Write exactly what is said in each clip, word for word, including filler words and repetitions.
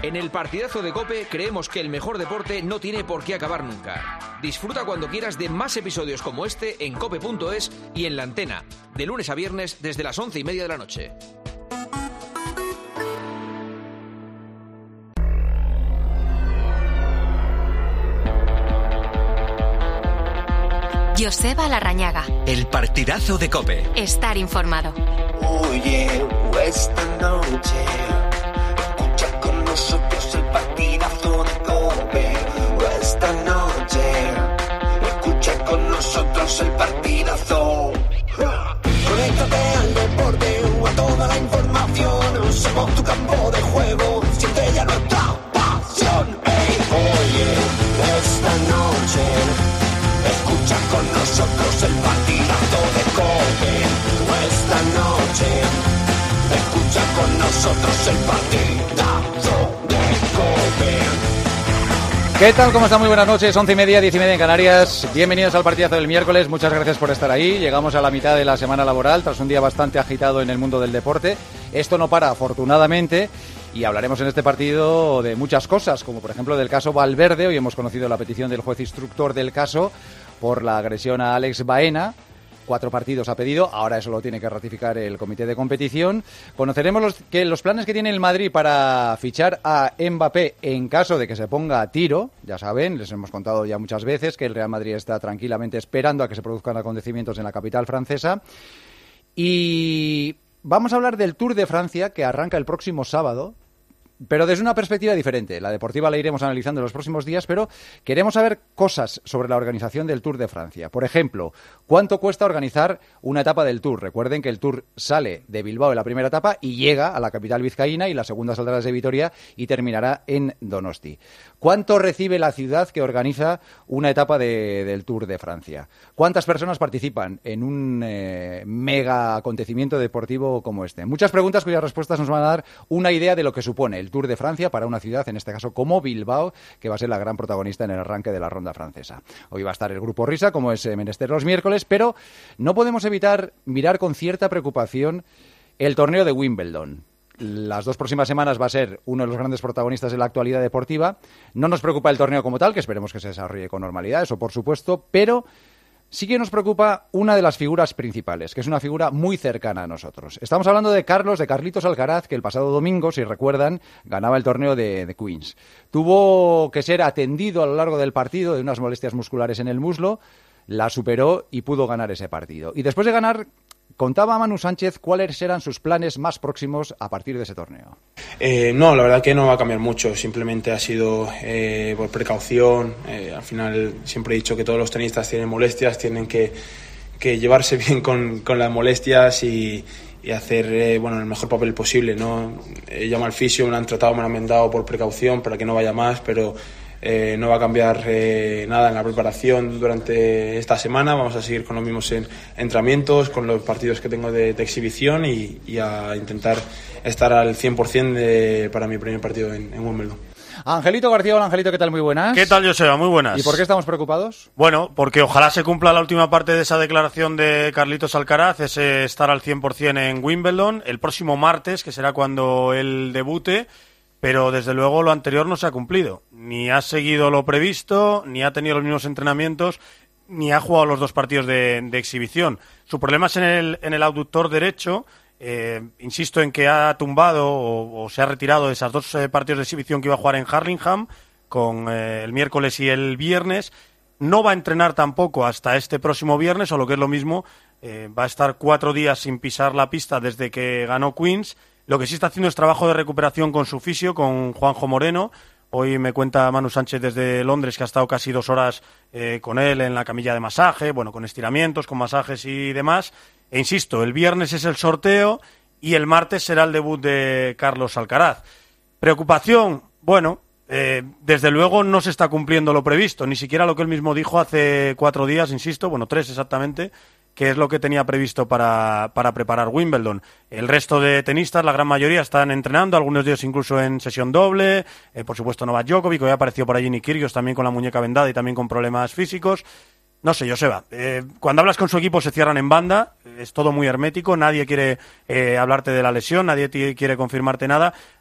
En el partidazo de COPE creemos que el mejor deporte no tiene por qué acabar nunca. Disfruta cuando quieras de más episodios como este en cope punto es y en La Antena, de lunes a viernes desde las once y media de la noche. Joseba Larrañaga. El partidazo de COPE. Estar informado. Oye, esta noche escucha con nosotros el partidazo de COPE. Esta noche escucha con nosotros el partidazo. Conéctate al deporte o a toda la información. Somos tu campo de juego. Siente ya nuestra pasión. Hey, oye, esta noche escucha con nosotros el partidazo de COPE. Esta noche escucha con nosotros el partidazo de COPE. ¿Qué tal? ¿Cómo están? Muy buenas noches, once y media, diez y media en Canarias. Bienvenidos al partidazo del miércoles, muchas gracias por estar ahí. Llegamos a la mitad de la semana laboral, tras un día bastante agitado en el mundo del deporte. Esto no para, afortunadamente, y hablaremos en este partido de muchas cosas, como por ejemplo del caso Valverde. Hoy hemos conocido la petición del juez instructor del caso por la agresión a Alex Baena. Cuatro partidos ha pedido, ahora eso lo tiene que ratificar el comité de competición. Conoceremos los, que los planes que tiene el Madrid para fichar a Mbappé en caso de que se ponga a tiro. Ya saben, les hemos contado ya muchas veces que el Real Madrid está tranquilamente esperando a que se produzcan acontecimientos en la capital francesa. Y vamos a hablar del Tour de Francia, que arranca el próximo sábado, pero desde una perspectiva diferente. La deportiva la iremos analizando en los próximos días, pero queremos saber cosas sobre la organización del Tour de Francia. Por ejemplo, ¿cuánto cuesta organizar una etapa del Tour? Recuerden que el Tour sale de Bilbao en la primera etapa y llega a la capital vizcaína, y la segunda saldrá desde Vitoria y terminará en Donosti. ¿Cuánto recibe la ciudad que organiza una etapa de, del Tour de Francia? ¿Cuántas personas participan en un eh, mega acontecimiento deportivo como este? Muchas preguntas cuyas respuestas nos van a dar una idea de lo que supone el Tour de Francia para una ciudad, en este caso como Bilbao, que va a ser la gran protagonista en el arranque de la ronda francesa. Hoy va a estar el Grupo Risa, como es eh, menester los miércoles, pero no podemos evitar mirar con cierta preocupación el torneo de Wimbledon. Las dos próximas semanas va a ser uno de los grandes protagonistas de la actualidad deportiva. No nos preocupa el torneo como tal, que esperemos que se desarrolle con normalidad, eso por supuesto, pero sí que nos preocupa una de las figuras principales, que es una figura muy cercana a nosotros. Estamos hablando de Carlos, de Carlitos Alcaraz, que el pasado domingo, si recuerdan, ganaba el torneo de, de Queens. Tuvo que ser atendido a lo largo del partido de unas molestias musculares en el muslo, la superó y pudo ganar ese partido. Y después de ganar, contaba a Manu Sánchez cuáles eran sus planes más próximos a partir de ese torneo. Eh, no, la verdad que no va a cambiar mucho, simplemente ha sido eh, por precaución. Eh, al final siempre he dicho que todos los tenistas tienen molestias, tienen que, que llevarse bien con, con las molestias y, y hacer eh, bueno, el mejor papel posible, ¿no? He llamado al fisio, me lo han tratado, me lo han vendado por precaución para que no vaya más, pero Eh, no va a cambiar eh, nada en la preparación durante esta semana. Vamos a seguir con los mismos en, entrenamientos, con los partidos que tengo de, de exhibición y, y a intentar estar al cien por ciento de, para mi primer partido en, en Wimbledon. Angelito García, hola Angelito, ¿qué tal? Muy buenas. ¿Qué tal, Joseba? Muy buenas. ¿Y por qué estamos preocupados? Bueno, porque ojalá se cumpla la última parte de esa declaración de Carlitos Alcaraz, ese estar al cien por ciento en Wimbledon el próximo martes, que será cuando él debute. Pero desde luego lo anterior no se ha cumplido. Ni ha seguido lo previsto, ni ha tenido los mismos entrenamientos, ni ha jugado los dos partidos de, de exhibición. Su problema es en el, en el abductor derecho. Eh, insisto en que ha tumbado o, o se ha retirado de esos dos eh, partidos de exhibición que iba a jugar en Hurlingham, con eh, el miércoles y el viernes. No va a entrenar tampoco hasta este próximo viernes, o lo que es lo mismo, eh, va a estar cuatro días sin pisar la pista desde que ganó Queens. Lo que sí está haciendo es trabajo de recuperación con su fisio, con Juanjo Moreno. Hoy me cuenta Manu Sánchez desde Londres que ha estado casi dos horas eh, con él en la camilla de masaje, bueno, con estiramientos, con masajes y demás. E insisto, el viernes es el sorteo y el martes será el debut de Carlos Alcaraz. Preocupación, bueno, eh, desde luego no se está cumpliendo lo previsto, ni siquiera lo que él mismo dijo hace cuatro días, insisto, bueno, tres exactamente, que es lo que tenía previsto para, para preparar Wimbledon. El resto de tenistas, la gran mayoría, están entrenando, algunos de ellos incluso en sesión doble, eh, por supuesto Novak Djokovic, hoy apareció por allí Nick Kyrgios también con la muñeca vendada y también con problemas físicos. No sé, Joseba, eh, cuando hablas con su equipo se cierran en banda, es todo muy hermético, nadie quiere eh, hablarte de la lesión, nadie t- quiere confirmarte nada.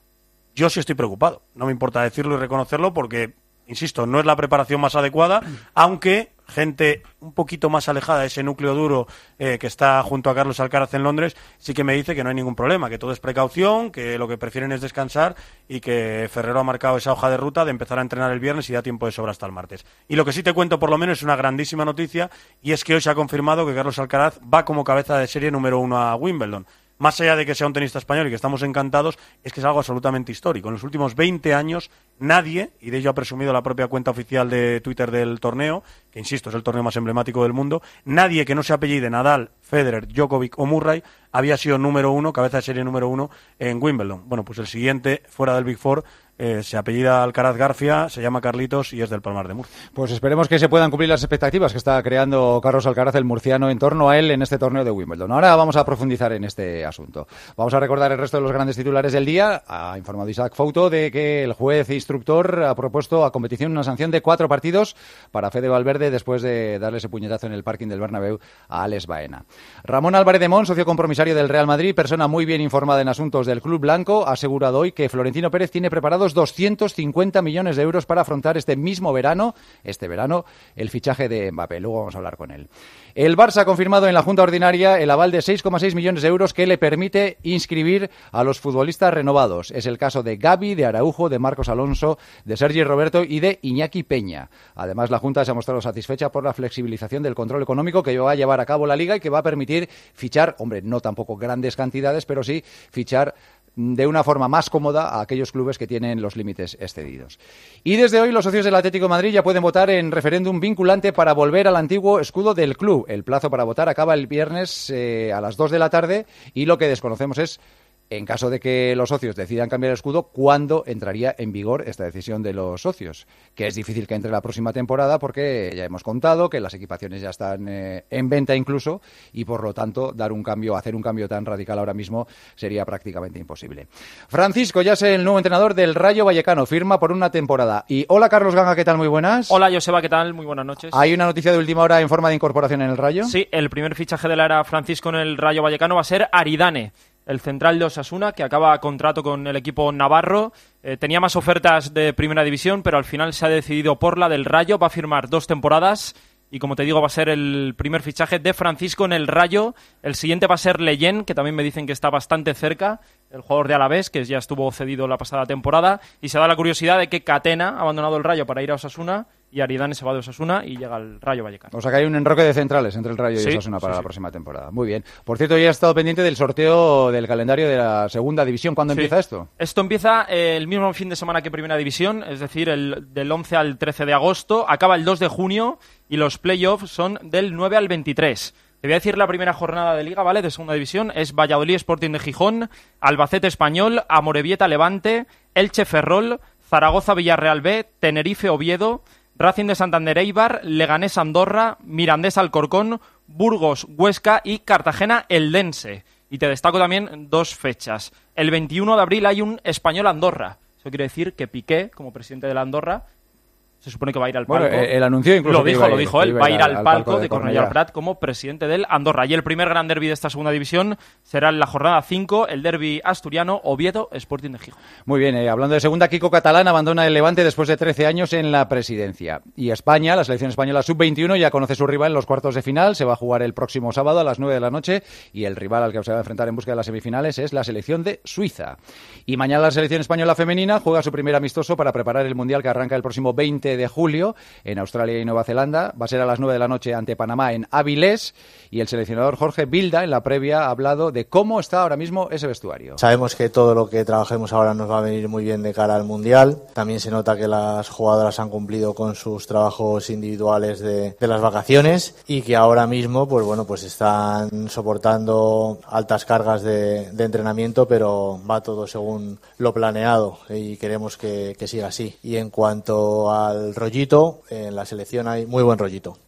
Yo sí estoy preocupado, no me importa decirlo y reconocerlo porque, insisto, no es la preparación más adecuada, aunque gente un poquito más alejada de ese núcleo duro eh, que está junto a Carlos Alcaraz en Londres, sí que me dice que no hay ningún problema, que todo es precaución, que lo que prefieren es descansar y que Ferrero ha marcado esa hoja de ruta de empezar a entrenar el viernes y da tiempo de sobra hasta el martes. Y lo que sí te cuento por lo menos es una grandísima noticia, y es que hoy se ha confirmado que Carlos Alcaraz va como cabeza de serie número uno a Wimbledon. Más allá de que sea un tenista español y que estamos encantados, es que es algo absolutamente histórico. En los últimos veinte años, nadie, y de ello ha presumido la propia cuenta oficial de Twitter del torneo, que insisto, es el torneo más emblemático del mundo, nadie que no se apellide Nadal, Federer, Djokovic o Murray había sido número uno, cabeza de serie número uno en Wimbledon. Bueno, pues el siguiente, fuera del Big Four, eh, se apellida Alcaraz García, se llama Carlitos y es del Palmar de Murcia. Pues esperemos que se puedan cumplir las expectativas que está creando Carlos Alcaraz, el murciano, en torno a él en este torneo de Wimbledon. Ahora vamos a profundizar en este asunto. Vamos a recordar el resto de los grandes titulares del día. Ha informado Isaac Fouto de que el juez instructor ha propuesto a competición una sanción de cuatro partidos para Fede Valverde después de darle ese puñetazo en el parking del Bernabéu a Alex Baena. Ramón Álvarez de Mon, socio compromisario del Real Madrid, persona muy bien informada en asuntos del club blanco, ha asegurado hoy que Florentino Pérez tiene preparados doscientos cincuenta millones de euros para afrontar este mismo verano, este verano, el fichaje de Mbappé. Luego vamos a hablar con él. El Barça ha confirmado en la Junta Ordinaria el aval de seis coma seis millones de euros que le permite inscribir a los futbolistas renovados. Es el caso de Gavi, de Araujo, de Marcos Alonso, de Sergi Roberto y de Iñaki Peña. Además, la Junta se ha mostrado satisfecha por la flexibilización del control económico que va a llevar a cabo la Liga y que va a permitir fichar, hombre, no tampoco grandes cantidades, pero sí fichar de una forma más cómoda a aquellos clubes que tienen los límites excedidos. Y desde hoy los socios del Atlético de Madrid ya pueden votar en referéndum vinculante para volver al antiguo escudo del club. El plazo para votar acaba el viernes eh, a las dos de la tarde y lo que desconocemos es, en caso de que los socios decidan cambiar el escudo, ¿cuándo entraría en vigor esta decisión de los socios? Que es difícil que entre la próxima temporada porque ya hemos contado que las equipaciones ya están eh, en venta incluso y por lo tanto dar un cambio, hacer un cambio tan radical ahora mismo sería prácticamente imposible. Francisco ya es el nuevo entrenador del Rayo Vallecano, firma por una temporada. Y hola Carlos Ganga, ¿qué tal? Muy buenas. Hola Joseba, ¿qué tal? Muy buenas noches. ¿Hay una noticia de última hora en forma de incorporación en el Rayo? Sí, el primer fichaje de la era Francisco en el Rayo Vallecano va a ser Aridane, el central de Osasuna, que acaba contrato con el equipo navarro. Eh, tenía más ofertas de primera división, pero al final se ha decidido por la del Rayo. Va a firmar dos temporadas y, como te digo, va a ser el primer fichaje de Francisco en el Rayo. El siguiente va a ser Leyen, que también me dicen que está bastante cerca, el jugador de Alavés, que ya estuvo cedido la pasada temporada. Y se da la curiosidad de que Catena ha abandonado el Rayo para ir a Osasuna y Aridane se va de Osasuna y llega al Rayo Vallecano. O sea que hay un enroque de centrales entre el Rayo y sí, Osasuna para sí, la sí. próxima temporada. Muy bien. Por cierto, ya he estado pendiente del sorteo del calendario de la segunda división. ¿Cuándo Sí. empieza esto? Esto empieza eh, el mismo fin de semana que Primera División, es decir, el, del once al trece de agosto. Acaba el dos de junio y los playoffs son del nueve al veintitrés. Te voy a decir la primera jornada de Liga, ¿vale? De segunda división. Es Valladolid Sporting de Gijón, Albacete Español, Amorebieta Levante, Elche Ferrol, Zaragoza Villarreal B, Tenerife Oviedo, Racing de Santander Eibar, Leganés Andorra, Mirandés Alcorcón, Burgos Huesca y Cartagena Eldense. Y te destaco también dos fechas. El veintiuno de abril hay un Español Andorra. Eso quiere decir que Piqué, como presidente de la Andorra, se supone que va a ir al palco. Bueno, el anuncio incluso Lo dijo, ir, lo dijo él, va a ir al, al palco, palco de, de Cornellà al Prat como presidente del Andorra. Y el primer gran derbi de esta segunda división será en la jornada cinco, el derbi asturiano Oviedo Sporting de Gijón. Muy bien, eh, hablando de segunda, Kiko Catalán abandona el Levante después de trece años en la presidencia. Y España, la selección española sub veintiuno, ya conoce su rival en los cuartos de final. Se va a jugar el próximo sábado a las nueve de la noche y el rival al que se va a enfrentar en busca de las semifinales es la selección de Suiza. Y mañana la selección española femenina juega su primer amistoso para preparar el Mundial que arranca el próximo veinte de julio en Australia y Nueva Zelanda. Va a ser a las nueve de la noche ante Panamá en Avilés y el seleccionador Jorge Vilda en la previa ha hablado de cómo está ahora mismo ese vestuario. Sabemos que todo lo que trabajemos ahora nos va a venir muy bien de cara al Mundial. También se nota que las jugadoras han cumplido con sus trabajos individuales de, de las vacaciones y que ahora mismo pues bueno pues están soportando altas cargas de, de entrenamiento, pero va todo según lo planeado y queremos que, que siga así. Y en cuanto al rollito, en la selección hay muy buen rollito.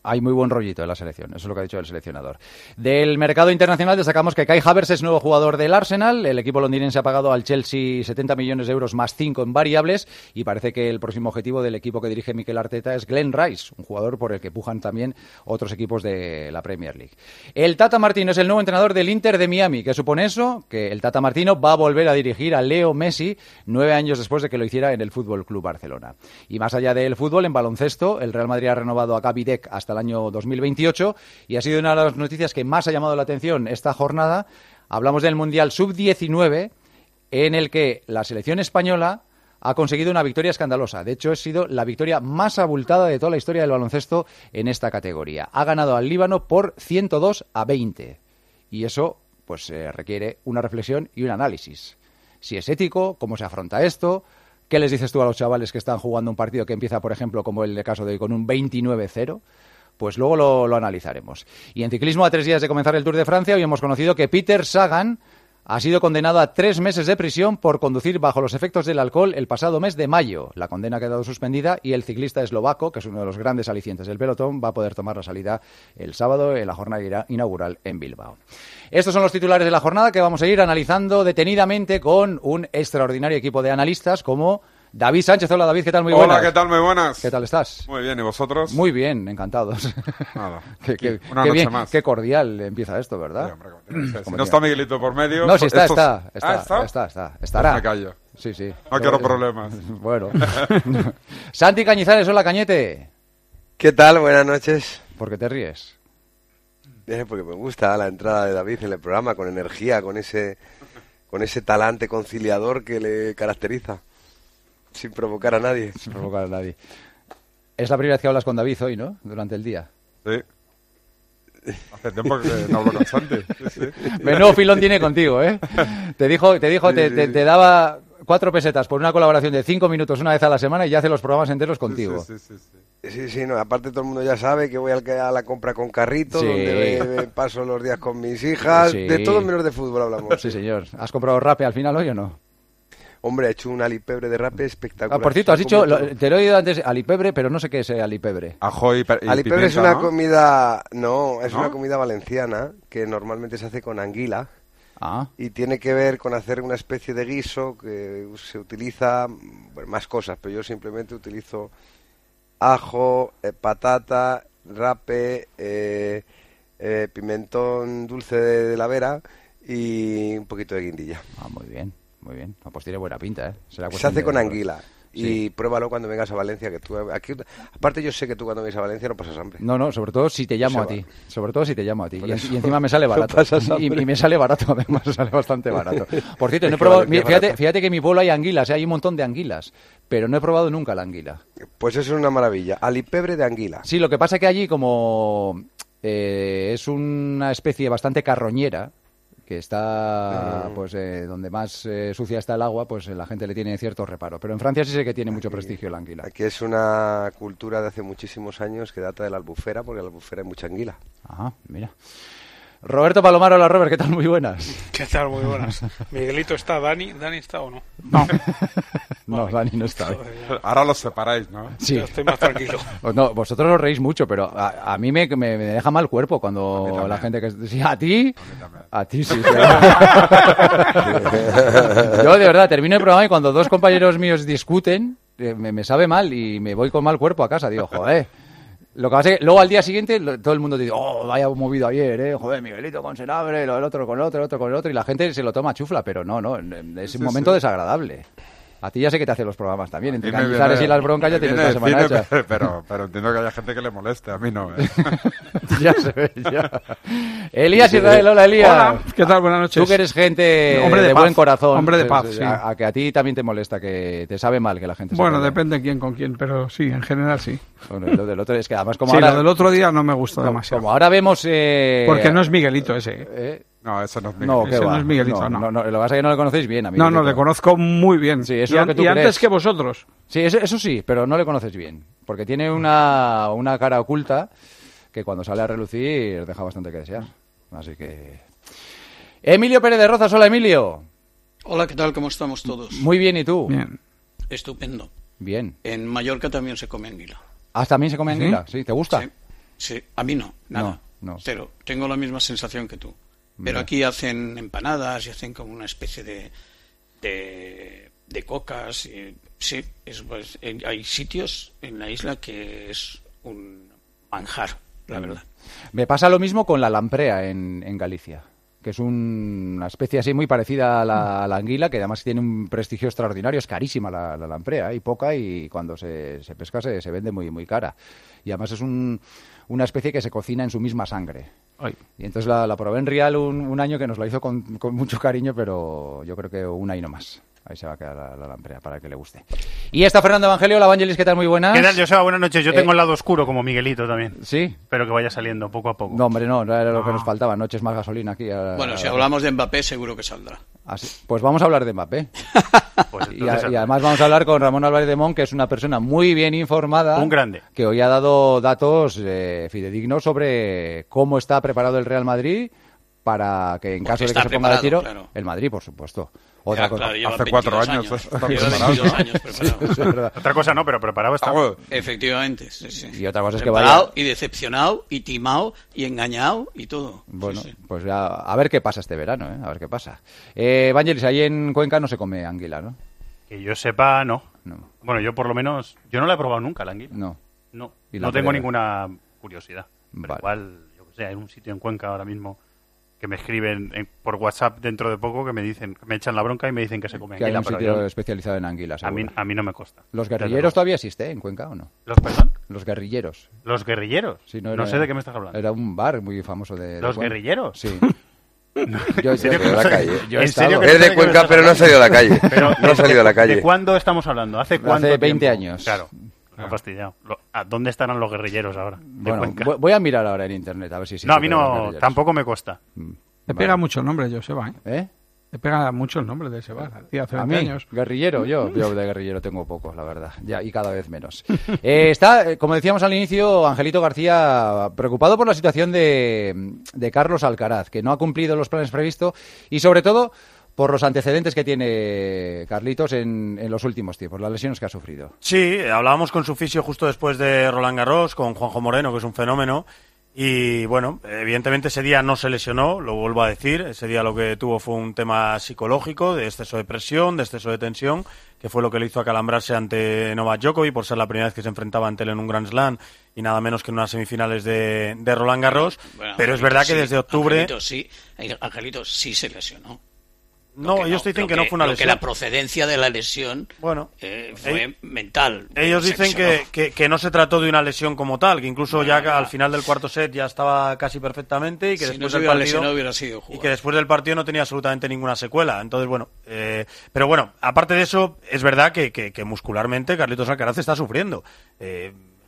Hay muy buen rollito en la selección, eso es lo que ha dicho el seleccionador. Del mercado internacional destacamos que Kai Havertz es nuevo jugador del Arsenal. El equipo londinense ha pagado al Chelsea setenta millones de euros más cinco en variables y parece que el próximo objetivo del equipo que dirige Mikel Arteta es Glenn Rice, un jugador por el que pujan también otros equipos de la Premier League. El Tata Martino es el nuevo entrenador del Inter de Miami. ¿Qué supone eso? Que el Tata Martino va a volver a dirigir a Leo Messi nueve años después de que lo hiciera en el Fútbol Club Barcelona. Y más allá del fútbol, en baloncesto, el Real Madrid ha renovado a Gabi Deck hasta el año dos mil veintiocho y ha sido una de las noticias que más ha llamado la atención esta jornada. Hablamos del Mundial sub diecinueve, en el que la selección española ha conseguido una victoria escandalosa. De hecho, ha sido la victoria más abultada de toda la historia del baloncesto en esta categoría. Ha ganado al Líbano por ciento dos a veinte. Y eso pues eh, requiere una reflexión y un análisis. Si es ético, cómo se afronta esto. ¿Qué les dices tú a los chavales que están jugando un partido que empieza, por ejemplo, como el de caso de hoy, con un veintinueve cero? Pues luego lo, lo analizaremos. Y en ciclismo, a tres días de comenzar el Tour de Francia, hoy hemos conocido que Peter Sagan ha sido condenado a tres meses de prisión por conducir bajo los efectos del alcohol el pasado mes de mayo. La condena ha quedado suspendida y el ciclista eslovaco, que es uno de los grandes alicientes del pelotón, va a poder tomar la salida el sábado en la jornada inaugural en Bilbao. Estos son los titulares de la jornada que vamos a ir analizando detenidamente con un extraordinario equipo de analistas como David Sánchez. Hola, David, ¿qué tal? Muy buenas. Hola, ¿qué tal? Muy buenas. ¿Qué tal estás? Muy bien, ¿y vosotros? Muy bien, encantados. Nada. qué, qué, Una qué noche bien, más. qué cordial empieza esto, ¿verdad? Sí, hombre, como tiene que ser. Si no está Miguelito por medio... No, si está, estos... está, está, ¿Ah, está, está, está, estará. Pues me callo. Sí, sí. No quiero problemas. Bueno. Santi Cañizares, hola, Cañete. ¿Qué tal? Buenas noches. ¿Por qué te ríes? Eh, porque me gusta la entrada de David en el programa, con energía, con ese, con ese talante conciliador que le caracteriza. Sin provocar a nadie. Sin provocar a nadie. Es la primera vez que hablas con David hoy, ¿no? Durante el día. Sí. Hace tiempo que no hablo con Santi. Sí, sí. Menudo filón tiene contigo, ¿eh? Te dijo, te, dijo sí, te, sí, te, sí. te daba cuatro pesetas por una colaboración de cinco minutos una vez a la semana y ya hace los programas enteros contigo. Sí, sí, sí, sí, sí. Sí, sí, no, aparte todo el mundo ya sabe que voy al, a la compra con carrito, Sí. donde me, me paso los días con mis hijas, Sí. de todo menos de fútbol hablamos. Sí, señor. ¿Has comprado rape al final hoy o no? Hombre, he hecho un alipebre de rape espectacular. Ah, por cierto, has Se dicho, come lo- todo. te lo he oído antes, alipebre, pero no sé qué es eh, alipebre. Ajo y, pe- y Alipebre es pimienta, una ¿no? comida, no, es ¿No? una comida valenciana que normalmente se hace con anguila. Ah, Y tiene que ver con hacer una especie de guiso que se utiliza, bueno, más cosas, pero yo simplemente utilizo ajo, eh, patata, rape, eh, eh, pimentón dulce de, de la Vera y un poquito de guindilla. ah, muy bien, muy bien. Ah, pues tiene buena pinta, ¿eh? Será Se cuestión hace de- con anguila. Y Sí. pruébalo cuando vengas a Valencia, que tú aquí, aparte yo sé que tú cuando vienes a Valencia no pasas hambre. No, no, sobre todo si te llamo Se a va. ti. Sobre todo si te llamo a ti. Por Y, en- eso. y encima me sale No barato. pasas y, hambre. y me sale barato, además, sale bastante barato. Por cierto, Es no he que probado, Valencia es fíjate, barato. fíjate que en mi pueblo hay anguilas, ¿eh? Hay un montón de anguilas, pero no he probado nunca la anguila. Pues eso es una maravilla. Alipebre de anguila. Sí, lo que pasa es que allí como eh, es una especie bastante carroñera, que está Mm. pues eh, donde más eh, sucia está el agua, pues eh, la gente le tiene cierto reparo. Pero en Francia sí sé que tiene mucho prestigio la anguila. Aquí es una cultura de hace muchísimos años que data de la albufera, porque en la albufera hay mucha anguila. Ajá, mira. Roberto Palomar, hola Robert, ¿qué tal? Muy buenas. ¿Qué tal? Muy buenas. ¿Miguelito está? ¿Dani? ¿Dani está o no? No. No, Dani no está hoy. Ahora los separáis, ¿no? Sí. Yo estoy más tranquilo. No, vosotros os reís mucho, pero a, a mí me, me, me deja mal cuerpo cuando la gente que... Sí, a ti... A ti sí. sí. Yo de verdad termino el programa y cuando dos compañeros míos discuten, eh, me, me sabe mal y me voy con mal cuerpo a casa. Digo, joder... Lo que pasa es que luego al día siguiente lo- todo el mundo dice, oh, vaya movido ayer, eh, joder, Miguelito con Senabre, lo del otro con el otro, el otro con el otro, y la gente se lo toma a chufla, pero no, no, es un Sí, momento sí. desagradable. A ti ya sé que te hace los programas también, entre Y me Cañizares viene- y las broncas ya me tienes viene la semana el cine, hecha. pero- Pero, pero entiendo que haya gente que le moleste, a mí no. ¿eh? Ya se ve, ya. Elías Israel, hola Elías. Hola, ¿qué tal? Buenas noches. Tú que eres gente Hombre de de paz, buen corazón. hombre de pues, paz, sí. a, a que a ti también te molesta, que te sabe mal que la gente se Bueno, pelee. depende quién con quién, pero sí, en general sí. Bueno, lo del otro es que además como Sí, ahora... lo del otro día no me gustó como, demasiado. como ahora vemos... eh, Porque no es Miguelito ese. eh, No, eso no es mi no, ¿qué Ese va? no es Miguelito, no, no. no, no, lo que pasa es que no le conocéis bien a No, no, Miguelito. le conozco muy bien. Sí, eso y es lo an- que tú y crees. antes que vosotros. Sí, eso, eso sí, pero no le conoces bien. Porque tiene una, una cara oculta que cuando sale a relucir deja bastante que desear. Así que... Emilio Pérez de Rozas, hola Emilio. Hola, ¿qué tal? ¿Cómo estamos todos? Muy bien, ¿y tú? Bien. Estupendo. Bien. En Mallorca también se come anguila. Ah, ¿también se come ¿Sí? anguila? ¿Sí? ¿Te gusta? Sí. Sí, a mí no, nada. No, no. Cero. Tengo la misma sensación que tú. Pero aquí hacen empanadas y hacen como una especie de de, de cocas. Y, sí, es, pues, hay sitios en la isla que es un manjar, la verdad. Me pasa lo mismo con la lamprea en, en Galicia, que es un, una especie así muy parecida a la, a la anguila, que además tiene un prestigio extraordinario. Es carísima la, la lamprea, y poca, y cuando se, se pesca se, se vende muy, muy cara. Y además es un, una especie que se cocina en su misma sangre. Ay. Y entonces la, la probé en Rial un, un año, que nos la hizo con, con mucho cariño, pero yo creo que una y no más. Ahí se va a quedar la, la lamprea para que le guste. Y está Fernando Evangelio. Hola, Evangelis, ¿qué tal? Muy buenas. ¿Qué tal, Joseba? Buenas noches. Yo Eh, tengo el lado oscuro como Miguelito también. ¿Sí? Espero que vaya saliendo poco a poco. No, hombre, no, era lo que nos faltaba. Noches más gasolina aquí. A, Bueno, a, si hablamos de Mbappé, seguro que saldrá. Así, pues vamos a hablar de Mbappé. Pues y, a, y además vamos a hablar con Ramón Álvarez de Mon, que es una persona muy bien informada. Un grande. Que hoy ha dado datos eh, fidedignos sobre cómo está preparado el Real Madrid para que en caso de que se ponga de tiro, claro. El Madrid, por supuesto. Otra ya, cosa. Claro, hace cuatro años. años está preparado, ¿no? años preparado. Sí, es otra cosa no, pero preparado está. Ah, efectivamente, sí, sí. Y otra cosa es preparado que vaya... y decepcionado y timado y engañado y todo. Bueno, sí, sí. pues ya a ver qué pasa este verano, ¿eh? A ver qué pasa. Eh, Vangelis, ahí en Cuenca no se come anguila, ¿no? Que yo sepa, no. no. Bueno, yo por lo menos, yo no la he probado nunca la anguila. No. No. ¿Y no tengo ninguna curiosidad. Pero vale. igual, yo que sé, hay un sitio en Cuenca ahora mismo que me escriben en, por WhatsApp dentro de poco que me dicen, me echan la bronca y me dicen que se come que anguila. hay un sitio yo, especializado en anguilas. A mí, a mí no me consta. ¿Los guerrilleros todavía existe en Cuenca o no? ¿Los perdón? Los guerrilleros. ¿Los guerrilleros? Sí, no, no era, sé de qué me estás hablando. Era un bar muy famoso de... ¿Los de guerrilleros? Sí. No, yo, yo, de la calle. Yo ¿En serio es de Cuenca, pero no ha salido a la calle. Pero, no ha salido a la calle. ¿De cuándo estamos hablando? ¿Hace cuánto Hace veinte tiempo? años. Claro. Me ha fastidiado. ¿A dónde estarán los guerrilleros ahora? De bueno, Cuenca. voy a mirar ahora en internet a ver si sí. No, a mí no, tampoco me cuesta. Mm. Te vale. pega mucho el nombre, Joseba, ¿eh? ¿Eh? Te pega mucho el nombre de ese bar. Hace veinte ¿A mí? años. Guerrillero, yo, yo de guerrillero tengo pocos, la verdad. Ya, y cada vez menos. eh, está, como decíamos al inicio, Angelito García preocupado por la situación de, de Carlos Alcaraz, que no ha cumplido los planes previstos y sobre todo por los antecedentes que tiene Carlitos en, en los últimos tiempos, las lesiones que ha sufrido. Sí, hablábamos con su fisio justo después de Roland Garros, con Juanjo Moreno, que es un fenómeno. Y bueno, evidentemente ese día no se lesionó, lo vuelvo a decir, ese día lo que tuvo fue un tema psicológico, de exceso de presión, de exceso de tensión, que fue lo que le hizo acalambrarse ante Novak Djokovic por ser la primera vez que se enfrentaba ante él en un Grand Slam y nada menos que en unas semifinales de, de Roland Garros, bueno, pero es verdad que sí, desde octubre... Angelito sí, Angelito sí se lesionó. No, que ellos no, dicen que, que no fue una lo lesión. Que la procedencia de la lesión bueno, eh, fue eh, mental. Ellos dicen que, que, que no se trató de una lesión como tal, que incluso no, ya no, al final del cuarto set ya estaba casi perfectamente y que si después no del partido lesionado, hubiera sido y que después del partido no tenía absolutamente ninguna secuela. Entonces, bueno, eh, pero bueno, aparte de eso, es verdad que, que, que muscularmente Carlitos Alcaraz está sufriendo. Eh,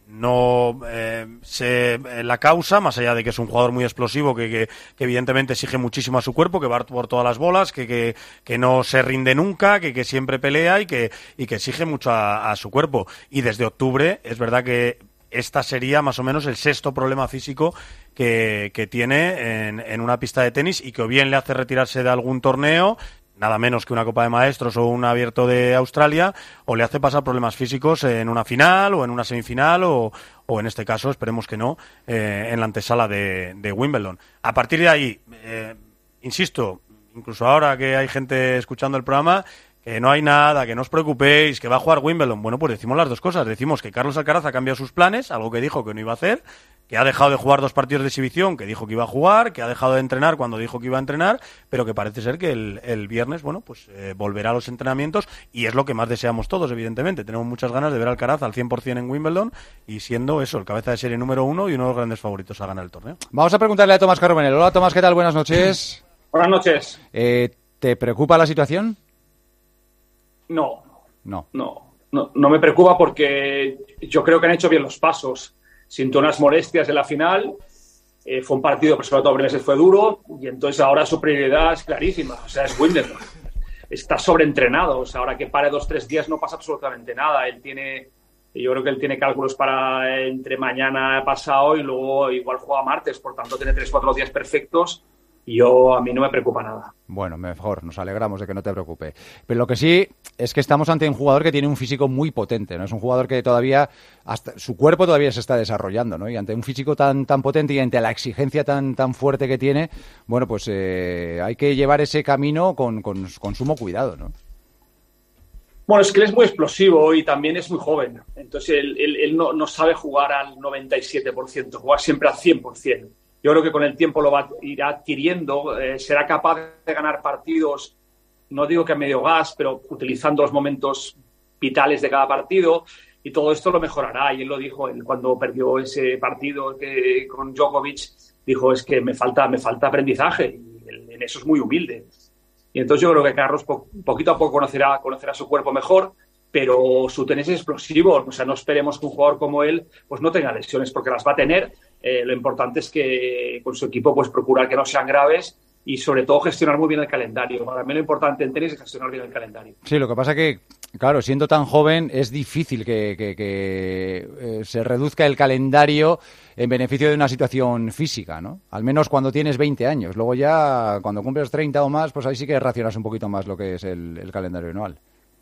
no eh, sé la causa, más allá de que es un jugador muy explosivo, que, que, que evidentemente exige muchísimo a su cuerpo, que va por todas las bolas, que, que, que no se rinde nunca, que, que siempre pelea y que, y que exige mucho a, a su cuerpo. Y desde octubre es verdad que esta sería más o menos el sexto problema físico que, que tiene en, en una pista de tenis y que o bien le hace retirarse de algún torneo, nada menos que una Copa de Maestros o un Abierto de Australia, o le hace pasar problemas físicos en una final o en una semifinal o, o en este caso, esperemos que no, eh, en la antesala de, de Wimbledon. A partir de ahí, eh, insisto, incluso ahora que hay gente escuchando el programa, que no hay nada, que no os preocupéis, que va a jugar Wimbledon. Bueno, pues decimos las dos cosas. Decimos que Carlos Alcaraz ha cambiado sus planes, algo que dijo que no iba a hacer, que ha dejado de jugar dos partidos de exhibición, que dijo que iba a jugar, que ha dejado de entrenar cuando dijo que iba a entrenar, pero que parece ser que el, el viernes, bueno, pues eh, volverá a los entrenamientos y es lo que más deseamos todos, evidentemente. Tenemos muchas ganas de ver a Alcaraz al cien por ciento en Wimbledon y siendo eso, el cabeza de serie número uno y uno de los grandes favoritos a ganar el torneo. Vamos a preguntarle a Tomás Carbonell. Hola, Tomás, ¿qué tal? Buenas noches. Buenas noches. Eh, ¿Te preocupa la situación? No. No. No, no, no me preocupa porque yo creo que han hecho bien los pasos. Sintió unas molestias en la final, eh, fue un partido que sobre todo meses fue duro y entonces ahora su prioridad es clarísima, o sea, es Wimbledon. Está sobreentrenado, o sea, ahora que pare dos, tres días no pasa absolutamente nada. Él tiene, yo creo que él tiene cálculos para entre mañana pasado y luego igual juega martes, por tanto tiene tres, cuatro días perfectos y yo a mí no me preocupa nada. Bueno, mejor, nos alegramos de que no te preocupe. Pero lo que sí es que estamos ante un jugador que tiene un físico muy potente, ¿no? Es un jugador que todavía, hasta su cuerpo todavía se está desarrollando, ¿no? Y ante un físico tan tan potente y ante la exigencia tan tan fuerte que tiene, bueno, pues eh, hay que llevar ese camino con, con, con sumo cuidado, ¿no? Bueno, es que él es muy explosivo y también es muy joven. Entonces, él, él, él no, no sabe jugar al noventa y siete por ciento, juega siempre al cien por ciento. Yo creo que con el tiempo lo va a ir adquiriendo, eh, será capaz de ganar partidos, no digo que a medio gas, pero utilizando los momentos vitales de cada partido, y todo esto lo mejorará. Y él lo dijo, él cuando perdió ese partido que, con Djokovic, dijo, es que me falta, me falta aprendizaje, y él, en eso es muy humilde. Y entonces yo creo que Carlos po- poquito a poco conocerá, conocerá su cuerpo mejor, pero su tenis es explosivo. O sea, no esperemos que un jugador como él pues no tenga lesiones, porque las va a tener. Eh, lo importante es que con su equipo pues procurar que no sean graves y sobre todo gestionar muy bien el calendario. Para mí lo importante en tenis es gestionar bien el calendario. Sí, lo que pasa que, claro, siendo tan joven es difícil que, que, que eh, se reduzca el calendario en beneficio de una situación física, ¿no? Al menos cuando tienes veinte años. Luego ya, cuando cumples treinta o más, pues ahí sí que racionas un poquito más lo que es el, el calendario anual.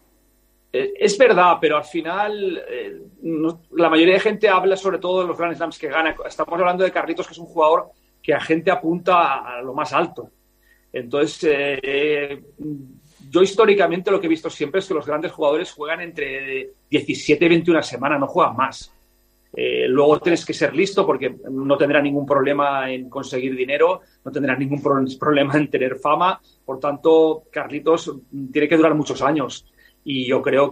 Es verdad, pero al final eh, no, la mayoría de gente habla sobre todo de los Grand Slams que gana. Estamos hablando de Carlitos, que es un jugador que la gente apunta a, a lo más alto. Entonces, eh, eh, yo históricamente lo que he visto siempre es que los grandes jugadores juegan entre diecisiete y veintiuna semanas, no juegan más. Eh, luego tienes que ser listo porque no tendrá ningún problema en conseguir dinero, no tendrá ningún pro- problema en tener fama. Por tanto, Carlitos tiene que durar muchos años. Y yo creo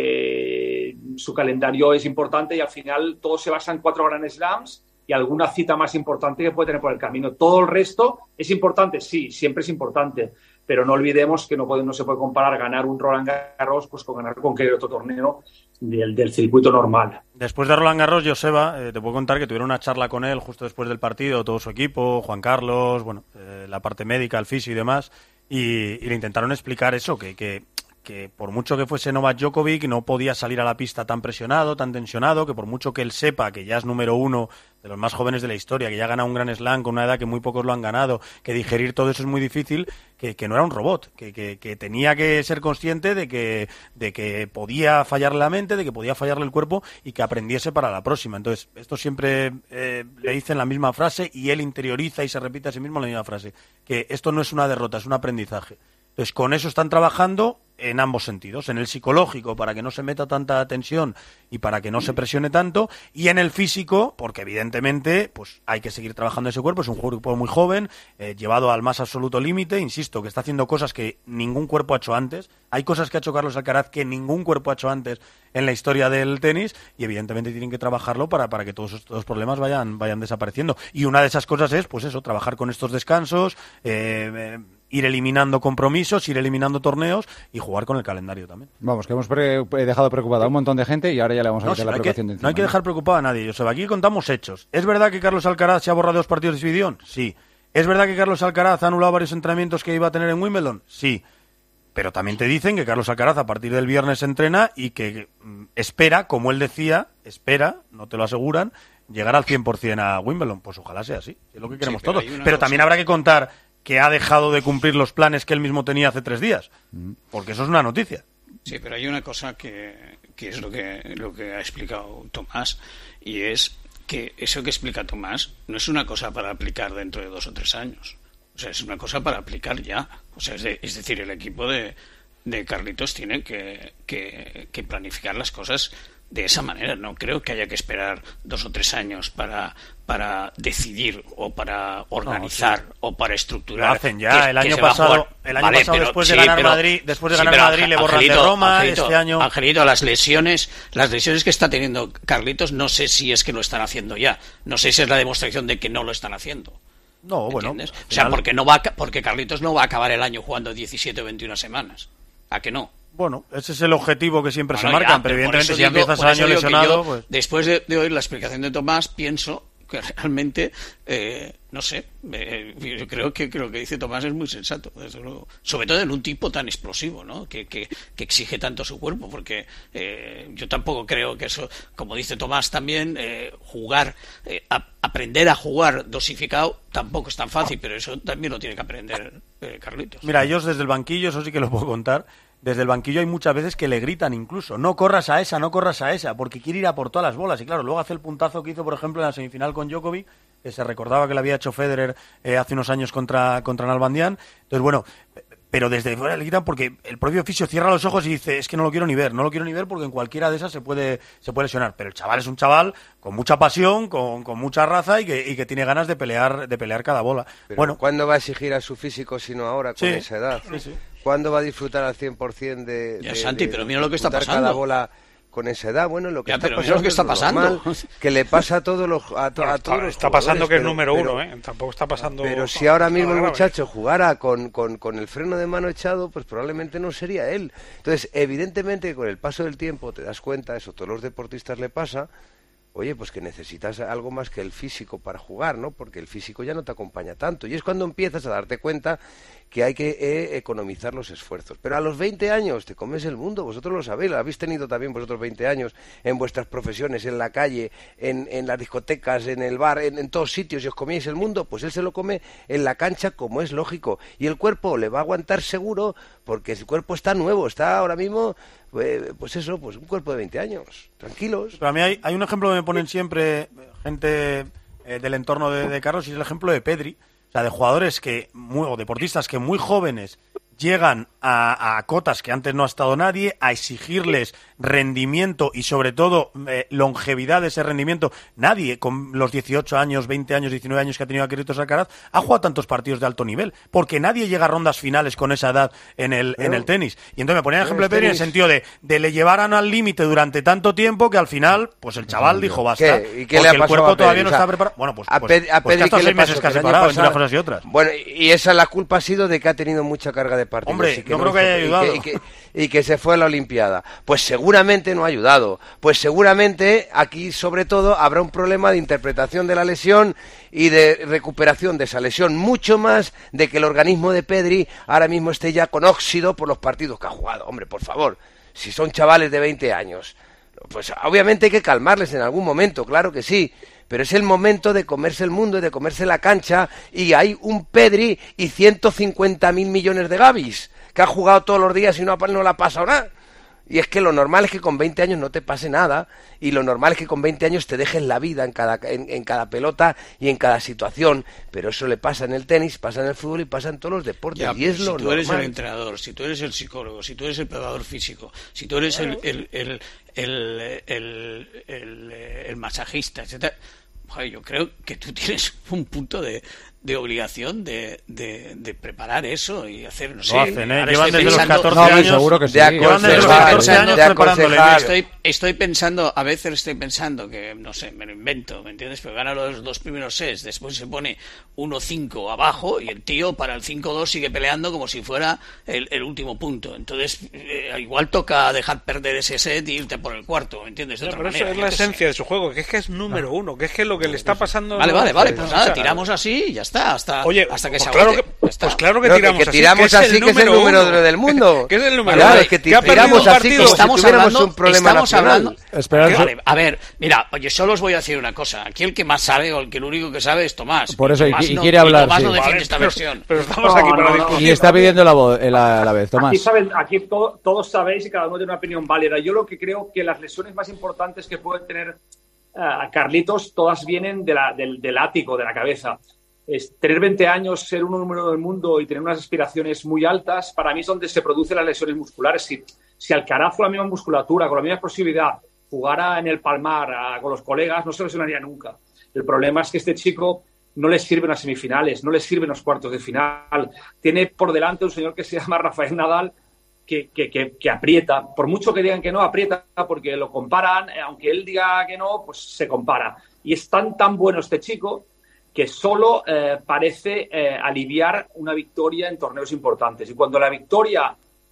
que su calendario es importante y al final todo se basa en cuatro Grand Slams y alguna cita más importante que puede tener por el camino. Todo el resto es importante, sí, siempre es importante, pero no olvidemos que no, puede, no se puede comparar ganar un Roland Garros pues, con ganar cualquier otro torneo del, del circuito normal. Después de Roland Garros, Joseba, eh, te puedo contar que tuvieron una charla con él justo después del partido, todo su equipo, Juan Carlos, bueno, eh, la parte médica, el fisio y demás, y, y le intentaron explicar eso, que... que que por mucho que fuese Novak Djokovic no podía salir a la pista tan presionado, tan tensionado, que por mucho que él sepa que ya es número uno de los más jóvenes de la historia, que ya ha ganado un Grand Slam con una edad que muy pocos lo han ganado, que digerir todo eso es muy difícil, que, que no era un robot, que, que, que tenía que ser consciente de que, de que podía fallarle la mente, de que podía fallarle el cuerpo y que aprendiese para la próxima. Entonces, esto siempre eh, le dicen la misma frase y él interioriza y se repite a sí mismo la misma frase, que esto no es una derrota, es un aprendizaje. Entonces, con eso están trabajando en ambos sentidos, en el psicológico para que no se meta tanta tensión y para que no se presione tanto, y en el físico, porque evidentemente pues hay que seguir trabajando ese cuerpo, es un cuerpo muy joven, eh, llevado al más absoluto límite, insisto, que está haciendo cosas que ningún cuerpo ha hecho antes, hay cosas que ha hecho Carlos Alcaraz que ningún cuerpo ha hecho antes en la historia del tenis, y evidentemente tienen que trabajarlo para, para que todos estos problemas vayan, vayan desapareciendo, y una de esas cosas es, pues eso, trabajar con estos descansos, eh, eh, ir eliminando compromisos, ir eliminando torneos y jugar con el calendario también. Vamos, que hemos pre- dejado preocupada a un montón de gente y ahora ya le vamos a No, quitar si la no hay preocupación que, de encima. no hay que dejar preocupado a nadie, Joseba. Aquí contamos hechos. ¿Es verdad que Carlos Alcaraz se ha borrado dos partidos de exhibición? Sí. ¿Es verdad que Carlos Alcaraz ha anulado varios entrenamientos que iba a tener en Wimbledon? Sí. Pero también te dicen que Carlos Alcaraz a partir del viernes entrena y que mm, espera, como él decía, espera, no te lo aseguran, llegar al cien por ciento a Wimbledon. Pues ojalá sea así, es lo que queremos Sí, pero todos. hay una Pero cosa- también habrá que contar que ha dejado de cumplir los planes que él mismo tenía hace tres días. Porque eso es una noticia. Sí, pero hay una cosa que, que es lo que, lo que ha explicado Tomás, y es que eso que explica Tomás no es una cosa para aplicar dentro de dos o tres años. O sea, es una cosa para aplicar ya. O sea, es, de- es decir, el equipo de, de Carlitos tiene que, que, que planificar las cosas de esa manera. No creo que haya que esperar dos o tres años para, para decidir o para organizar No, sí. o para estructurar. Lo hacen ya. que- el que año se va a pasado, jugar. el año Vale, pasado pero- después de sí, ganar pero- Madrid, después de sí, ganar pero, Madrid le borran de Angelito, Roma. Angelito, Este año. Angelito, las lesiones, las lesiones que está teniendo Carlitos, no sé si es que lo están haciendo ya. No sé si es la demostración de que no lo están haciendo. No, bueno. ¿Entiendes? al O sea, final- porque no va a ca- porque Carlitos no va a acabar el año jugando diecisiete o veintiuna semanas. ¿A que no? Bueno, ese es el objetivo que siempre Bueno, se marcan, ya, pero por evidentemente eso si ya digo- empiezas por el eso año digo que lesionado, yo, pues... después de, de oír la explicación de Tomás, pienso que realmente, eh, no sé, eh, yo creo que creo que dice Tomás es muy sensato, desde luego. Sobre todo en un tipo tan explosivo, ¿no? Que, que, que exige tanto su cuerpo, porque eh, yo tampoco creo que eso, como dice Tomás también, eh, jugar, eh, a, aprender a jugar dosificado tampoco es tan fácil, pero eso también lo tiene que aprender eh, Carlitos. Mira, ellos desde el banquillo, eso sí que lo puedo contar. Desde el banquillo hay muchas veces que le gritan incluso, no corras a esa, no corras a esa, porque quiere ir a por todas las bolas. Y claro, luego hace el puntazo que hizo, por ejemplo, en la semifinal con Djokovic, que se recordaba que le había hecho Federer eh, hace unos años contra, contra Nalbandián. Entonces, bueno, pero desde fuera le gritan porque el propio fisio cierra los ojos y dice, es que no lo quiero ni ver, no lo quiero ni ver porque en cualquiera de esas se puede se puede lesionar. Pero el chaval es un chaval con mucha pasión, con, con mucha raza y que, y que tiene ganas de pelear de pelear cada bola. Pero bueno, ¿cuándo va a exigir a su físico sino ahora con sí, esa edad? Sí, sí. ¿Cuándo va a disfrutar al cien por ciento de, ya, de, Santi, de, pero mira lo que está pasando. cada bola con esa edad? Bueno, lo que ya, está pero pasando mira lo que está es pasando. normal, que le pasa a todos los a, to, Bueno, a está, todos los está pasando que es pero, número pero, uno, ¿eh? Tampoco está pasando. Pero si ahora mismo el grave. muchacho jugara con, con, con el freno de mano echado, pues probablemente no sería él. Entonces, evidentemente, con el paso del tiempo te das cuenta, eso a todos los deportistas le pasa. Oye, pues que necesitas algo más que el físico para jugar, ¿no? Porque el físico ya no te acompaña tanto. Y es cuando empiezas a darte cuenta que hay que eh, economizar los esfuerzos. Pero a los veinte años te comes el mundo, vosotros lo sabéis, lo habéis tenido también vosotros veinte años en vuestras profesiones, en la calle, en, en las discotecas, en el bar, en, en todos sitios, y os comíais el mundo, pues él se lo come en la cancha como es lógico. Y el cuerpo le va a aguantar seguro porque el cuerpo está nuevo, está ahora mismo... pues eso, pues un cuerpo de veinte años, tranquilos. Pero a mí hay, hay un ejemplo que me ponen siempre gente eh, del entorno de, de Carlos y es el ejemplo de Pedri, o sea, de jugadores que, muy, o deportistas que muy jóvenes llegan a, a cotas que antes no ha estado nadie, a exigirles rendimiento y sobre todo eh, longevidad de ese rendimiento. Nadie con los dieciocho años, veinte años, diecinueve años que ha tenido Carlitos Alcaraz ha jugado tantos partidos de alto nivel, porque nadie llega a rondas finales con esa edad en el, en el tenis. Y entonces me ponía el ejemplo de Pedri en el sentido de, de le llevaran al límite durante tanto tiempo que al final, pues el chaval dijo basta, ¿Qué? ¿Y qué porque le ha el pasado cuerpo a Pedri? todavía no O sea, está preparado. Bueno, pues, a pues, Pedri, a pues Pedri que hasta ¿qué le seis meses pasó? que ha Que el año separado entre pasado- unas cosas y otras. Bueno, y esa la culpa ha sido de que ha tenido mucha carga de partidos. Hombre, y que no no creo que hizo- haya y ayudado. Y que, y que se fue a la Olimpiada. Pues seguramente no ha ayudado. Pues seguramente aquí, sobre todo, habrá un problema de interpretación de la lesión y de recuperación de esa lesión, mucho más de que el organismo de Pedri ahora mismo esté ya con óxido por los partidos que ha jugado. Hombre, por favor, si son chavales de veinte años, pues obviamente hay que calmarles en algún momento, claro que sí. Pero es el momento de comerse el mundo y de comerse la cancha, y hay un Pedri y ciento cincuenta mil millones de Gavis que ha jugado todos los días y no, ha- no le ha pasado nada. Y es que lo normal es que con veinte años no te pase nada, y lo normal es que con veinte años te dejes la vida en cada, en, en cada pelota y en cada situación, pero eso le pasa en el tenis, pasa en el fútbol y pasa en todos los deportes, Ya, y es si lo tú normal. eres el entrenador, si tú eres el psicólogo, si tú eres el preparador físico, si tú eres el, el, el, el, el, el, el masajista, etcétera, joder, yo creo que tú tienes un punto de, de obligación de, de, de preparar eso y hacer, no sé. hacen, ¿eh? ahora Llevan estoy desde los pensando- catorce años. seguro que sí. De Llevan desde los aconsejar, catorce años de preparándole. aconsejar. Estoy, estoy pensando, a veces estoy pensando que, no sé, me lo invento, ¿me entiendes? Pero gana los dos primeros sets, después se pone uno cinco abajo y el tío para el cinco dos sigue peleando como si fuera el, el último punto. Entonces, eh, igual toca dejar perder ese set e irte por el cuarto, ¿me entiendes? De Ya, otra pero manera, eso es yo la qué sé. esencia de su juego, que es que es número uno, que es que lo que le está pasando... Vale, vale, vale, pues O nada, sea, tiramos así y ya está, hasta, Oye, hasta que pues se claro agote. que- Ya está. pues claro que No, tiramos que así, tiramos que así, que es el número uno. del mundo. Que es el número Claro, uno. es que Que ha perdido tiramos un así partido. como si Estamos tuviéramos hablando, un problema estamos nacional. hablando. Esperanza- Vale, a ver, mira, yo solo os voy a decir una cosa. Aquí el que más sabe o el que el único que sabe es Tomás. Por eso, y- Tomás y no- quiere hablar, Tomás sí. no defiende Vale, esta pero- versión. Pero estamos No, aquí para no, no, discutir. Y está pidiendo la, voz, eh, la, la vez, Tomás. Aquí, saben, aquí to- todos sabéis y cada uno tiene una opinión válida. Yo lo que creo que las lesiones más importantes que pueden tener uh, Carlitos, todas vienen de la, del, del ático, de la cabeza. Es, tener veinte años, ser uno número del mundo y tener unas aspiraciones muy altas, para mí es donde se producen las lesiones musculares. Si, si Alcaraz con la misma musculatura, con la misma explosividad, jugara en el Palmar a, con los colegas, no se lesionaría nunca. El problema es que este chico no le sirven las semifinales, no le sirven los cuartos de final. Tiene por delante un señor que se llama Rafael Nadal, que, que, que, que aprieta. Por mucho que digan que no, aprieta, porque lo comparan. eh, Aunque él diga que no, pues se compara. Y es tan, tan bueno este chico que solo eh, parece eh, aliviar una victoria en torneos importantes. Y cuando la victoria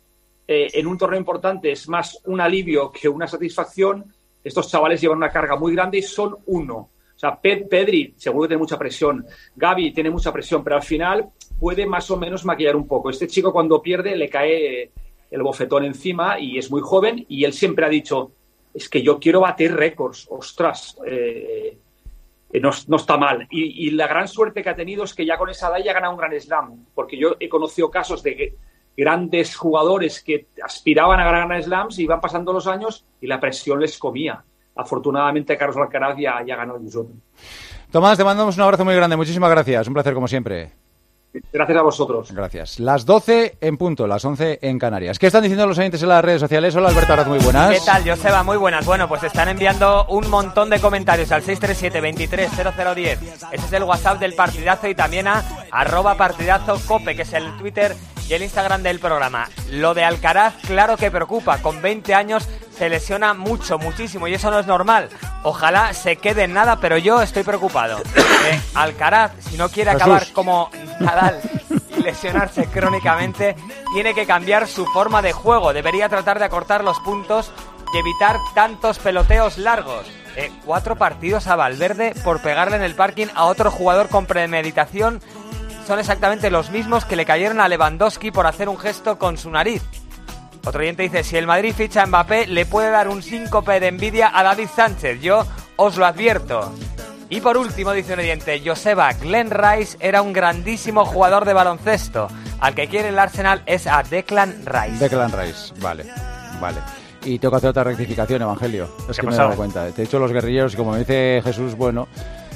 eh, en un torneo importante es más un alivio que una satisfacción, estos chavales llevan una carga muy grande y son uno. O sea, Pedri seguro que tiene mucha presión, Gavi tiene mucha presión, pero al final puede más o menos maquillar un poco. Este chico cuando pierde le cae el bofetón encima y es muy joven y él siempre ha dicho, es que yo quiero bater récords, ostras, eh, no, no está mal. Y, y la gran suerte que ha tenido es que ya con esa edad ya ha ganado un Grand Slam, porque yo he conocido casos de grandes jugadores que aspiraban a ganar Grand Slams y iban pasando los años y la presión les comía. Afortunadamente Carlos Alcaraz ya, ya ganó el U S Open. Tomás, te mandamos un abrazo muy grande, muchísimas gracias, un placer como siempre. Gracias a vosotros. Gracias. Las doce en punto, las once en Canarias. ¿Qué están diciendo los oyentes en las redes sociales? Hola, Alberto Araz, muy buenas. ¿Qué tal, Joseba? Muy buenas. Bueno, pues están enviando un montón de comentarios al seis tres siete, veintitrés, cero cero diez. Ese es el WhatsApp del Partidazo y también a arroba partidazo cope, que es el Twitter y el Instagram del programa. Lo de Alcaraz, claro que preocupa. Con veinte años se lesiona mucho, muchísimo, y eso no es normal. Ojalá se quede en nada, pero yo estoy preocupado. Eh, Alcaraz, si no quiere Jesús. acabar como Nadal y lesionarse crónicamente, tiene que cambiar su forma de juego. Debería tratar de acortar los puntos y evitar tantos peloteos largos. Eh, cuatro partidos a Valverde por pegarle en el parking a otro jugador con premeditación. Son exactamente los mismos que le cayeron a Lewandowski por hacer un gesto con su nariz. Otro oyente dice, si el Madrid ficha a Mbappé, le puede dar un síncope de envidia a David Sánchez. Yo os lo advierto. Y por último, dice un oyente, Joseba, Glenn Rice era un grandísimo jugador de baloncesto. Al que quiere el Arsenal es a Declan Rice. Declan Rice, vale, vale. Y tengo que hacer otra rectificación, Evangelio. Es ¿Qué que ha me he pasado? dado cuenta. Te he dicho los guerrilleros y como me dice Jesús, bueno,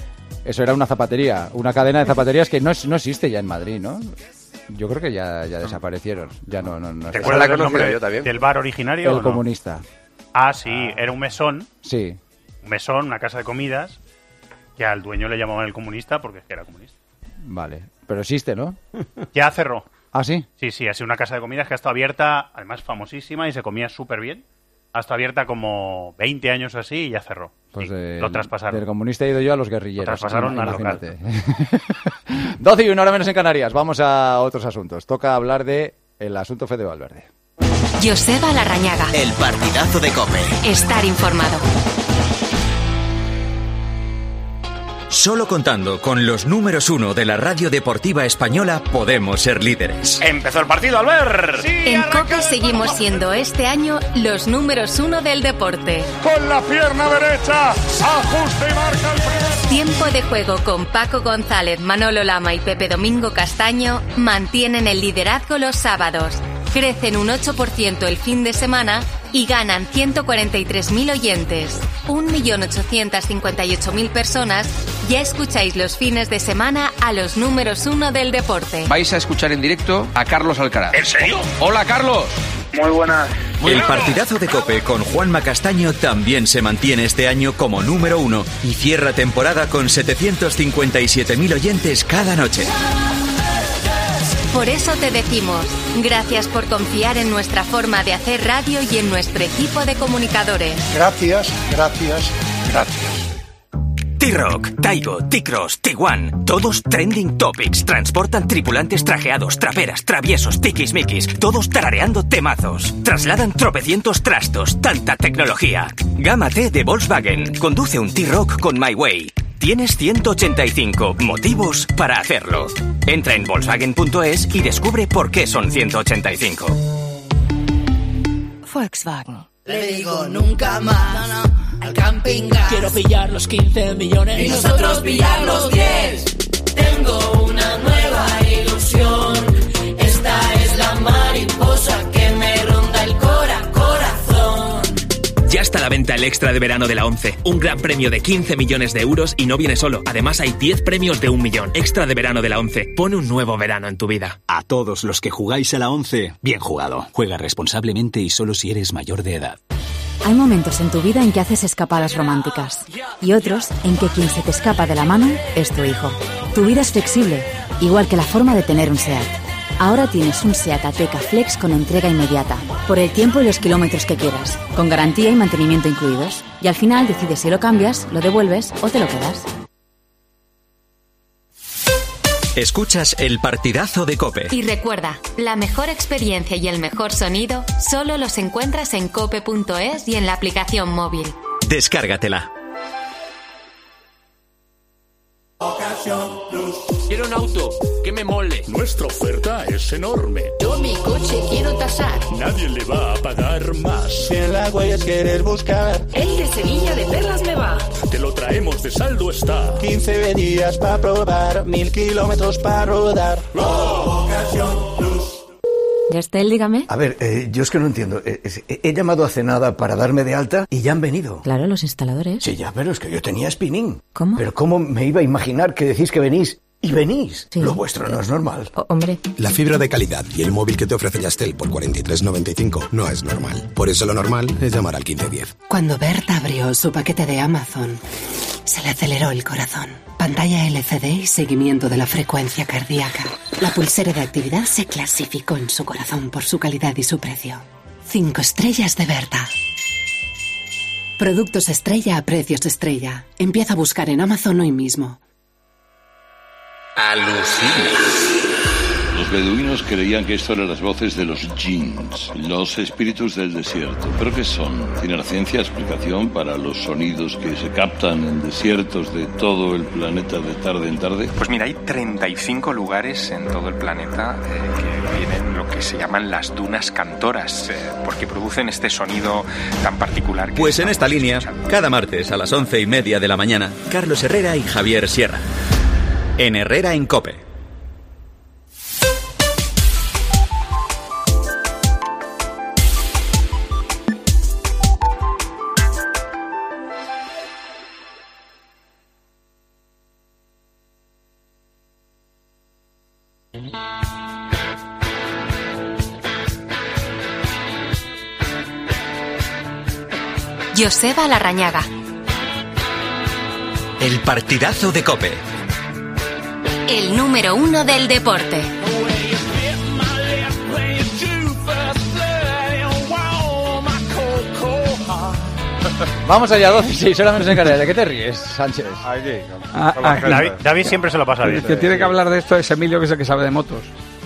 eso era una zapatería, una cadena de zapaterías que no, es- no existe ya en Madrid, ¿no? Yo creo que ya, ya desaparecieron. Ya no, no, no ¿Te existe. acuerdas del nombre del bar originario? El o no? comunista. Ah, sí, era un mesón. Sí. Un mesón, una casa de comidas, que al dueño le llamaban el comunista porque es que era comunista. Vale. Pero existe, ¿no? Ya cerró. ¿Ah, sí? Sí, sí, ha sido una casa de comidas que ha estado abierta, además famosísima, y se comía súper bien. Ha estado abierta como veinte años así y ya cerró. Pues Sí, del- lo traspasaron. Del comunista he ido yo a los guerrilleros. Lo traspasaron al Imagínate. doce y una hora menos en Canarias. Vamos a otros asuntos. Toca hablar de el asunto Fede Valverde. Joseba Larrañaga. El partidazo de COPE. Estar informado. Solo contando con los números uno de la radio deportiva española podemos ser líderes. Empezó el partido, Albert. En COPE seguimos siendo este año los números uno del deporte. Con la pierna derecha, ajuste y marca el primer. Tiempo de juego con Paco González, Manolo Lama y Pepe Domingo Castaño mantienen el liderazgo los sábados. Crecen un ocho por ciento el fin de semana y ganan ciento cuarenta y tres mil oyentes. un millón ochocientos cincuenta y ocho mil personas ya escucháis los fines de semana a los números uno del deporte. Vais a escuchar en directo a Carlos Alcaraz. ¿En serio? Hola, Carlos. Muy buenas. El partidazo de COPE con Juanma Castaño también se mantiene este año como número uno y cierra temporada con setecientos cincuenta y siete mil oyentes cada noche. Por eso te decimos, gracias por confiar en nuestra forma de hacer radio y en nuestro equipo de comunicadores. Gracias, gracias, gracias. T-Rock, Taigo, T-Cross, Tiguan, todos trending topics. Transportan tripulantes trajeados, traperas, traviesos, tiquismiquis, todos tarareando temazos. Trasladan tropecientos trastos, tanta tecnología. Gama T de Volkswagen, conduce un T-Rock con My Way. Tienes ciento ochenta y cinco motivos para hacerlo. Entra en Volkswagen punto es y descubre por qué son ciento ochenta y cinco. Volkswagen. Le digo nunca más al camping gas. Quiero pillar los quince millones y nosotros pillar los diez. Tengo una nueva ilusión. Esta es la mariposa que me ronda el cora, corazón. Ya está a la venta el extra de verano de la ONCE. Un gran premio de quince millones de euros y no viene solo. Además hay diez premios de un millón. Extra de verano de la ONCE. Pone un nuevo verano en tu vida. A todos los que jugáis a la ONCE, bien jugado. Juega responsablemente y solo si eres mayor de edad. Hay momentos en tu vida en que haces escapadas románticas y otros en que quien se te escapa de la mano es tu hijo. Tu vida es flexible, igual que la forma de tener un SEAT. Ahora tienes un SEAT Ateca Flex con entrega inmediata, por el tiempo y los kilómetros que quieras, con garantía y mantenimiento incluidos. Y al final decides si lo cambias, lo devuelves o te lo quedas. Escuchas el partidazo de COPE. Y recuerda, la mejor experiencia y el mejor sonido solo los encuentras en cope punto es y en la aplicación móvil. Descárgatela. Quiero un auto que me mole. Nuestra oferta es enorme. Yo mi coche quiero tasar. Nadie le va a pagar más. Si en las huellas quieres buscar, el de Sevilla de Perlas me va. Te lo traemos de saldo está. quince días para probar, mil kilómetros para rodar. Ocasión Plus. ¿Ya está él, dígame? A ver, eh, yo es que no entiendo. Eh, eh, he llamado hace nada para darme de alta y ya han venido. Claro, los instaladores. Sí, ya, pero es que yo tenía spinning. ¿Cómo? Pero ¿cómo me iba a imaginar que decís que venís? Y venís. Sí. Lo vuestro no es normal. O- hombre. La fibra de calidad y el móvil que te ofrece Yastel por cuarenta y tres noventa y cinco no es normal. Por eso lo normal es llamar al quince diez. Cuando Berta abrió su paquete de Amazon, se le aceleró el corazón. Pantalla L C D y seguimiento de la frecuencia cardíaca. La pulsera de actividad se clasificó en su corazón por su calidad y su precio. Cinco estrellas de Berta. Productos estrella a precios estrella. Empieza a buscar en Amazon hoy mismo. Alucina. Los beduinos creían que esto eran las voces de los jinns, los espíritus del desierto. ¿Pero qué son? ¿Tiene la ciencia explicación para los sonidos que se captan en desiertos de todo el planeta de tarde en tarde? Pues mira, hay treinta y cinco lugares en todo el planeta eh, que tienen lo que se llaman las dunas cantoras, eh, porque producen este sonido tan particular. Que Pues en esta línea, escuchando. cada martes a las once y media de la mañana, Carlos Herrera y Javier Sierra. En Herrera en COPE. Joseba Larrañaga. El partidazo de COPE. El número uno del deporte. Vamos allá, doce y seis, hora menos en Canarias. ¿De qué te ríes, Sánchez? Ah, ah, David, David siempre se lo pasa bien. El que tiene que hablar de esto es Emilio, que es el que sabe de motos.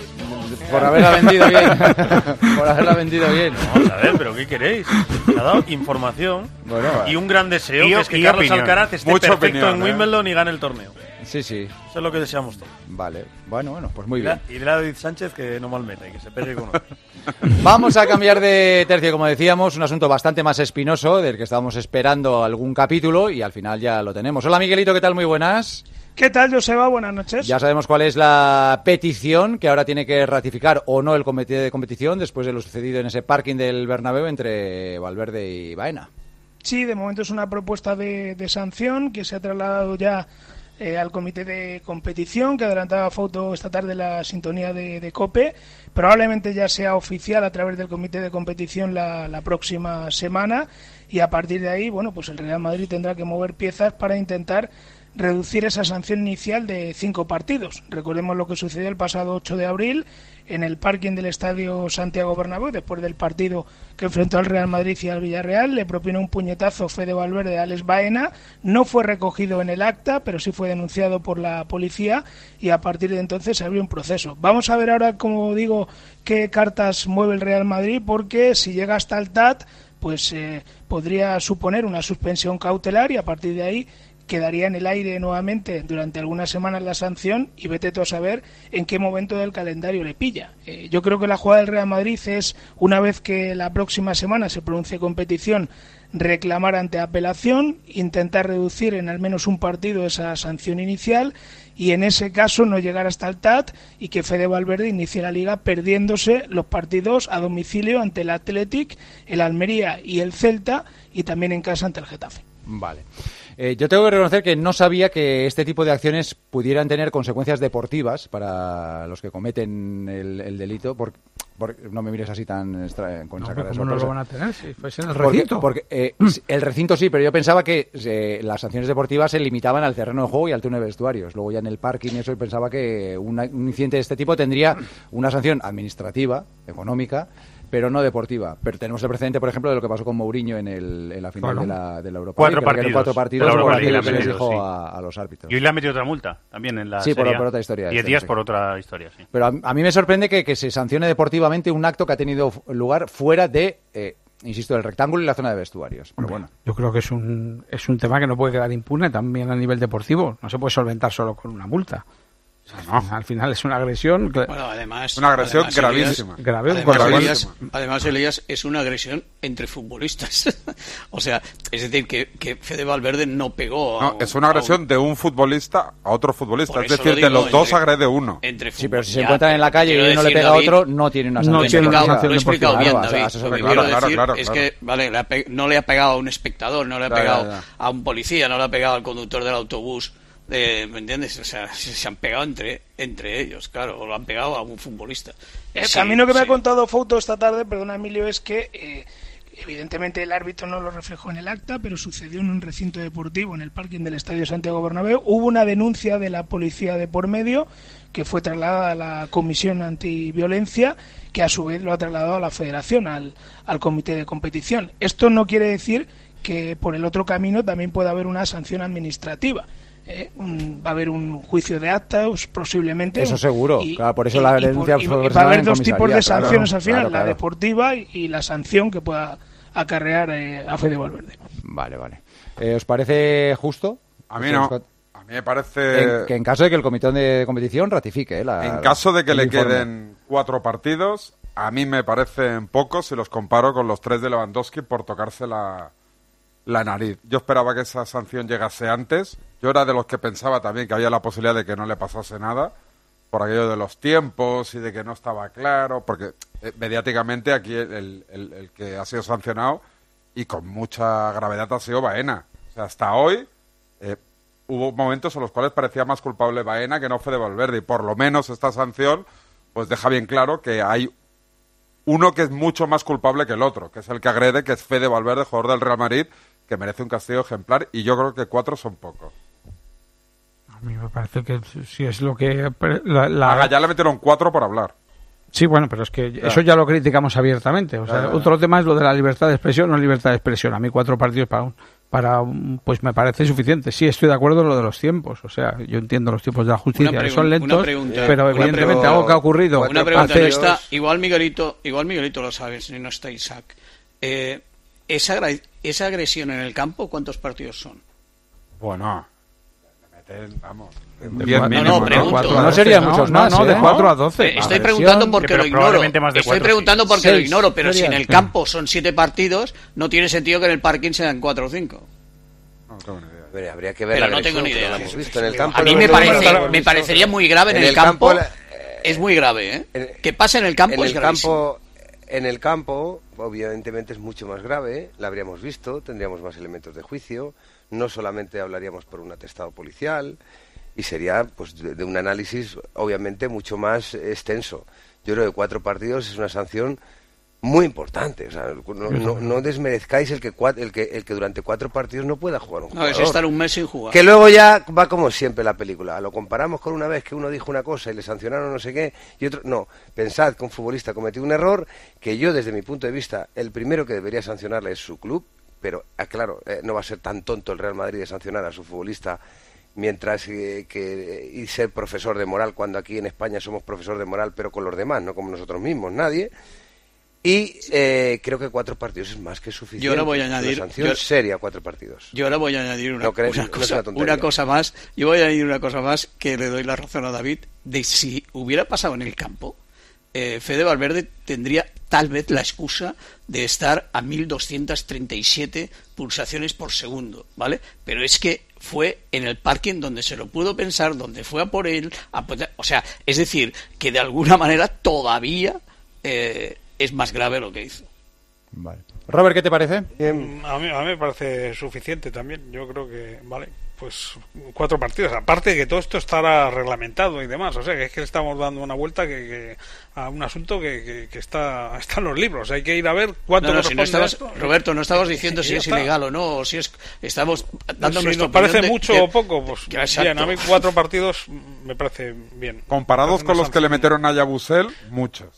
Por haberla vendido bien. Por haberla vendido bien. Vamos a ver, pero ¿qué queréis? Me ha dado información Bueno, y un gran deseo, y- que es que y Carlos opinión. Alcaraz esté Mucha perfecto opinión, en ¿eh? Wimbledon y gane el torneo. Sí, sí. Eso es lo que deseamos todos. Vale, bueno, bueno, pues muy Y bien. la- Y de David Sánchez que no mal meta y que se pegue con otro. Vamos a cambiar de tercio, como decíamos, un asunto bastante más espinoso, del que estábamos esperando algún capítulo y al final ya lo tenemos. Hola Miguelito, ¿qué tal? Muy buenas. ¿Qué tal, Joseba? Buenas noches. Ya sabemos cuál es la petición que ahora tiene que ratificar o no el comité de competición después de lo sucedido en ese parking del Bernabéu entre Valverde y Baena. Sí, de momento es una propuesta de, de sanción que se ha trasladado ya eh, al comité de competición, que adelantaba foto esta tarde la sintonía de, de COPE. Probablemente ya sea oficial a través del comité de competición la, la próxima semana y a partir de ahí, bueno, pues el Real Madrid tendrá que mover piezas para intentar reducir esa sanción inicial de cinco partidos. Recordemos lo que sucedió el pasado ocho de abril en el parking del Estadio Santiago Bernabéu, después del partido que enfrentó al Real Madrid y al Villarreal. Le propinó un puñetazo Fede Valverde a Alex Baena. No fue recogido en el acta, pero sí fue denunciado por la policía y a partir de entonces se abrió un proceso. Vamos a ver ahora, como digo, qué cartas mueve el Real Madrid, porque si llega hasta el T A T, pues eh, podría suponer una suspensión cautelar y a partir de ahí quedaría en el aire nuevamente durante algunas semanas la sanción y vete tú a saber en qué momento del calendario le pilla. Eh, yo creo que la jugada del Real Madrid es, una vez que la próxima semana se pronuncie competición, reclamar ante apelación, intentar reducir en al menos un partido esa sanción inicial y en ese caso no llegar hasta el T A T y que Fede Valverde inicie la liga perdiéndose los partidos a domicilio ante el Athletic, el Almería y el Celta y también en casa ante el Getafe. Vale. Eh, yo tengo que reconocer que no sabía que este tipo de acciones pudieran tener consecuencias deportivas para los que cometen el, el delito. Por, por- no me mires así tan extra, con No, esa cara de ¿cómo no lo sorpresa. van a tener si fuese en el Porque- recinto? Porque, eh, sí, el recinto sí, pero yo pensaba que eh, las sanciones deportivas se limitaban al terreno de juego y al túnel de vestuarios. Luego ya en el parking y eso, y pensaba que una- un incidente de este tipo tendría una sanción administrativa, económica, pero no deportiva. Pero tenemos el precedente, por ejemplo, de lo que pasó con Mourinho en, el, en la final Bueno. de la, de la Europa Cuatro League. Creo que eran partidos. Cuatro partidos De la por Europa League aquello que le les han dijo metido, a, a los árbitros. Y hoy le han metido otra multa también en la Sí, por- Serie A. por otra historia, Diez esta, días sí. por otra historia, sí. Pero a, a mí me sorprende que, que se sancione deportivamente un acto que ha tenido f- lugar fuera de... eh, insisto, el rectángulo y la zona de vestuarios. Pero bueno. Yo creo que es un, es un tema que no puede quedar impune también a nivel deportivo. No se puede solventar solo con una multa. O sea, no. Al final es una agresión. Bueno, además. Una agresión además, gravísima. Elías, Grave, además, gravísima. Elías, además, Elías, es una agresión entre futbolistas. O sea, es decir, que, que Fede Valverde no pegó. No, a, es una agresión un... de un futbolista a otro futbolista. Por Es eso decir, lo digo, de los entre, dos agrede uno. Entre sí, pero si se ya, encuentran en la calle y uno le pega David, a otro, no tiene una sanción. No tiene una sanción. Lo he explicado bien, claro, David. o sea, Lo que claro, quiero claro, decir claro, es claro. que, vale, le ha pe... no le ha pegado a un espectador, no le ha Ya, pegado ya, ya. a un policía, no le ha pegado al conductor del autobús. Eh, ¿Me entiendes? O sea, se, se han pegado entre entre ellos, claro, o lo han pegado a un futbolista. El Sí, camino que me sí. ha contado Fouto esta tarde, perdona Emilio, es que eh, evidentemente el árbitro no lo reflejó en el acta, pero sucedió en un recinto deportivo, en el parking del Estadio Santiago Bernabéu. Hubo una denuncia de la policía de por medio que fue trasladada a la Comisión Antiviolencia, que a su vez lo ha trasladado a la Federación, al, al Comité de Competición. Esto no quiere decir que por el otro camino también pueda haber una sanción administrativa. Eh, un, va a haber un juicio de actas posiblemente. Eso seguro, y, claro, por eso y, la y denuncia por, y, fue y va a personal haber en dos tipos de comisaría, sanciones claro, al final, claro, la claro. deportiva y, y la sanción que pueda acarrear eh, a Fede Valverde. Vale, vale. Eh, ¿Os parece justo? A mí no. A mí me parece... En, que en caso de que el comité de competición ratifique. Eh, la, En caso de que el le informe. queden cuatro partidos, a mí me parecen pocos si los comparo con los tres de Lewandowski por tocarse la, la nariz. Yo esperaba que esa sanción llegase antes. Yo era de los que pensaba también que había la posibilidad de que no le pasase nada, por aquello de los tiempos y de que no estaba claro, porque eh, mediáticamente aquí el, el, el que ha sido sancionado y con mucha gravedad ha sido Baena. O sea, hasta hoy eh, hubo momentos en los cuales parecía más culpable Baena que no Fede Valverde, y por lo menos esta sanción pues deja bien claro que hay uno que es mucho más culpable que el otro, que es el que agrede, que es Fede Valverde, jugador del Real Madrid, que merece un castigo ejemplar, y yo creo que cuatro son pocos. A mí me parece que si es lo que... La, la... A Gallá le metieron cuatro por hablar. Sí, bueno, pero es que Ya. eso ya lo criticamos abiertamente. O sea, Ya, ya, ya. otro tema es lo de la libertad de expresión o no libertad de expresión. A mí cuatro partidos para un, para un- pues me parece suficiente. Sí, estoy de acuerdo en lo de los tiempos. O sea, yo entiendo los tiempos de la justicia, Una que pregun- son una lentos, pregunta, pero una evidentemente pregunta- algo que ha ocurrido Una pregunta, hace... no está, igual Miguelito, igual Miguelito lo sabe, si no está Isaac. Eh, esa, agra- esa agresión en el campo, ¿cuántos partidos son? Bueno, le meten, vamos, De diez cua- mínimo, no, ¿no? pregunto. cuatro a No doce, serían no, muchos no, más, no, ¿eh? de cuatro a doce. Eh, Estoy Agresión, preguntando porque pero lo ignoro. probablemente más de Estoy cuatro, preguntando sí. porque lo Seis ignoro, pero si en serían. el campo son siete partidos, no tiene sentido que en el parking sean cuatro o cinco. No tengo ni idea. Pero habría que ver Pero la no tengo agresión, ni que idea. no la hemos visto. En el campo A mí no me, hemos parece, visto. me parecería muy grave en, En el, el campo. campo, la- es muy grave, ¿eh? En- Que pase en el campo en es el gravísimo. campo en el campo obviamente es mucho más grave, la habríamos visto, tendríamos más elementos de juicio, no solamente hablaríamos por un atestado policial y sería pues de, de un análisis obviamente mucho más extenso. Yo creo que cuatro partidos es una sanción muy importante, o sea, no, no, no desmerezcáis el que, cua- el que el que durante cuatro partidos no pueda jugar un No, jugador. es estar un mes sin jugar. Que luego ya va como siempre la película. Lo comparamos con una vez que uno dijo una cosa y le sancionaron no sé qué y otro... No, pensad que un futbolista cometió un error que yo desde mi punto de vista el primero que debería sancionarle es su club, pero ah, claro, eh, no va a ser tan tonto el Real Madrid de sancionar a su futbolista mientras eh, que y ser profesor de moral cuando aquí en España somos profesor de moral pero con los demás, no como nosotros mismos, nadie. Y eh, creo que cuatro partidos es más que suficiente. Yo ahora voy a añadir- Una sanción yo- seria, cuatro partidos. Yo ahora voy a añadir una, No crees- una no es cosa, una tontería. una cosa más. Yo voy a añadir una cosa más que le doy la razón a David. De si hubiera pasado en el campo, eh, Fede Valverde tendría tal vez la excusa de estar a mil doscientas treinta y siete pulsaciones por segundo, ¿vale? Pero es que fue en el parking donde se lo pudo pensar, donde fue a por él, a por- o sea, es decir, que de alguna manera todavía eh, es más grave lo que hizo. Vale. Robert, ¿qué te parece? Mm, A mí, a mí me parece suficiente también. Yo creo que, vale, pues cuatro partidos. Aparte de que todo esto estará reglamentado y demás. O sea, que es que le estamos dando una vuelta que, que- a un asunto que, que- que está, está en los libros. Hay que ir a ver cuánto No, no, si no corresponde a estabas, esto. Roberto, no estabas diciendo Y si ya es está. ilegal o no, o si es, estamos dando Si nuestra nos parece opinión de- mucho de- o poco, pues Exacto. bien, a mí cuatro partidos me parece bien. Comparados Una con los que le sanción. metieron a Yabusel, muchos.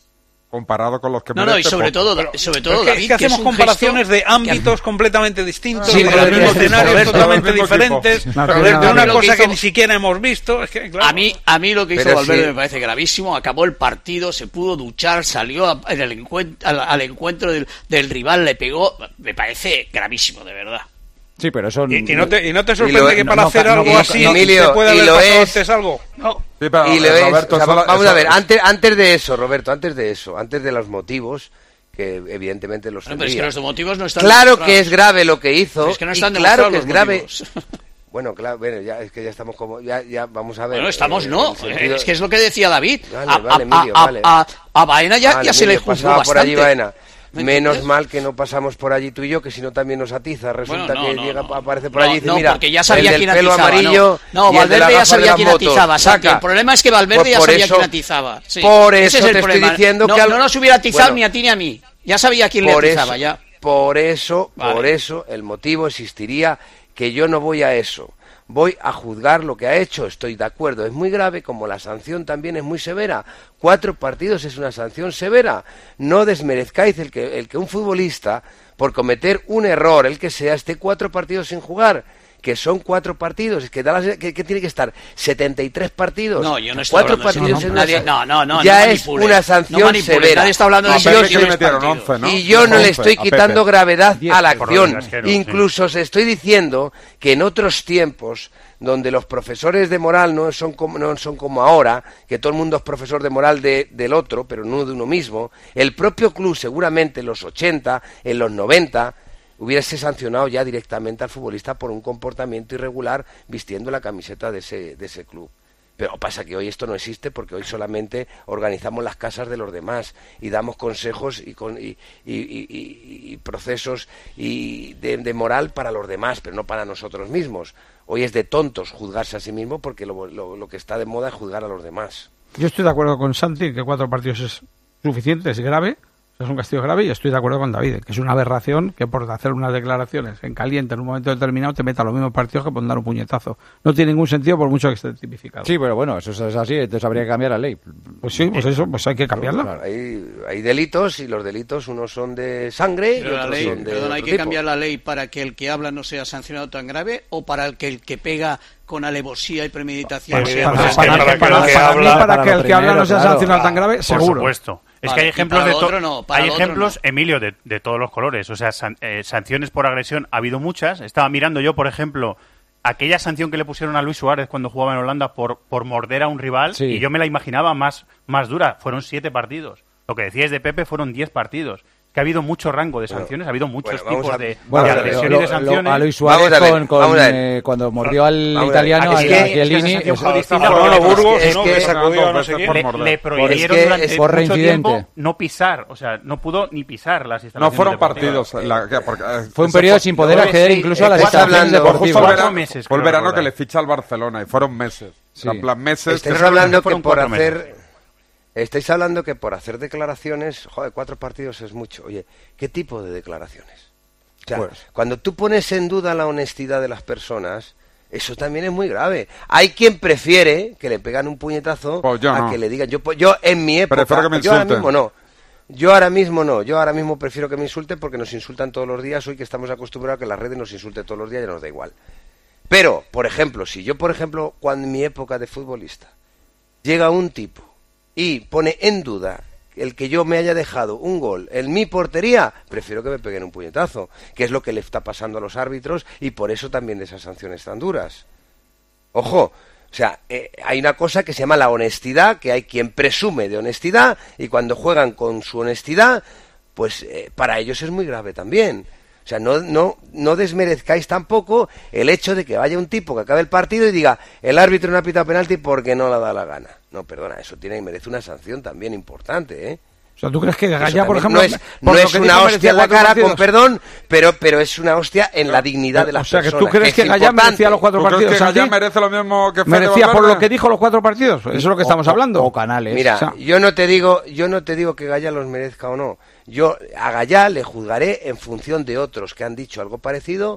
comparado con los que No, merece. no, y sobre poco. todo, sobre todo es que, David, es que hacemos es un comparaciones gesto de ámbitos completamente distintos, Sí, de pero los mismos es- escenarios Roberto, totalmente mismo diferentes, equipo. de, Roberto, de una lo cosa que que, hizo- ni siquiera hemos visto. Es que, claro. A mí, a mí lo que hizo Pero Valverde sí. me parece gravísimo. Acabó el partido, se pudo duchar, salió a- en el encuent- al, al encuentro del, del rival, le pegó. Me parece gravísimo, de verdad. Sí, pero eso... Y, y no te, y no te Y sorprende lo- que no, para no, hacer no, algo no, así Emilio, se puede y haber lo pasado es- antes algo. No. Sí, pero, Y lo eh, es, Roberto, o sea, solo- vamos eso- a ver, antes, antes de eso, Roberto, antes de eso, antes de los motivos, que evidentemente los Bueno, pero es tendría. que los motivos no están Claro demostrados. que es grave lo que hizo, Pero es que no están y claro demostrados que es los grave. motivos. Bueno, claro, bueno, ya es que ya estamos como, ya, ya vamos a ver. Bueno, estamos eh, no, el sentido- es que es lo que decía David. Vale, a, vale, a- Emilio, a- vale. a- a Baena ya, Vale, ya se le Emilio, juzgó pasaba por allí bastante. Baena. ¿Me Menos entiendes? mal que no pasamos por allí tú y yo, que si no también nos atiza. Resulta Bueno, no, que no, llega, no. aparece por No, allí y dice, no, mira, porque ya sabía el del quién pelo atizaba, amarillo no. No, y el de Valverde la ya gafa de sabía las quién motos. atizaba, Santi. Saca. El problema es que Valverde Pues ya por sabía eso- quién atizaba. Sí. por Ese eso es el te estoy problema. diciendo no, que al- no nos hubiera atizado Bueno, ni a ti ni a mí. Ya sabía quién le por atizaba, eso, ya. Por eso, Vale. por eso, el motivo existiría que yo no voy a eso. Voy a juzgar lo que ha hecho, estoy de acuerdo, es muy grave, como la sanción también es muy severa. Cuatro partidos es una sanción severa. No desmerezcáis el que, el que un futbolista, por cometer un error, el que sea, esté cuatro partidos sin jugar. Que son cuatro partidos, es que, da la- que, que tiene que estar setenta y tres partidos. No, yo no estoy cuatro hablando de eso, partidos no, en nadie- una- no, no, no, ya no es manipule, una no sanción manipule, severa. nadie está hablando de Y eso, yo, que soy- le metieron once, ¿no? y yo no le once estoy a quitando Pepe. gravedad diez a la por acción. rasquero, Incluso os estoy diciendo que en otros tiempos, donde los profesores de moral no son como, no son como ahora, que todo el mundo es profesor de moral de, del otro, pero no de uno mismo, el propio club seguramente en los ochenta, en los noventa, hubiese sancionado ya directamente al futbolista por un comportamiento irregular vistiendo la camiseta de ese, de ese club. Pero pasa que hoy esto no existe porque hoy solamente organizamos las casas de los demás y damos consejos y, con, y, y, y, y- y procesos y de, de moral para los demás, pero no para nosotros mismos. Hoy es de tontos juzgarse a sí mismo porque lo, lo, lo que está de moda es juzgar a los demás. Yo estoy de acuerdo con Santi que cuatro partidos es suficiente, es grave, es un castigo grave, y estoy de acuerdo con David, que es una aberración que por hacer unas declaraciones en caliente en un momento determinado te meta los mismos partidos que por dar un puñetazo. No tiene ningún sentido por mucho que esté tipificado. Sí, pero bueno, eso es así, entonces habría que cambiar la ley. Pues sí, pues eso, pues hay que cambiarla. Claro, hay, hay delitos y los delitos unos son de sangre y Pero la otros ley, son de perdón, hay otro que tipo. cambiar la ley para que el que habla no sea sancionado tan grave o para el que el que pega con alevosía y premeditación Para- sea para- más para- grave. para- Para, que para mí, habla- para para que lo el que habla primero, no sea claro. sancionado tan grave, Por seguro. supuesto. Es Vale, que hay y ejemplos para de lo to- otro no, para hay lo otro ejemplos, no. Emilio, de, de todos los colores. O sea, san- eh, sanciones por agresión ha habido muchas. Estaba mirando yo, por ejemplo, aquella sanción que le pusieron a Luis Suárez cuando jugaba en Holanda por, por morder a un rival, Sí. y yo me la imaginaba más, más dura. Fueron siete partidos. Lo que decíais de Pepe fueron diez partidos. Que ha habido mucho rango de sanciones, ha habido muchos bueno, vamos tipos a- de, Bueno, de Vamos a ver, agresión lo- y de lo- sanciones. a Luis Suárez Vamos a ver, con, con, vamos a ver. eh, cuando mordió al Vamos a ver. italiano, Es a que- a es que Chiellini, esa sanción eso- fue distinta. Manolo Porque Burgos, es ¿no? que- que sacudió no sé por quién. le, morder. le prohibieron Es que durante es por mucho reincidente. tiempo no pisar, o sea, no pudo ni pisar las No instalaciones fueron deportivas. partidos. la- que- porque, eh, fue un eso periodo fue- sin poder no, acceder sí, incluso a las estás instalaciones hablando- Justo el deportivas. Cuatro verano, meses, fue el creo verano que recordar. le ficha al Barcelona y fueron meses. Sí. En plan, meses. Estáis que- hablando que fueron por cuatro hacer meses. estáis hablando que por hacer declaraciones, joder, cuatro partidos es mucho. Oye, ¿qué tipo de declaraciones? O sea, Pues- cuando tú pones en duda la honestidad de las personas, eso también es muy grave. Hay quien prefiere que le pegan un puñetazo Pues yo a no. que le digan. Yo, pues, yo en mi época, Prefiero que me yo ahora insulten. mismo no. Yo ahora mismo no. Yo ahora mismo prefiero que me insulten porque nos insultan todos los días. Hoy que estamos acostumbrados a que las redes nos insulten todos los días, ya nos da igual. Pero, por ejemplo, si yo, por ejemplo, cuando en mi época de futbolista llega un tipo y pone en duda el que yo me haya dejado un gol en mi portería, prefiero que me peguen un puñetazo, que es lo que le está pasando a los árbitros y por eso también de esas sanciones tan duras. Ojo, o sea, eh, hay una cosa que se llama la honestidad, que hay quien presume de honestidad y cuando juegan con su honestidad, pues eh, para ellos es muy grave también. O sea, no, no, no desmerezcáis tampoco el hecho de que vaya un tipo que acabe el partido y diga el árbitro no ha pitado penalti porque no le ha dado la gana. No, perdona, eso tiene merece una sanción también importante, ¿eh? O sea, ¿tú crees que Eso Gallá, por también ejemplo, no es, por no lo es que una dijo, hostia merecía en la cuatro cara, partidos? con perdón, pero, pero es una hostia en la dignidad de las O sea, que tú personas. crees que, es Gallá importante. merecía los cuatro ¿Tú crees partidos. que Gallá Santi? merece lo mismo que Fede Merecía por Valverde? lo que dijo los cuatro partidos. Eso es lo que estamos O- hablando. O Canales. Mira, O sea, yo no te digo, yo no te digo que Gallá los merezca o no. Yo a Gallá le juzgaré en función de otros que han dicho algo parecido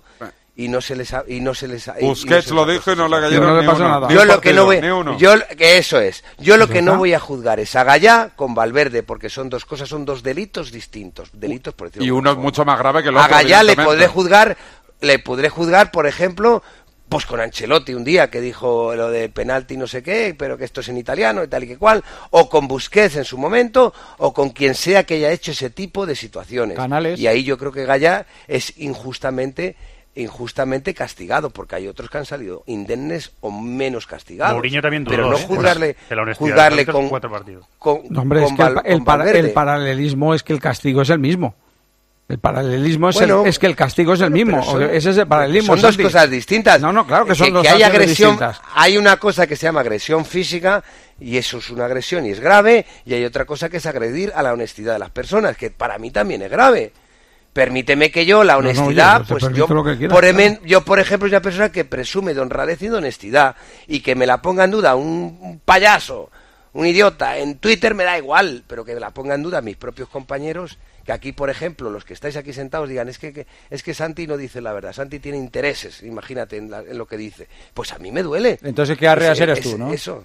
y no se les ha, y no se les ha, Busquets no se lo dijo y no le cayeron no le ni pasó uno. nada. Ni yo un lo que partido, no voy ni uno. yo que eso es yo lo ¿Ya que no está? voy a juzgar es a Gallá con Valverde, porque son dos cosas, son dos delitos distintos, delitos por decirlo Y de uno es alguna mucho más grave que el forma. otro. A Gallá le evidentemente. podré juzgar le podré juzgar por ejemplo pues con Ancelotti un día que dijo lo de penalti no sé qué, pero que esto es en italiano y tal y que cual, o con Busquets en su momento, o con quien sea que haya hecho ese tipo de situaciones. Canales. Y ahí yo creo que Gallá es injustamente injustamente castigado, porque hay otros que han salido indemnes o menos castigados. Mourinho también dudó, pero no ¿eh? juzgarle, De la honestidad, juzgarle de los con, cuatro partidos. con, No, hombre, con es que el, Val- el con para- Valverde. el paralelismo es que el castigo es el mismo. El paralelismo es, Bueno, el, es que el castigo es el bueno, mismo. pero son- Ese es el paralelismo. Son dos Santi. cosas distintas. No, no, claro que son dos que hay acciones agresión, distintas. hay una cosa que se llama agresión física y eso es una agresión y es grave, y hay otra cosa que es agredir a la honestidad de las personas, que para mí también es grave. Permíteme que yo, la No, no, honestidad, oye, yo te pues permito yo lo que quieras, por, claro. emen- yo, por ejemplo, soy una persona que presume de honradez y de honestidad, y que me la ponga en duda un, un payaso, un idiota, en Twitter me da igual, pero que me la ponga en duda mis propios compañeros, que aquí, por ejemplo, los que estáis aquí sentados digan, es que, que- es que Santi no dice la verdad, Santi tiene intereses, imagínate en, la- en lo que dice. Pues a mí me duele. Entonces, ¿qué arreas Ese- eres ese- tú, no? Eso.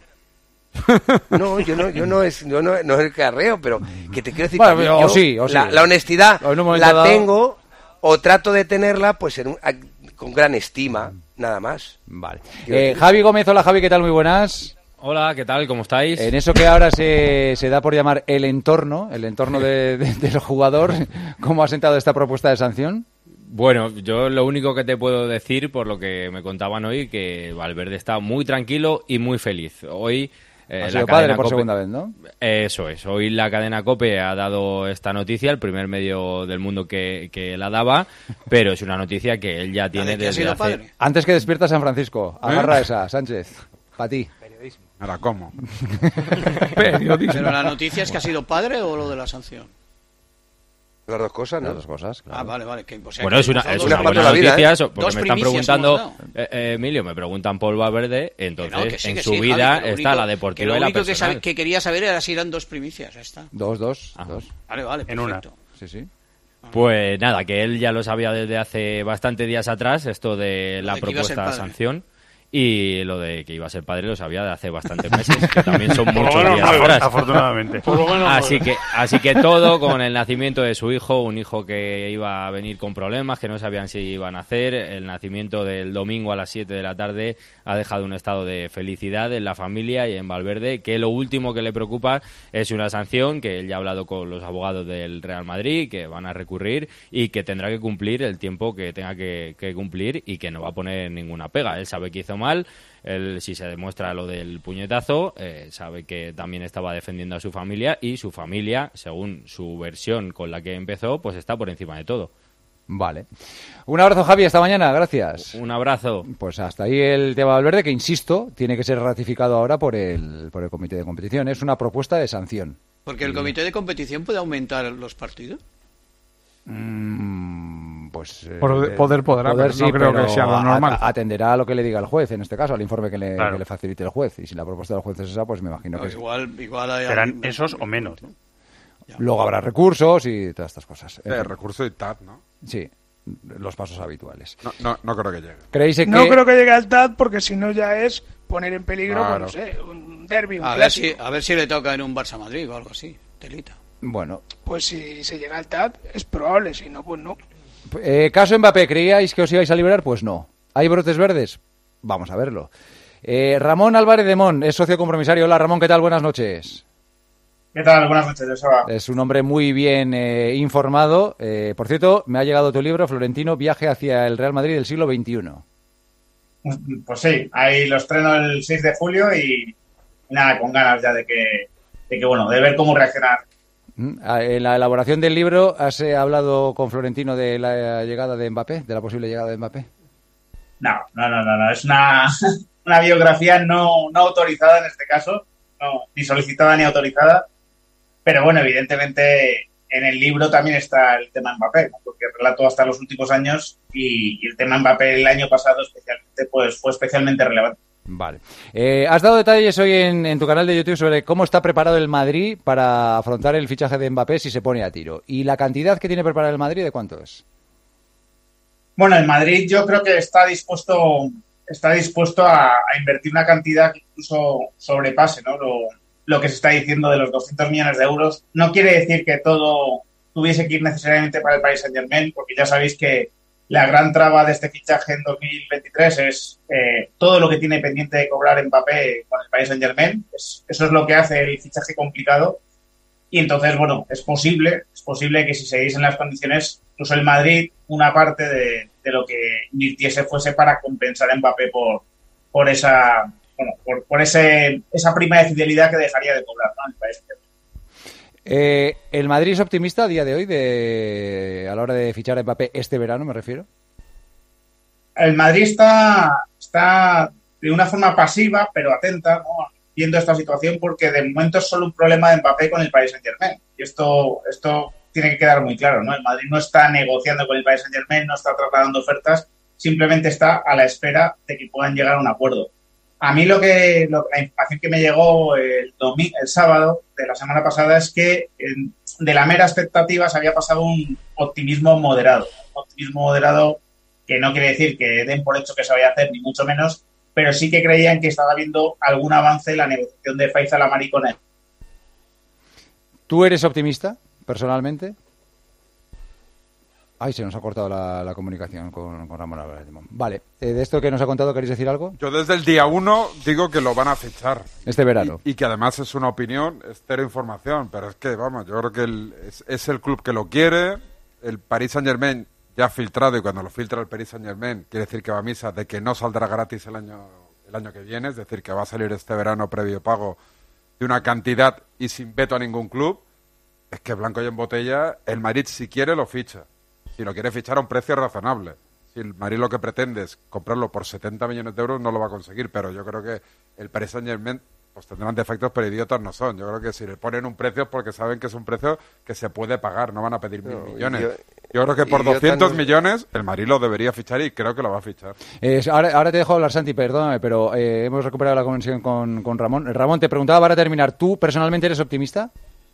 No, yo no, yo no es, yo no, no es el que arreo, pero que te quiero decir, Bueno, para mí, o yo sí, o sí. la, la honestidad O en un momento la dado- tengo o trato de tenerla, pues en un- a- con gran estima, nada más. Vale. Quiero Eh, decir- Javi Gómez, hola Javi, ¿qué tal? Muy buenas. Hola, ¿qué tal? ¿Cómo estáis? En eso que ahora se, se da por llamar el entorno, el entorno de- de- del jugador, ¿cómo ha sentado esta propuesta de sanción? Bueno, yo lo único que te puedo decir, por lo que me contaban hoy, que Valverde está muy tranquilo y muy feliz. Hoy eh, Ha la sido padre cadena por COPE- segunda vez, ¿no? Eso es. Hoy la cadena COPE ha dado esta noticia, el primer medio del mundo que, que la daba, pero es una noticia que él ya tiene desde hace... Antes que despierta San Francisco, agarra esa, Sánchez, para ti. Ahora, ¿cómo? Pero la noticia es que ha sido padre o lo de la sanción. Las dos cosas, ¿no? Las dos cosas, Ah, vale, vale. Que, o sea, Bueno, que es una, hemos dado es dos una primicias. buena noticia ¿eh? eso, porque Dos me están primicias preguntando, hemos dado. eh, eh, Emilio, me preguntan por Valverde, entonces Que no, que sí, en que su sí, Javi, vida que lo está único- la que deportiva lo y la único que, personal. sabe- que quería saber era si eran dos primicias, ya está. Dos, dos, dos. Vale, vale, En una. perfecto. Sí, sí. Pues nada, que él ya lo sabía desde hace bastante días atrás, esto de la de que iba a ser propuesta de padre. sanción. Y lo de que iba a ser padre lo sabía de hace bastantes meses, que también son Por lo muchos menos días nueve, atrás. afortunadamente. Por lo menos Así nueve. que, así que todo con el nacimiento de su hijo, un hijo que iba a venir con problemas, que no sabían si iban a hacer. El nacimiento del domingo a las siete de la tarde ha dejado un estado de felicidad en la familia y en Valverde, que lo último que le preocupa es una sanción, que él ya ha hablado con los abogados del Real Madrid, que van a recurrir y que tendrá que cumplir el tiempo que tenga que, que cumplir y que no va a poner ninguna pega. Él sabe que hizo mal. Él, si se demuestra lo del puñetazo, eh, sabe que también estaba defendiendo a su familia y su familia, según su versión con la que empezó, pues está por encima de todo. Vale. Un abrazo, Javi, hasta mañana, gracias. Un abrazo. Pues hasta ahí el tema Valverde, que insisto, tiene que ser ratificado ahora por el, por el comité de competición. Es una propuesta de sanción. Porque el comité de competición puede aumentar los partidos. Mm, pues eh, Por- poder podrá, pero no sí, creo que pero sea lo a- normal. a- atenderá a lo que le diga el juez, en este caso, al informe que le, Claro. que le facilite el juez. Y si la propuesta del juez es esa, pues me imagino que sí. Igual, igual hay Serán algún- esos o menos. ¿no? Luego habrá recursos y todas estas cosas. En Eh, fin, recurso y T A D, ¿no? sí, los pasos habituales. No, no, no creo que llegue. ¿Creéis que...? No creo que llegue al T A D porque si no ya es poner en peligro, Claro. pues, no sé, un derbi, un A ver, clásico. si, a ver si le toca en un Barça-Madrid o algo así. Telita. Bueno, Pues si se llega al T A D es probable, si no, pues no. eh, caso Mbappé, ¿creíais que os ibais a librar? Pues no. ¿Hay brotes verdes? Vamos a verlo. Eh, Ramón Álvarez de Mon es socio compromisario. Hola Ramón, ¿qué tal? Buenas noches. ¿Qué tal? Buenas noches, Joseba. Es un hombre muy bien eh, informado. Eh, por cierto, me ha llegado tu libro, Florentino, Viaje hacia el Real Madrid del siglo veintiuno. Pues sí, ahí lo estreno el seis de julio y, y nada, con ganas ya de que, de que, bueno, de ver cómo reaccionar. Mm, ah, En la elaboración del libro, ¿has eh, hablado con Florentino de la llegada de Mbappé, de la posible llegada de Mbappé? No, no, no, no, no. Es una, una biografía no, no autorizada en este caso, no, ni solicitada ni autorizada, pero bueno, evidentemente en el libro también está el tema Mbappé, ¿no? Porque relato hasta los últimos años y, y el tema Mbappé el año pasado especialmente, pues fue especialmente relevante. Vale. Eh, has dado detalles hoy en, en tu canal de YouTube sobre cómo está preparado el Madrid para afrontar el fichaje de Mbappé si se pone a tiro. ¿Y la cantidad que tiene preparado el Madrid de cuánto es? Bueno, el Madrid yo creo que está dispuesto está dispuesto a, a invertir una cantidad que incluso sobrepase, ¿no? lo, lo que se está diciendo de los doscientos millones de euros. No quiere decir que todo tuviese que ir necesariamente para el Paris Saint-Germain, porque ya sabéis que la gran traba de este fichaje en dos mil veintitrés es eh, todo lo que tiene pendiente de cobrar Mbappé con el Paris Saint-Germain. Es, eso es lo que hace el fichaje complicado. Y entonces, bueno, es posible, es posible que si seguís en las condiciones, incluso el Madrid, una parte de, de lo que invirtiese fuese para compensar a Mbappé por, por esa, bueno, por, por ese, esa prima de fidelidad que dejaría de cobrar, ¿no? El Paris Saint-Germain. Eh, ¿El Madrid es optimista a día de hoy de, a la hora de fichar a Mbappé este verano, me refiero? El Madrid está, está de una forma pasiva, pero atenta, ¿no?, viendo esta situación, porque de momento es solo un problema de Mbappé con el Paris Saint-Germain. Y esto, esto tiene que quedar muy claro, ¿no? El Madrid no está negociando con el Paris Saint-Germain, no está trasladando ofertas, simplemente está a la espera de que puedan llegar a un acuerdo. A mí lo que lo, la información que me llegó el, domingo, el sábado de la semana pasada es que en, de la mera expectativa se había pasado un optimismo moderado. Un optimismo moderado que no quiere decir que den por hecho que se vaya a hacer, ni mucho menos, pero sí que creían que estaba habiendo algún avance en la negociación de Faiza Lamari con él. ¿Tú eres optimista, personalmente? Ay, se nos ha cortado la, la comunicación con, con Ramón Álvarez. Vale, eh, de esto que nos ha contado, ¿queréis decir algo? Yo desde el día uno digo que lo van a fichar. Este verano. Y, y que además es una opinión, es cero información, pero es que, vamos, yo creo que el, es, es el club que lo quiere, el Paris Saint-Germain ya ha filtrado, y cuando lo filtra el Paris Saint-Germain quiere decir que va a misa de que no saldrá gratis el año el año que viene, es decir, que va a salir este verano previo pago de una cantidad y sin veto a ningún club. Es que blanco y en botella, el Madrid si quiere lo ficha, si lo quiere fichar a un precio razonable. Si el Madrid lo que pretende es comprarlo por setenta millones de euros, no lo va a conseguir, pero yo creo que el Paris Saint-Germain pues tendrán defectos, pero idiotas no son. Yo creo que si le ponen un precio es porque saben que es un precio que se puede pagar, no van a pedir mil no, millones. Yo, yo creo que por doscientos tan... millones el Madrid lo debería fichar y creo que lo va a fichar. Eh, ahora, ahora te dejo hablar, Santi, perdóname, pero eh, hemos recuperado la conexión con, con Ramón. Ramón, te preguntaba para terminar, ¿tú personalmente eres optimista?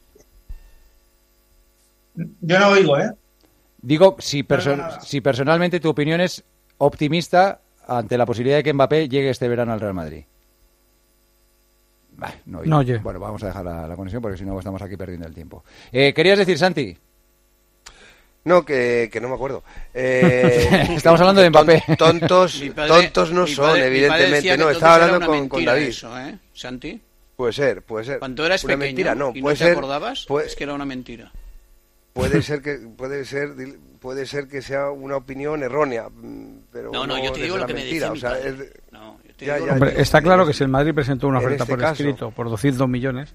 Yo no oigo, ¿eh? Digo, si, perso- no, no, no. si personalmente tu opinión es optimista ante la posibilidad de que Mbappé llegue este verano al Real Madrid. Bah, no, no oye. Bueno, vamos a dejar la, la conexión porque si no estamos aquí perdiendo el tiempo. Eh, ¿Querías decir, Santi? No, que, que no me acuerdo. Eh, Estamos hablando de Mbappé. Ton, tontos, padre, tontos no son, padre, evidentemente. No, estaba hablando con, con David. Eso, ¿eh, Santi? Puede ser, puede ser. Cuando eras una pequeño mentira, no, y puede no te ser, acordabas, puede, es que era una mentira. Puede ser que puede ser puede ser que sea una opinión errónea, pero no, no, no yo te digo lo que mentira, me decía o sea, es, no, yo te ya, digo ya, Hombre, está claro que si el Madrid presentó una oferta este por caso, escrito por doscientos millones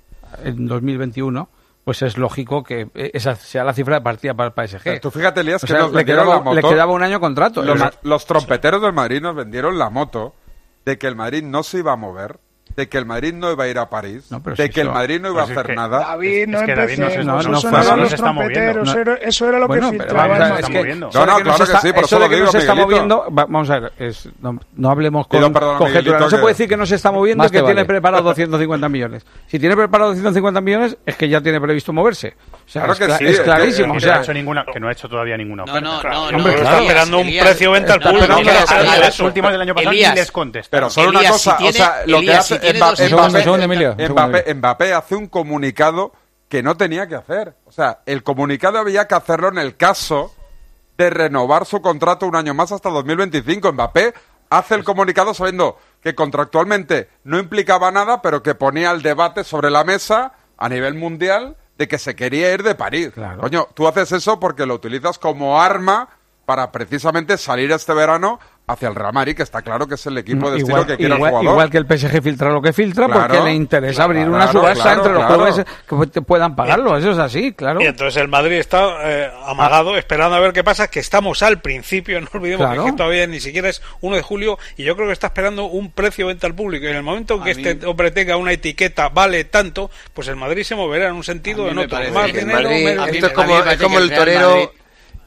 en dos mil veintiuno, pues es lógico que esa sea la cifra de partida para el P S G. Pero tú fíjate, Elías, o que sea, nos le, vendieron quedaba, la moto. le quedaba un año de contrato. Los, el, los trompeteros del Madrid nos vendieron la moto de que el Madrid no se iba a mover, de que el Madrid no iba a ir a París, no, de si que eso, el Madrid no iba pues a hacer es nada. David, no es que empecé, David no, no, no, eso no, eran no los se está trompeteros, moviendo. Eso, eso era lo bueno, que pero filtraba. vamos a ver, es que, no, no, claro que sí, por eso lo digo, no se está Miguelito. moviendo, vamos a ver, es, no, no hablemos con Pido perdón, conjeturas. No se que... puede decir que no se está moviendo y que vale. tiene preparado doscientos cincuenta millones. Si tiene preparado doscientos cincuenta millones es que ya tiene previsto moverse. O sea, claro es, que cla- sí, es es clarísimo. que, o sea, no ha hecho ninguna, que no ha hecho todavía ninguna oferta. No, no, claro. no, Hombre, no, está Elías, esperando un Elías, precio venta al no, público. no, Elías, no, Elías, no, las últimas del año pasado Elías, ni les contesta. Pero solo Elías, una cosa, si tiene, o sea, lo Elías, que hace si tiene Mbappé, doscientos Segundo, segundo, Emilio. Mbappé, Mbappé hace un comunicado que no tenía que hacer. O sea, el comunicado había que hacerlo en el caso de renovar su contrato un año más hasta dos mil veinticinco. Mbappé hace el comunicado sabiendo que contractualmente no implicaba nada, pero que ponía el debate sobre la mesa a nivel mundial de que se quería ir de París. Claro. Coño, tú haces eso porque lo utilizas como arma para precisamente salir este verano hacia el Real Madrid, que está claro que es el equipo de igual, estilo que quiere igual, el jugador. Igual que el P S G filtra lo que filtra, Claro, porque le interesa claro, abrir una claro, subasta claro, entre los claro. clubes que te puedan pagarlo. Eso es así, claro. Y entonces el Madrid está eh, amagado, ah. esperando a ver qué pasa, que estamos al principio, no olvidemos claro. que, que todavía ni siquiera es uno de julio, y yo creo que está esperando un precio venta al público, y en el momento en que mí... este hombre tenga una etiqueta vale tanto, pues el Madrid se moverá en un sentido o en otro. Más dinero, Madrid, menos esto es como, es como el torero...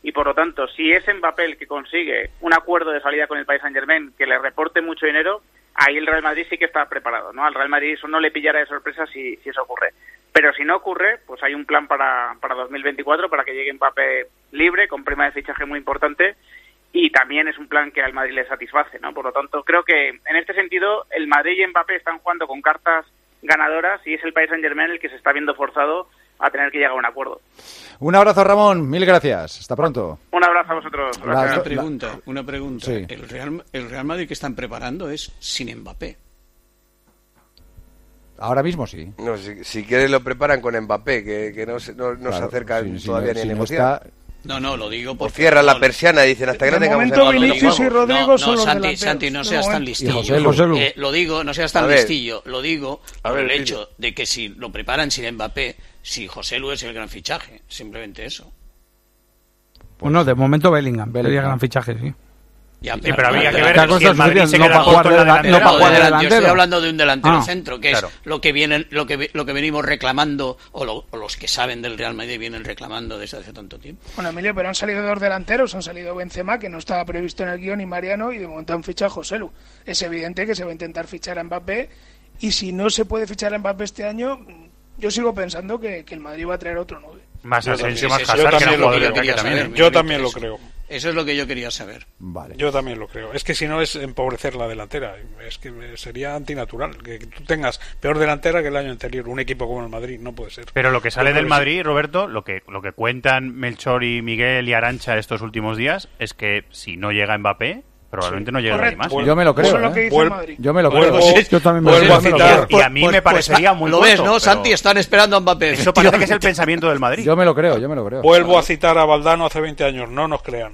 y por lo tanto, si es Mbappé el que consigue un acuerdo de salida con el Paris Saint-Germain que le reporte mucho dinero, ahí el Real Madrid sí que está preparado, ¿no? Al Real Madrid eso no le pillará de sorpresa si, si eso ocurre. Pero si no ocurre, pues hay un plan para, para dos mil veinticuatro para que llegue Mbappé libre, con prima de fichaje muy importante, y también es un plan que al Madrid le satisface, ¿no? Por lo tanto, creo que en este sentido el Madrid y Mbappé están jugando con cartas ganadoras y es el Paris Saint-Germain el que se está viendo forzado a tener que llegar a un acuerdo. Un abrazo, Ramón. Mil gracias. Hasta pronto. Un abrazo a vosotros. La, una pregunta, la, una pregunta. Sí. El Real, el Real Madrid que están preparando es sin Mbappé. Ahora mismo sí. No, si, si quieres lo preparan con Mbappé, que, que no, se, no, no claro, se acercan sí, todavía si ni a no, negociar. Si no No, no, lo digo porque... O cierran la persiana y dicen hasta que no tengamos... De momento Vinicius y Rodrigo no, son no, los Santi, delanteros. Santi, no seas no, tan listillo. José Lu. José Lu. Eh, lo digo, no seas tan ver, listillo. Lo digo por ver, el dile. hecho de que si lo preparan sin Mbappé, si José Lu es el gran fichaje. Simplemente eso. Bueno, de momento Bellingham. Bellingham. Sería gran fichaje, sí. Ya, Sí, pero habría que pero- ver si el Madrid se no queda para corto jugar en la de delan- delantera. no para No, jugar de delante, yo delantero. estoy hablando de un delantero Ah, centro, que claro. es lo que vienen, lo que lo que venimos reclamando, o, lo- o los que saben del Real Madrid vienen reclamando desde hace tanto tiempo. Bueno, Emilio, pero han salido dos delanteros, han salido Benzema, que no estaba previsto en el guión, y Mariano, y de momento han fichado a José Lu. Es evidente que se va a intentar fichar a Mbappé, y si no se puede fichar a Mbappé este año, yo sigo pensando que, que el Madrid va a traer otro nueve. Más Yo Asensio, también- más yo Hazard, que también eran lo jugadores de quería ataque saber. también. Yo también lo creo. Eso es lo que yo quería saber. Vale. Yo también lo creo. Es que si no es empobrecer la delantera. Es que sería antinatural. Que tú tengas peor delantera que el año anterior. Un equipo como el Madrid. No puede ser. Pero lo que sale Yo del creo que Madrid, Roberto, lo que, lo que cuentan Melchor y Miguel y Arantxa estos últimos días es que si no llega Mbappé, probablemente no llegue nadie más. Yo me lo creo. Eso es lo ¿eh? que dice Vuel- el Madrid. Yo me lo Vuelvo- creo. Yo también me vuelvo lo a creo. citar. Y a mí me parecería muy Lo corto, ves, ¿no, pero Santi? Están esperando a Mbappé. Eso parece que es el pensamiento del Madrid. Yo me lo creo, yo me lo creo. Vuelvo a citar a Valdano hace veinte años. No nos crean.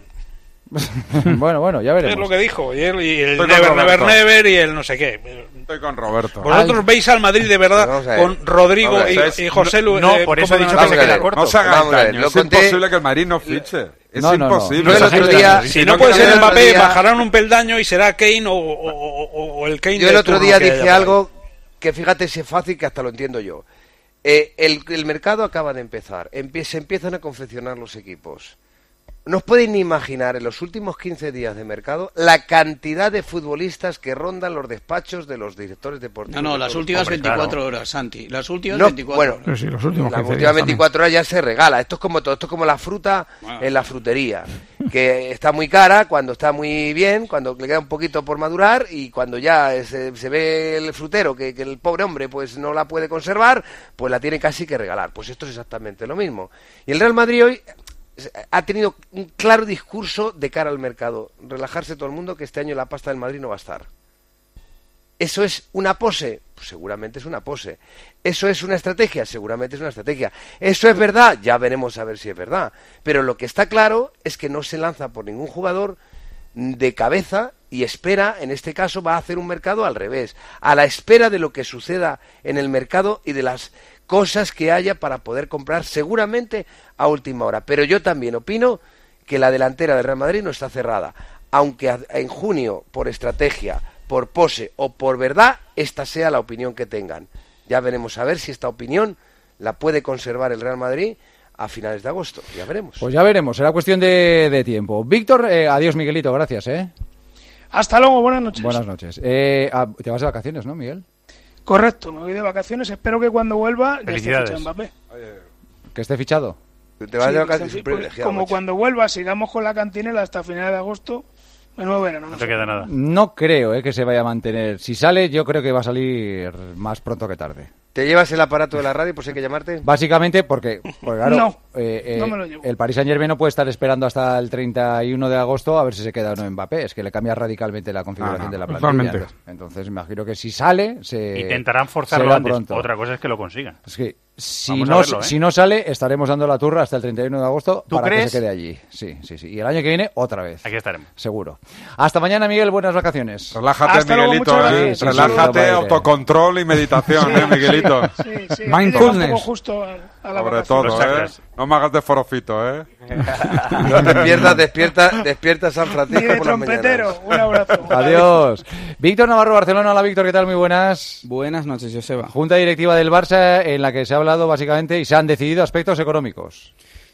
bueno, bueno, ya veremos. Es lo que dijo. Y el, y el Estoy con Never, Never, Roberto. Never y el no sé qué. Estoy con Roberto. Vosotros Ay. veis al Madrid de Vamos a verdad ver. con Rodrigo Vamos a ver. y, y José Lu. No, eh, por eso he como dicho que se delantero. queda ver. corto. No se haga Vamos a ver, daño. lo Es conté- imposible que el Madrid no fiche. Es No, no, no. imposible. Yo el otro día- Si Si no no puede queda ser el otro Mbappé, día- bajarán un peldaño y será Kane o, o, o- o el Kane Yo de el otro turno día que haya dije por ahí. algo que fíjate si es fácil, que hasta lo entiendo yo. Eh, el, el mercado acaba de empezar, empie- se empiezan a confeccionar los equipos. No os podéis ni imaginar en los últimos quince días de mercado la cantidad de futbolistas que rondan los despachos de los directores deportivos. No, no, de las todos. últimas Hombre, veinticuatro claro. horas, Santi. Las últimas No, veinticuatro bueno, horas. Sí, sí, los últimos Las quince últimas días veinticuatro horas ya se regala. Esto es como todo, esto es como la fruta Wow. en la frutería, que está muy cara cuando está muy bien, cuando le queda un poquito por madurar y cuando ya se, se ve el frutero que, que el pobre hombre pues no la puede conservar, pues la tiene casi que regalar. Pues esto es exactamente lo mismo. Y el Real Madrid hoy ha tenido un claro discurso de cara al mercado. Relajarse todo el mundo, que este año la pasta del Madrid no va a estar. ¿Eso es una pose? Pues seguramente es una pose. ¿Eso es una estrategia? Seguramente es una estrategia. ¿Eso es verdad? Ya veremos a ver si es verdad. Pero lo que está claro es que no se lanza por ningún jugador de cabeza y espera, en este caso va a hacer un mercado al revés, a la espera de lo que suceda en el mercado y de las cosas que haya para poder comprar seguramente a última hora. Pero yo también opino que la delantera del Real Madrid no está cerrada, aunque a- en junio, por estrategia, por pose o por verdad, esta sea la opinión que tengan. Ya veremos a ver si esta opinión la puede conservar el Real Madrid a finales de agosto. Ya veremos. Pues ya veremos, será cuestión de, de tiempo. Víctor, eh, adiós Miguelito, gracias, ¿eh? Hasta luego, buenas noches. Buenas noches. Eh, ah, te vas de vacaciones, ¿no, Miguel? Correcto, me voy de vacaciones. Espero que cuando vuelva ya esté Felicidades. fichado Mbappé. Que esté fichado. Te vas Sí, de que vacaciones, esté un fi- privilegiado, como macho. cuando vuelva sigamos con la cantinela hasta finales de agosto, menudo verano. No te queda nada. No creo eh, que se vaya a mantener. Si sale, yo creo que va a salir más pronto que tarde. ¿Te llevas el aparato de la radio por si hay que llamarte? Básicamente porque, porque claro, No, eh, eh, no me lo llevo. el Paris Saint-Germain no puede estar esperando hasta el treinta y uno de agosto a ver si se queda o no Mbappé. Es que le cambia radicalmente la configuración Ah, no, de la plantilla. totalmente. Entonces, me imagino que si sale, se Intentarán forzarlo será antes. pronto. Otra cosa es que lo consigan. Es que si Vamos a no, verlo, ¿eh? si no sale, estaremos dando la turra hasta el treinta y uno de agosto ¿Tú para crees? que se quede allí. Sí, sí, sí. Y el año que viene, otra vez. Aquí estaremos. Seguro. Hasta mañana, Miguel. Buenas vacaciones. Relájate, Hasta luego, Miguelito. muchas ¿eh? gracias. Sí, sí, sí, Relájate, sí, sí. autocontrol y meditación, ¿eh, Miguelito? Sí, sí, Mindfulness. un poco justo a, a la Sobre vacación. todo, Los ¿eh? chakras. No me hagas de forofito, ¿eh? No te pierdas, despierta, despierta San Ni Francisco de por las mañanas. trompetero, un abrazo. Adiós. Víctor Navarro, Barcelona. Hola, Víctor. ¿Qué tal? Muy buenas. Buenas noches, Joseba. Junta directiva del Barça en la que se ha hablado básicamente y se han decidido aspectos económicos.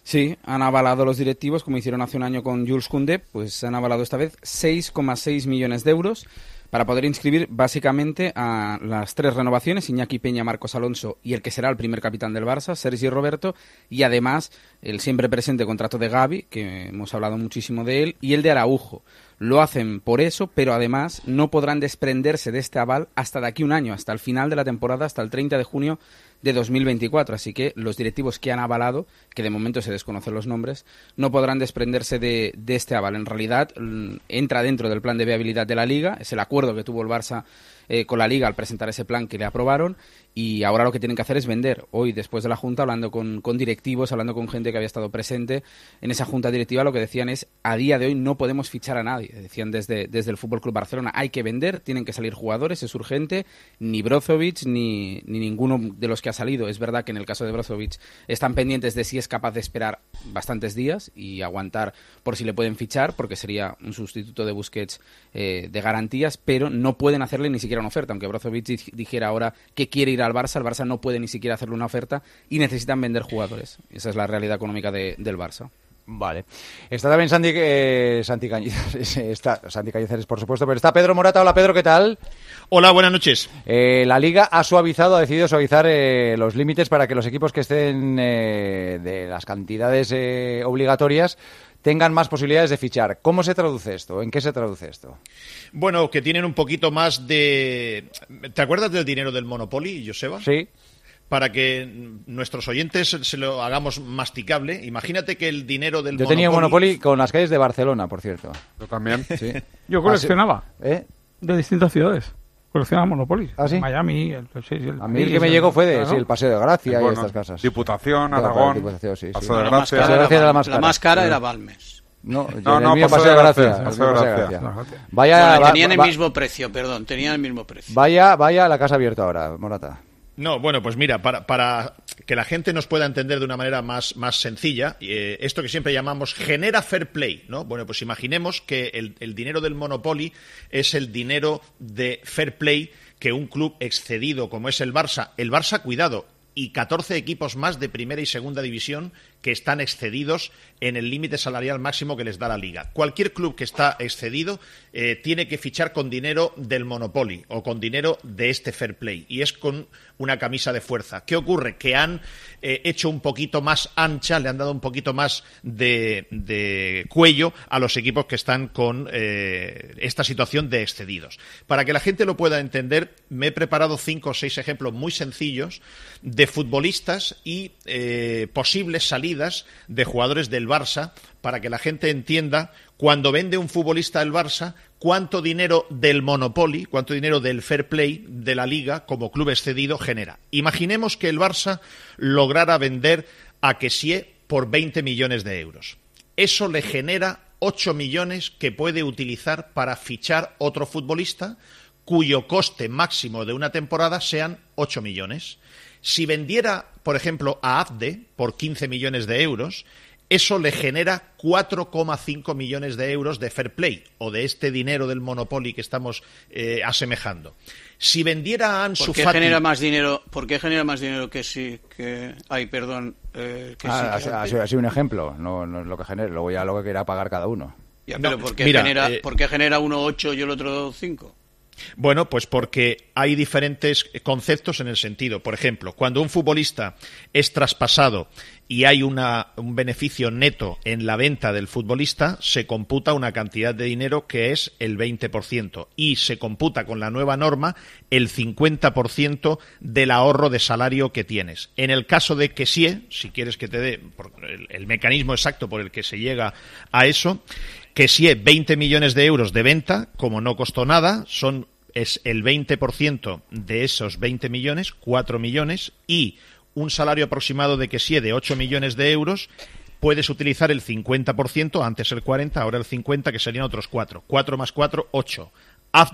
Sí, han avalado los directivos, como hicieron hace un año con Jules Koundé, pues han avalado esta vez seis coma seis millones de euros para poder inscribir básicamente a las tres renovaciones, Iñaki Peña, Marcos Alonso y el que será el primer capitán del Barça, Sergi Roberto, y además el siempre presente contrato de Gavi, que hemos hablado muchísimo de él, y el de Araujo. Lo hacen por eso, pero además no podrán desprenderse de este aval hasta de aquí un año, hasta el final de la temporada, hasta el treinta de junio de dos mil veinticuatro. Así que los directivos que han avalado, que de momento se desconocen los nombres, no podrán desprenderse de, de este aval. En realidad entra dentro del plan de viabilidad de la Liga, es el acuerdo que tuvo el Barça eh, con la Liga al presentar ese plan que le aprobaron, y ahora lo que tienen que hacer es vender. Hoy, después de la Junta, hablando con, con directivos, hablando con gente que había estado presente en esa Junta directiva, lo que decían es, a día de hoy no podemos fichar a nadie. Decían desde, desde el F C Barcelona, hay que vender, tienen que salir jugadores, es urgente, ni Brozovic ni, ni ninguno de los que ha salido. Es verdad que en el caso de Brozovic están pendientes de si es capaz de esperar bastantes días y aguantar por si le pueden fichar, porque sería un sustituto de Busquets eh, de garantías, pero no pueden hacerle ni siquiera una oferta. Aunque Brozovic dijera ahora que quiere ir al Barça, el Barça no puede ni siquiera hacerle una oferta y necesitan vender jugadores. Esa es la realidad económica de, del Barça. Vale. Está también Santi, eh, Santi Cañizares, está Santi Cañizares, por supuesto, pero está Pedro Morata. Hola, Pedro, ¿qué tal? Hola, buenas noches. Eh, la Liga ha suavizado, ha decidido suavizar eh, los límites para que los equipos que estén eh, de las cantidades eh, obligatorias tengan más posibilidades de fichar. ¿Cómo se traduce esto? ¿En qué se traduce esto? Bueno, que tienen un poquito más de... ¿Te acuerdas del dinero del Monopoly, Joseba? Sí. Para que nuestros oyentes se lo hagamos masticable, imagínate que el dinero del Yo Monopoly... tenía un Monopoly con las calles de Barcelona, por cierto. Yo también. Sí. Yo coleccionaba. ¿Eh? De distintas ciudades. Coleccionaba Monopoly. ¿Ah, sí? Miami, el, sí, el, a mí el que me llegó fue de claro. sí, el Paseo de Gracia bueno, y estas casas. Diputación, Aragón, Diputación, sí, sí. Paseo de La Gracia. más cara, Gracia era la más la cara. más cara Sí. era Balmes. No, no, el no, mío Paseo de Gracia. Gracia, el Paseo mío de Paseo de Gracia. Gracia. Vaya, Bueno, va- tenían el va- mismo precio, perdón, tenían el mismo precio. Vaya, vaya a la casa abierta ahora, Morata. No, bueno, pues mira, para, para que la gente nos pueda entender de una manera más, más sencilla, eh, esto que siempre llamamos genera fair play, ¿no? Bueno, pues imaginemos que el, el dinero del Monopoly es el dinero de fair play que un club excedido como es el Barça, el Barça, cuidado, y catorce equipos más de primera y segunda división que están excedidos en el límite salarial máximo que les da la Liga. Cualquier club que está excedido eh, tiene que fichar con dinero del Monopoly o con dinero de este fair play, y es con una camisa de fuerza. ¿Qué ocurre? Que han eh, hecho un poquito más ancha, le han dado un poquito más de, de cuello a los equipos que están con eh, esta situación de excedidos. Para que la gente lo pueda entender, me he preparado cinco o seis ejemplos muy sencillos de futbolistas y eh, posibles salidas de jugadores del Barça, para que la gente entienda, cuando vende un futbolista del Barça, cuánto dinero del Monopoly, cuánto dinero del fair play de la Liga como club excedido genera. Imaginemos que el Barça lograra vender a Kessie por veinte millones de euros. Eso le genera ocho millones que puede utilizar para fichar otro futbolista cuyo coste máximo de una temporada sean ocho millones. Si vendiera, por ejemplo, a Afde por quince millones de euros, eso le genera cuatro coma cinco millones de euros de fair play, o de este dinero del Monopoly que estamos eh, asemejando. Si vendiera a Ansu ¿Por qué Fati... genera más dinero? ¿Por qué genera más dinero que sí que ay, perdón, eh, que Ah, sí? ha, ha sido, ha sido un ejemplo, no, no es lo que genera, luego ya lo que quiera pagar cada uno. Ya, pero No, ¿por qué mira, genera, eh, ¿por qué genera uno ocho y el otro cinco? Bueno, pues porque hay diferentes conceptos en el sentido. Por ejemplo, cuando un futbolista es traspasado y hay una, un beneficio neto en la venta del futbolista, se computa una cantidad de dinero que es el veinte por ciento, y se computa con la nueva norma el cincuenta por ciento del ahorro de salario que tienes. En el caso de Kessie, si quieres que te dé el, el mecanismo exacto por el que se llega a eso, Kessie, veinte millones de euros de venta, como no costó nada, son es el veinte por ciento de esos veinte millones, cuatro millones, y un salario aproximado de Kessie de ocho millones de euros, puedes utilizar el cincuenta por ciento, antes el cuarenta por ciento, ahora el cincuenta por ciento, que serían otros cuatro. cuatro más cuatro, ocho. Afde,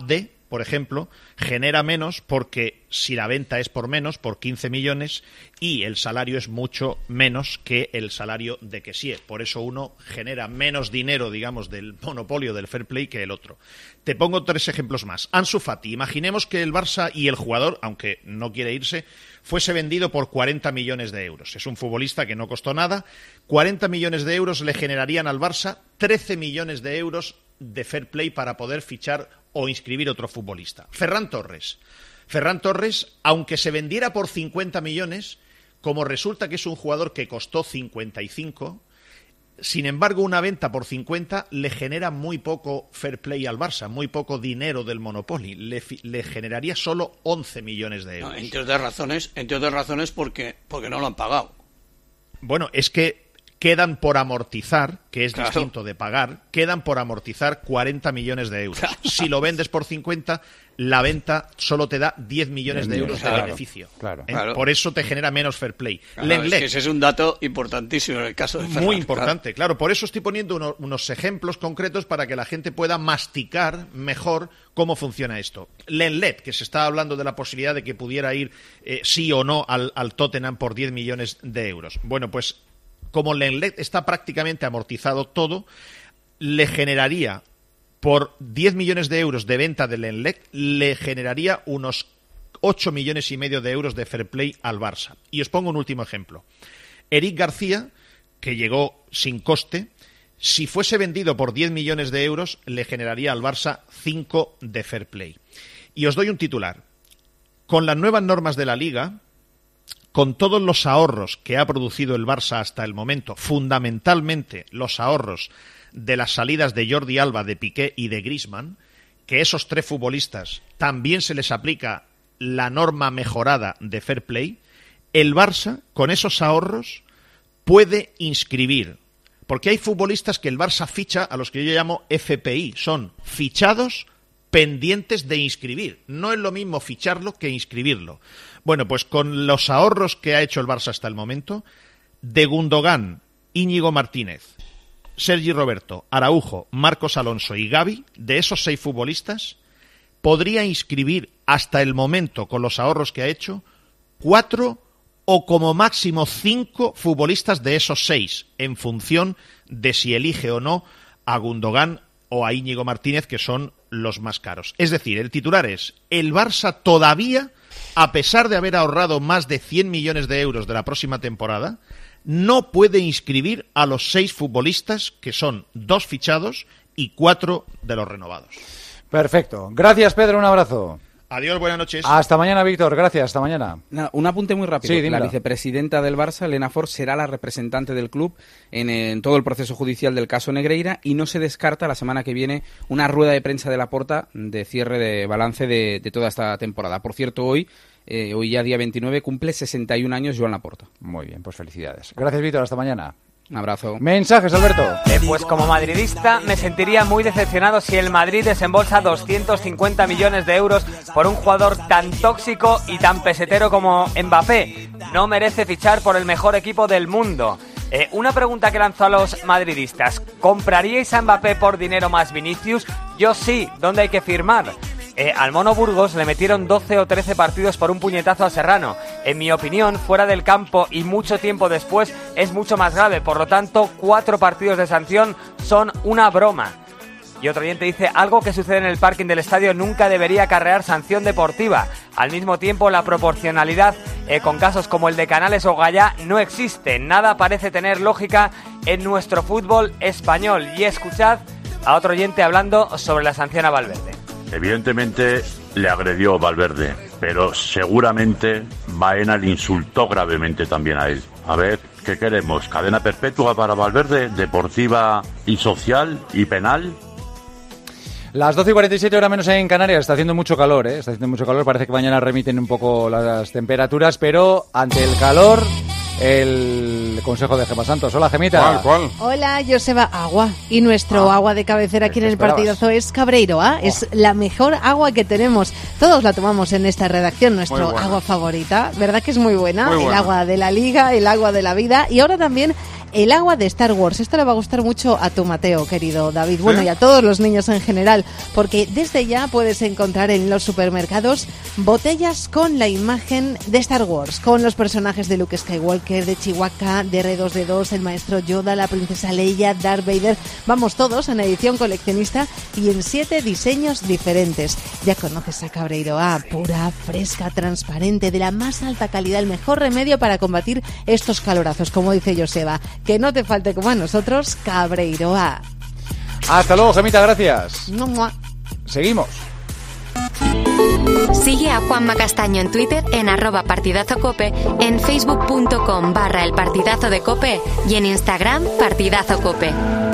por ejemplo, genera menos porque si la venta es por menos, por quince millones, y el salario es mucho menos que el salario de Kessié. Por eso uno genera menos dinero, digamos, del monopolio del fair play que el otro. Te pongo tres ejemplos más. Ansu Fati. Imaginemos que el Barça y el jugador, aunque no quiere irse, fuese vendido por cuarenta millones de euros. Es un futbolista que no costó nada. cuarenta millones de euros le generarían al Barça trece millones de euros de fair play para poder fichar o inscribir otro futbolista. Ferran Torres. Ferran Torres, aunque se vendiera por cincuenta millones, como resulta que es un jugador que costó cincuenta y cinco, sin embargo, una venta por cincuenta le genera muy poco fair play al Barça, muy poco dinero del Monopoly. Le, le generaría solo once millones de euros. No, entre otras razones, entre otras razones porque, porque no lo han pagado. Bueno, es que quedan por amortizar, que es Claro. distinto de pagar, quedan por amortizar cuarenta millones de euros. Si lo vendes por cincuenta, la venta solo te da diez millones de euros de Claro, beneficio. Claro. ¿Eh? Claro. Por eso te genera menos fair play. Claro, Lenglet, es que ese es un dato importantísimo en el caso de Ferran. muy importante, claro. Por eso estoy poniendo uno- unos ejemplos concretos para que la gente pueda masticar mejor cómo funciona esto. Lenglet, que se está hablando de la posibilidad de que pudiera ir eh, sí o no al, al Tottenham por diez millones de euros. Bueno, pues como Lenglet está prácticamente amortizado todo, le generaría por diez millones de euros de venta de Lenglet, le generaría unos ocho millones y medio de euros de fair play al Barça. Y os pongo un último ejemplo. Eric García, que llegó sin coste, si fuese vendido por diez millones de euros, le generaría al Barça cinco de fair play. Y os doy un titular. Con las nuevas normas de la Liga, con todos los ahorros que ha producido el Barça hasta el momento, fundamentalmente los ahorros de las salidas de Jordi Alba, de Piqué y de Griezmann, que esos tres futbolistas también se les aplica la norma mejorada de fair play, el Barça, con esos ahorros, puede inscribir. Porque hay futbolistas que el Barça ficha a los que yo llamo F P I, son fichados pendientes de inscribir. No es lo mismo ficharlo que inscribirlo. Bueno, pues con los ahorros que ha hecho el Barça hasta el momento, de Gundogan, Íñigo Martínez, Sergi Roberto, Araujo, Marcos Alonso y Gavi, de esos seis futbolistas, podría inscribir hasta el momento, con los ahorros que ha hecho, cuatro o como máximo cinco futbolistas de esos seis, en función de si elige o no a Gundogan o a Íñigo Martínez, que son los más caros. Es decir, el titular es: el Barça todavía, a pesar de haber ahorrado más de cien millones de euros de la próxima temporada, no puede inscribir a los seis futbolistas, que son dos fichados y cuatro de los renovados. Perfecto. Gracias, Pedro. Un abrazo. Adiós, buenas noches. Hasta mañana, Víctor. Gracias. Hasta mañana. Nada, un apunte muy rápido. Sí, la dímelo. vicepresidenta del Barça, Elena Fort, será la representante del club en, en todo el proceso judicial del caso Negreira, y no se descarta la semana que viene una rueda de prensa de Laporta de cierre de balance de, de toda esta temporada. Por cierto, hoy, eh, hoy ya día veintinueve, cumple sesenta y un años Joan Laporta. Muy bien, pues felicidades. Gracias, Víctor. Hasta mañana. Un abrazo. Mensajes, Alberto. Eh, pues como madridista me sentiría muy decepcionado si el Madrid desembolsa doscientos cincuenta millones de euros por un jugador tan tóxico y tan pesetero como Mbappé. No merece fichar por el mejor equipo del mundo. Eh, una pregunta que lanzo a los madridistas: ¿compraríais a Mbappé por dinero más Vinicius? Yo sí. ¿Dónde hay que firmar? Eh, al Mono Burgos le metieron doce o trece partidos por un puñetazo a Serrano. En mi opinión, fuera del campo y mucho tiempo después, es mucho más grave. Por lo tanto, cuatro partidos de sanción son una broma. Y otro oyente dice: algo que sucede en el parking del estadio nunca debería acarrear sanción deportiva. Al mismo tiempo, la proporcionalidad eh, con casos como el de Canales o Gallá no existe. Nada parece tener lógica en nuestro fútbol español. Y escuchad a otro oyente hablando sobre la sanción a Valverde. Evidentemente le agredió Valverde, pero seguramente Baena le insultó gravemente también a él. A ver, ¿qué queremos? ¿Cadena perpetua para Valverde? ¿Deportiva y social y penal? Las doce y cuarenta y siete, hora menos en Canarias. Está haciendo mucho calor, ¿eh? Está haciendo mucho calor. Parece que mañana remiten un poco las temperaturas, pero ante el calor, el consejo de Gemma Santos. Hola, Gemita. ¿Cuál, cuál? Hola, Joseba. Agua. Y nuestro Ah, agua de cabecera aquí en el esperabas? partidazo es Cabreiroa. Es la mejor agua que tenemos. Todos la tomamos en esta redacción, nuestro Muy buena. agua favorita. ¿Verdad que es muy buena? Muy el buena. agua de la liga, el agua de la vida. Y ahora también el agua de Star Wars. Esto le va a gustar mucho a tu Mateo, querido David, bueno, ¿Sí? y a todos los niños en general, porque desde ya puedes encontrar en los supermercados botellas con la imagen de Star Wars, con los personajes de Luke Skywalker, de Chewbacca, de R dos D dos, el maestro Yoda, la princesa Leia, Darth Vader, vamos todos en edición coleccionista y en siete diseños diferentes. Ya conoces a Cabreiroa, pura, fresca, transparente, de la más alta calidad, el mejor remedio para combatir estos calorazos, como dice Joseba. Que no te falte como a nosotros, Cabreiroa. Hasta luego, Gemita, gracias. Mua. Seguimos. Sigue a Juanma Castaño en Twitter en arroba partidazo cope, en facebook.com barra el partidazo de cope y en Instagram partidazo cope.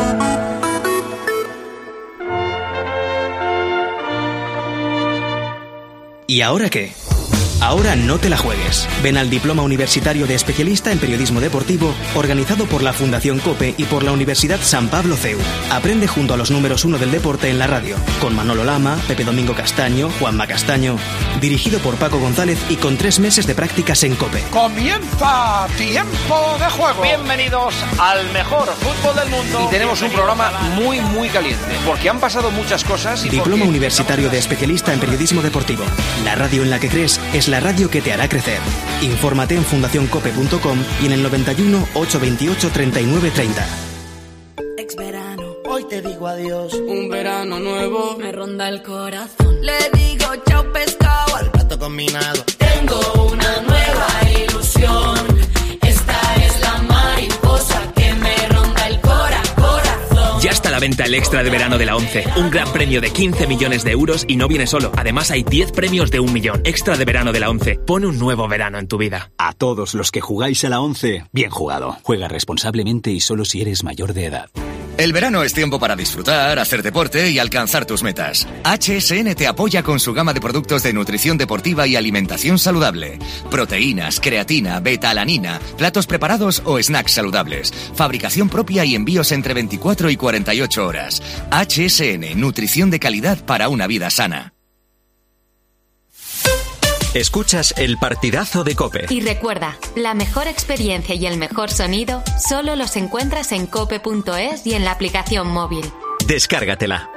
¿Y ahora qué? Ahora no te la juegues. Ven al Diploma Universitario de Especialista en Periodismo Deportivo, organizado por la Fundación COPE y por la Universidad San Pablo C E U. Aprende junto a los números uno del deporte en la radio, con Manolo Lama, Pepe Domingo Castaño, Juanma Castaño, dirigido por Paco González y con tres meses de prácticas en COPE. ¡Comienza Tiempo de Juego! Bienvenidos al mejor fútbol del mundo. Y tenemos un programa muy, muy caliente, porque han pasado muchas cosas y Diploma porque... Universitario de Especialista en Periodismo Deportivo. La radio en la que crees es la radio que te hará crecer. Infórmate en fundación cope punto com y en el noventa y uno, ochocientos veintiocho, treinta y nueve treinta. Ex verano, hoy te digo adiós. Un verano nuevo me ronda el corazón. Le digo chao pescado al plato combinado. Tengo una nueva ilusión. Esta es la mariposa que me ronda el cora, corazón. Ya está a la venta el extra de verano de la ONCE. Un gran premio de quince millones de euros y no viene solo. Además hay diez premios de un millón. Extra de verano de la ONCE. Pon un nuevo verano en tu vida. A todos los que jugáis a la ONCE, bien jugado. Juega responsablemente y solo si eres mayor de edad. El verano es tiempo para disfrutar, hacer deporte y alcanzar tus metas. H S N te apoya con su gama de productos de nutrición deportiva y alimentación saludable. Proteínas, creatina, beta-alanina, platos preparados o snacks saludables. Fabricación propia y envíos entre veinticuatro y cuarenta y ocho horas. H S N, nutrición de calidad para una vida sana. Escuchas el partidazo de COPE. Y recuerda, la mejor experiencia y el mejor sonido solo los encuentras en cope punto es y en la aplicación móvil. Descárgatela.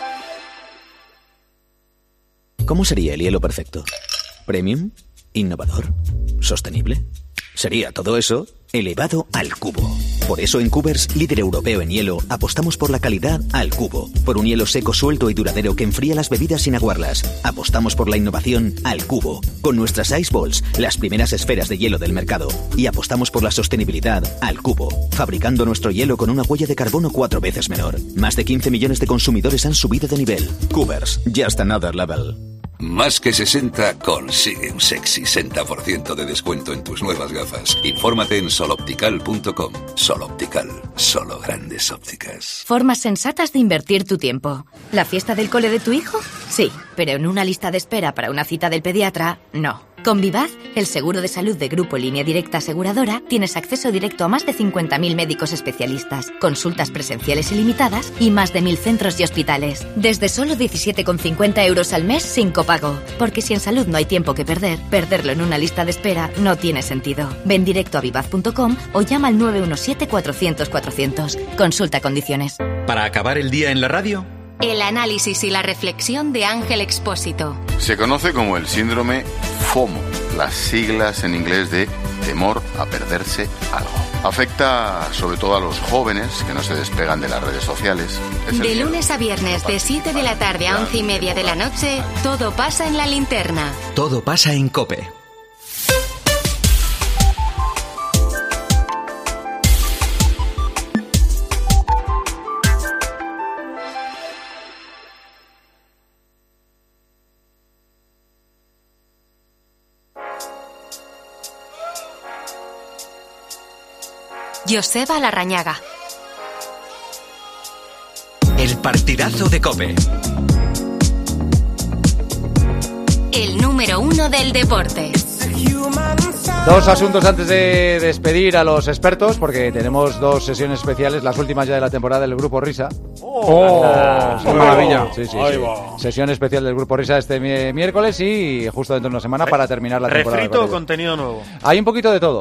¿Cómo sería el hielo perfecto? ¿Premium? ¿Innovador? ¿Sostenible? Sería todo eso elevado al cubo. Por eso en Cubers, líder europeo en hielo, apostamos por la calidad al cubo. Por un hielo seco, suelto y duradero que enfría las bebidas sin aguarlas. Apostamos por la innovación al cubo. Con nuestras Ice Balls, las primeras esferas de hielo del mercado. Y apostamos por la sostenibilidad al cubo. Fabricando nuestro hielo con una huella de carbono cuatro veces menor. Más de quince millones de consumidores han subido de nivel. Cubers, just another level. Más que sesenta consigue un sexy sesenta por ciento de descuento en tus nuevas gafas. Infórmate en soloptical punto com. Soloptical, solo grandes ópticas. Formas sensatas de invertir tu tiempo. ¿La fiesta del cole de tu hijo? Sí, pero en una lista de espera para una cita del pediatra, no. Con Vivaz, el seguro de salud de Grupo Línea Directa Aseguradora, tienes acceso directo a más de cincuenta mil médicos especialistas, consultas presenciales ilimitadas y más de mil centros y hospitales. Desde solo diecisiete con cincuenta euros al mes sin copago. Porque si en salud no hay tiempo que perder, perderlo en una lista de espera no tiene sentido. Ven directo a vivaz punto com o llama al nueve uno siete, cuatrocientos, cuatrocientos. Consulta condiciones. Para acabar el día en la radio, El análisis y la reflexión de Ángel Expósito. Se conoce como el síndrome FOMO, las siglas en inglés de temor a perderse algo. Afecta sobre todo a los jóvenes que no se despegan de las redes sociales. Es De lunes a viernes, de siete de la tarde a once y media de la noche, todo pasa en la linterna. todo pasa en COPE. Joseba Larrañaga. El partidazo de COPE. El número uno del deporte. Dos asuntos antes de despedir a los expertos, porque tenemos dos sesiones especiales, las últimas ya de la temporada del Grupo Risa. ¡Oh! oh ¡Qué maravilla! Sí, sí, sí. Sesión especial del Grupo Risa este miércoles y justo dentro de una semana para terminar la temporada. ¿Refrito o contenido nuevo? Hay un poquito de todo.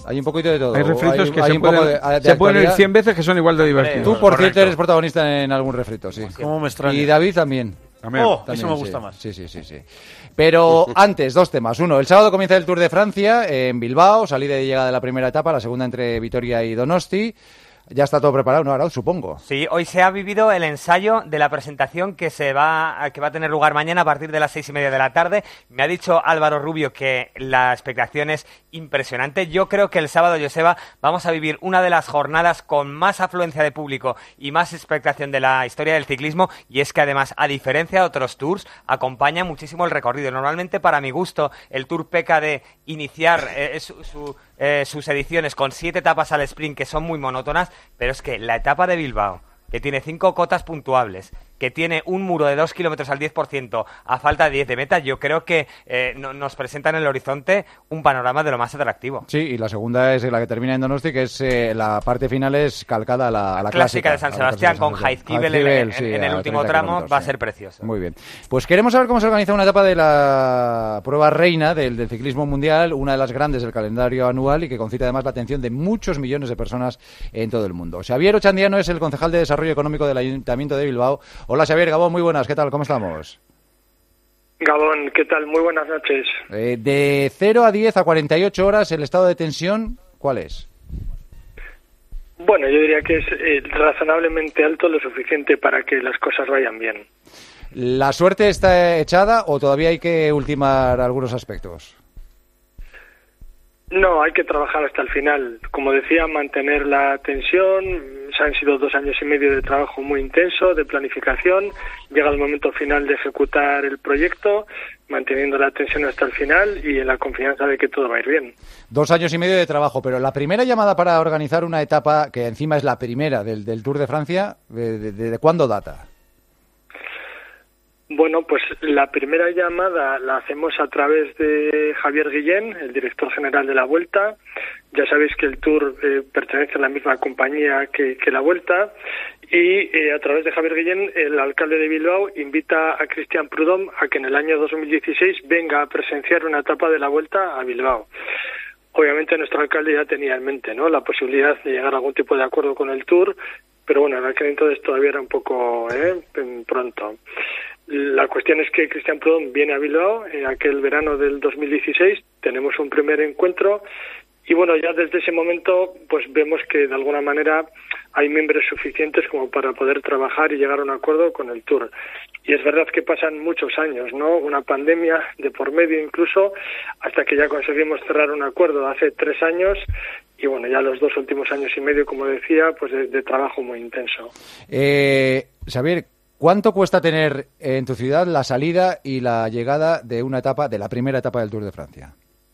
Hay un poquito de todo. Hay refritos hay, que hay se un poco pueden, de, de se pueden ir actualidad. cien veces que son igual de divertidos. Tú, por Correcto. cierto, eres protagonista en algún refrito, sí. ¿Cómo me extraña? Y David también. También. Oh, También, eso me sí. gusta más. Sí, sí, sí, sí. Pero antes, dos temas. Uno, el sábado comienza el Tour de Francia en Bilbao, salida y llegada de la primera etapa, la segunda entre Vitoria y Donosti. Ya está todo preparado, ¿no, Arauz? Supongo. Sí, hoy se ha vivido el ensayo de la presentación que se va que va a tener lugar mañana a partir de las seis y media de la tarde. Me ha dicho Álvaro Rubio que la expectación es impresionante. Yo creo que el sábado, Joseba, vamos a vivir una de las jornadas con más afluencia de público y más expectación de la historia del ciclismo, y es que además, a diferencia de otros tours, acompaña muchísimo el recorrido. Normalmente, para mi gusto, el Tour peca de iniciar eh, su... su Eh, sus ediciones con siete etapas al sprint que son muy monótonas, pero es que la etapa de Bilbao, que tiene cinco cotas puntuables, que tiene un muro de dos kilómetros al diez por ciento a falta de diez de meta, yo creo que eh, no, nos presenta en el horizonte un panorama de lo más atractivo. Sí, y la segunda es la que termina en Donosti, que es eh, la parte final es calcada a la, a la clásica, clásica de San Sebastián, con Jaizkibel en, en, sí, en el último tramo, va a ser precioso. Muy bien. Pues queremos saber cómo se organiza una etapa de la prueba reina del, del ciclismo mundial, una de las grandes del calendario anual y que concita además la atención de muchos millones de personas en todo el mundo. Xavier Ochandiano es el concejal de Desarrollo Económico del Ayuntamiento de Bilbao. Hola, Xavier, Gabón, muy buenas, ¿qué tal? ¿Cómo estamos? Gabón, ¿qué tal? Muy buenas noches. Eh, de cero a diez a cuarenta y ocho horas, ¿el estado de tensión cuál es? Bueno, yo diría que es eh, razonablemente alto, lo suficiente para que las cosas vayan bien. ¿La suerte está echada o todavía hay que ultimar algunos aspectos? No, hay que trabajar hasta el final. Como decía, mantener la tensión. Se han sido dos años y medio de trabajo muy intenso, de planificación. Llega el momento final de ejecutar el proyecto, manteniendo la tensión hasta el final y en la confianza de que todo va a ir bien. Dos años y medio de trabajo, pero la primera llamada para organizar una etapa, que encima es la primera del, del Tour de Francia, ¿de, de, de cuándo data? Bueno, pues la primera llamada la hacemos a través de Javier Guillén, el director general de la Vuelta. Ya sabéis que el Tour eh, pertenece a la misma compañía que, que la Vuelta. Y eh, a través de Javier Guillén, el alcalde de Bilbao invita a Christian Prudhomme a que en el año dos mil dieciséis venga a presenciar una etapa de la Vuelta a Bilbao. Obviamente nuestro alcalde ya tenía en mente, ¿no?, la posibilidad de llegar a algún tipo de acuerdo con el Tour, pero bueno, en aquel entonces todavía era un poco eh, pronto. La cuestión es que Christian Prudhomme viene a Bilbao en aquel verano del dos mil dieciséis, tenemos un primer encuentro y bueno, ya desde ese momento pues vemos que de alguna manera hay miembros suficientes como para poder trabajar y llegar a un acuerdo con el Tour. Y es verdad que pasan muchos años, ¿no? Una pandemia de por medio incluso, hasta que ya conseguimos cerrar un acuerdo hace tres años y bueno, ya los dos últimos años y medio, como decía, pues de, de trabajo muy intenso. Eh, Xavier, ¿cuánto cuesta tener en tu ciudad la salida y la llegada de una etapa, de la primera etapa del Tour de Francia?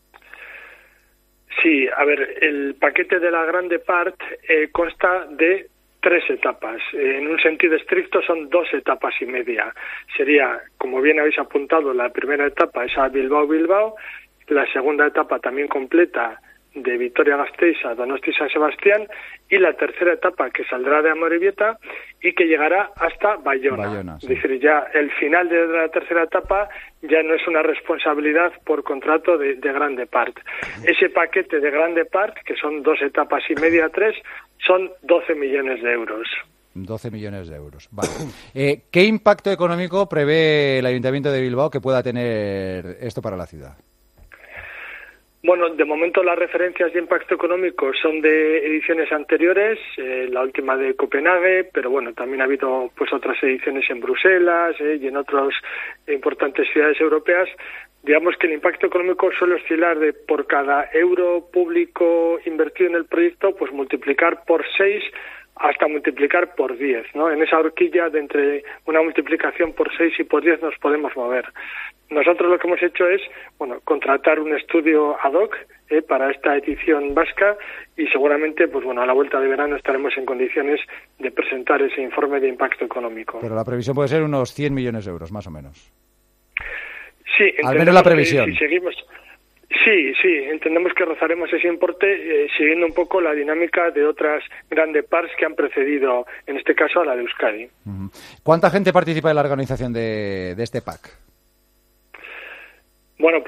Sí, a ver, el paquete de la Grande Part eh, consta de tres etapas. Eh, en un sentido estricto son dos etapas y media. Sería, como bien habéis apuntado, la primera etapa es a Bilbao-Bilbao, la segunda etapa también completa de Vitoria-Gasteiz a Donosti-San Sebastián y la tercera etapa que saldrá de Amorebieta y que llegará hasta Bayona. Bayona sí. Es decir, ya el final de la tercera etapa ya no es una responsabilidad por contrato de, de Grande Part. Ese paquete de Grande Part, que son dos etapas y media, tres, son doce millones de euros. doce millones de euros. Vale. Eh, ¿Qué impacto económico prevé el Ayuntamiento de Bilbao que pueda tener esto para la ciudad? Bueno, de momento las referencias de impacto económico son de ediciones anteriores, eh, la última de Copenhague, pero bueno, también ha habido pues otras ediciones en Bruselas eh, y en otras importantes ciudades europeas. Digamos que el impacto económico suele oscilar de por cada euro público invertido en el proyecto, pues multiplicar por seis hasta multiplicar por diez, ¿no? En esa horquilla de entre una multiplicación por seis y por diez nos podemos mover. Nosotros lo que hemos hecho es, bueno, contratar un estudio ad hoc eh, para esta edición vasca y seguramente, pues bueno, a la vuelta de verano estaremos en condiciones de presentar ese informe de impacto económico. Pero la previsión puede ser unos cien millones de euros, más o menos. Sí, al menos la previsión. Si seguimos... Sí, sí, entendemos que rozaremos ese importe eh, siguiendo un poco la dinámica de otras grandes parts que han precedido, en este caso, a la de Euskadi. Uh-huh. ¿Cuánta gente participa en la organización de, de este pack? Bueno, pues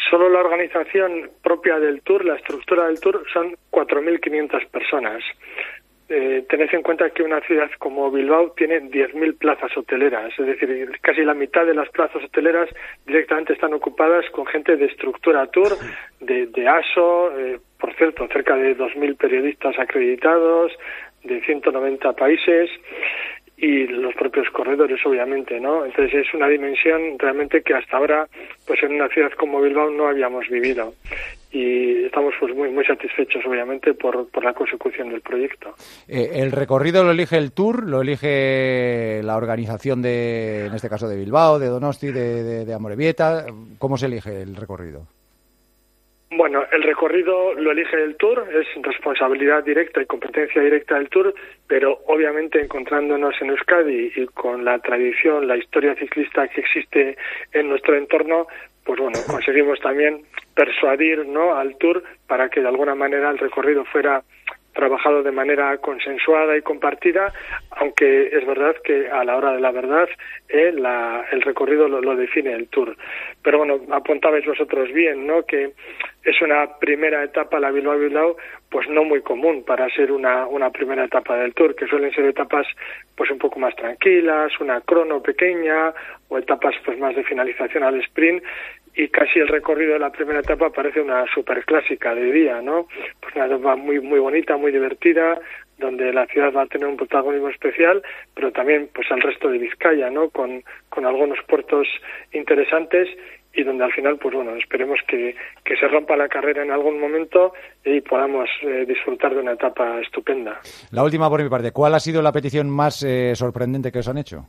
Solo la organización propia del Tour, la estructura del Tour, son cuatro mil quinientas personas. Eh, tened en cuenta que una ciudad como Bilbao tiene diez mil plazas hoteleras, es decir, casi la mitad de las plazas hoteleras directamente están ocupadas con gente de estructura Tour, de, de A S O, eh, por cierto, cerca de dos mil periodistas acreditados, de ciento noventa países, y los propios corredores, obviamente, ¿no? Entonces es una dimensión realmente que hasta ahora, pues en una ciudad como Bilbao no habíamos vivido, y estamos pues muy muy satisfechos, obviamente, por, por la consecución del proyecto. Eh, ¿El recorrido lo elige el Tour, lo elige la organización de, en este caso, de Bilbao, de Donosti, de, de, de Amorebieta? ¿Cómo se elige el recorrido? Bueno, el recorrido lo elige el Tour, es responsabilidad directa y competencia directa del Tour, pero obviamente encontrándonos en Euskadi y con la tradición, la historia ciclista que existe en nuestro entorno, pues bueno, conseguimos también persuadir, ¿no?, al Tour para que de alguna manera el recorrido fuera trabajado de manera consensuada y compartida, aunque es verdad que a la hora de la verdad eh, la, el recorrido lo, lo define el Tour. Pero bueno, apuntabais vosotros bien, ¿no?, que es una primera etapa, la Bilbao-Bilbao, pues no muy común para ser una, una primera etapa del Tour, que suelen ser etapas pues un poco más tranquilas, una crono pequeña o etapas pues más de finalización al sprint, y casi el recorrido de la primera etapa parece una superclásica de día, ¿no? Pues una etapa muy muy bonita, muy divertida, donde la ciudad va a tener un protagonismo especial, pero también pues el resto de Vizcaya, ¿no?, con, con algunos puertos interesantes, y donde al final, pues bueno, esperemos que, que se rompa la carrera en algún momento y podamos eh, disfrutar de una etapa estupenda. La última por mi parte, ¿cuál ha sido la petición más eh, sorprendente que os han hecho?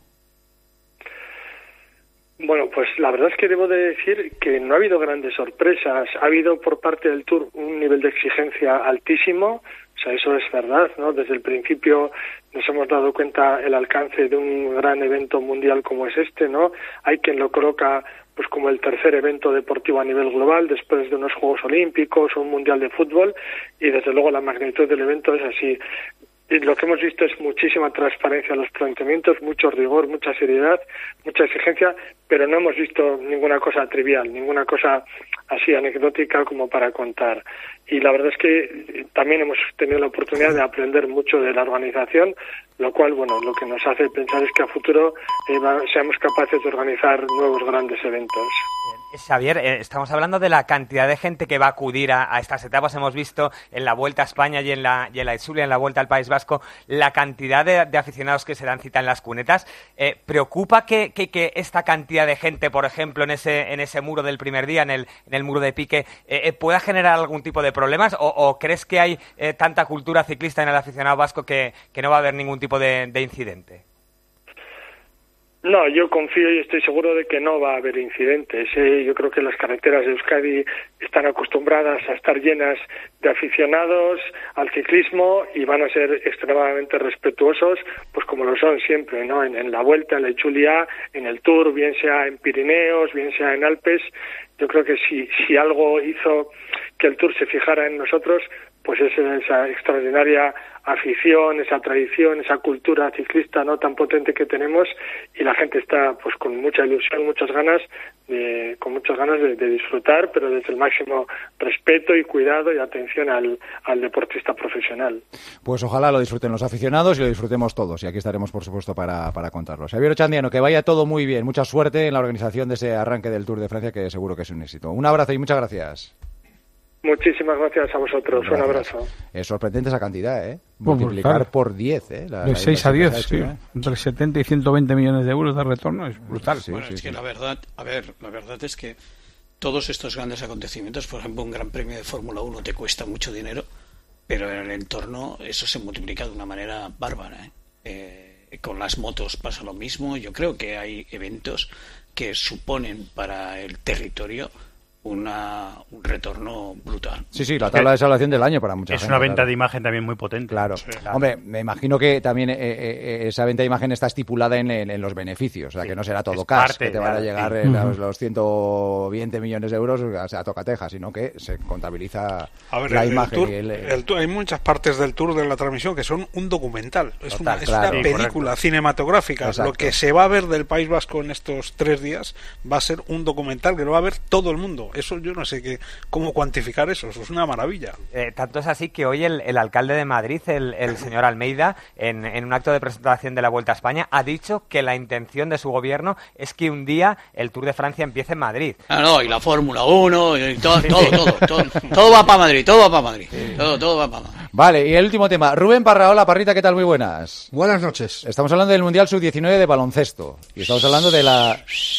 Bueno, pues la verdad es que debo de decir que no ha habido grandes sorpresas. Ha habido por parte del Tour un nivel de exigencia altísimo, o sea, eso es verdad, ¿no? Desde el principio nos hemos dado cuenta el alcance de un gran evento mundial como es este, ¿no? Hay quien lo coloca pues como el tercer evento deportivo a nivel global después de unos Juegos Olímpicos o un Mundial de Fútbol, y desde luego la magnitud del evento es así. Y lo que hemos visto es muchísima transparencia en los planteamientos, mucho rigor, mucha seriedad, mucha exigencia, pero no hemos visto ninguna cosa trivial, ninguna cosa así anecdótica como para contar. Y la verdad es que también hemos tenido la oportunidad de aprender mucho de la organización, lo cual, bueno, lo que nos hace pensar es que a futuro eh, va, seamos capaces de organizar nuevos grandes eventos. Xavier, eh, estamos hablando de la cantidad de gente que va a acudir a, a estas etapas. Hemos visto en la Vuelta a España y en la, y en la Itzulia, en la Vuelta al País Vasco, la cantidad de, de aficionados que se dan cita en las cunetas. Eh, ¿Preocupa que, que, que esta cantidad de gente, por ejemplo, en ese, en ese muro del primer día, en el, en el muro de Pique, eh, pueda generar algún tipo de problemas? ¿O, o crees que hay eh, tanta cultura ciclista en el aficionado vasco que, que no va a haber ningún tipo de, de incidente? No, yo confío y estoy seguro de que no va a haber incidentes. ¿eh? Yo creo que las carreteras de Euskadi están acostumbradas a estar llenas de aficionados al ciclismo y van a ser extremadamente respetuosos, pues como lo son siempre, ¿no? En, en la Vuelta, en la Itzulia, en el Tour, bien sea en Pirineos, bien sea en Alpes. Yo creo que si, si algo hizo que el Tour se fijara en nosotros, pues es esa extraordinaria afición, esa tradición, esa cultura ciclista no tan potente que tenemos, y la gente está pues con mucha ilusión, muchas ganas de, con muchas ganas de, de disfrutar, pero desde el máximo respeto y cuidado y atención al, al deportista profesional. Pues ojalá lo disfruten los aficionados y lo disfrutemos todos, y aquí estaremos por supuesto para, para contarlo. Xavier Ochandiano, que vaya todo muy bien, mucha suerte en la organización de ese arranque del Tour de Francia, que seguro que es un éxito. Un abrazo y muchas gracias. Muchísimas gracias a vosotros. Gracias. Un abrazo. Es sorprendente esa cantidad, ¿eh? Multiplicar brutal. Por diez, ¿eh? La, de seis a diez, sí. ¿eh? Entre setenta y ciento veinte millones de euros de retorno es brutal. Sí, bueno, sí, es sí, que sí. la verdad, a ver, la verdad es que todos estos grandes acontecimientos, por ejemplo, un gran premio de Fórmula uno te cuesta mucho dinero, pero en el entorno eso se multiplica de una manera bárbara, ¿eh? Eh, con las motos pasa lo mismo. Yo creo que hay eventos que suponen para el territorio Una, un retorno brutal. Sí, sí, la tabla de salvación del año para mucha es gente. Es una venta claro. de imagen también muy potente. Claro. Sí, claro. Hombre, me imagino que también eh, eh, esa venta de imagen está estipulada en, en, en los beneficios, o sea, sí. que no será todo es cash, parte, que te van a llegar sí. eh, los, los ciento veinte millones de euros, o sea, a tocateja, sino que se contabiliza a ver, la el, imagen. El tour, y el, el tour, hay muchas partes del tour de la transmisión que son un documental, es Total, una, es claro. una sí, película correcto. cinematográfica. Exacto. Lo que se va a ver del País Vasco en estos tres días va a ser un documental que lo va a ver todo el mundo. eso yo no sé qué, cómo cuantificar eso, eso es una maravilla. Eh, tanto es así que hoy el, el alcalde de Madrid, el, el señor Almeida, en, en un acto de presentación de la Vuelta a España, ha dicho que la intención de su gobierno es que un día el Tour de Francia empiece en Madrid. Ah, no, y la Fórmula uno, y todo, todo, todo, todo, todo va para Madrid, todo va para Madrid, sí. todo, todo va para Madrid. Vale, y el último tema. Rubén Parraola, Parrita, ¿qué tal? Muy buenas. Buenas noches. Estamos hablando del Mundial sub diecinueve de baloncesto. Y estamos hablando de la...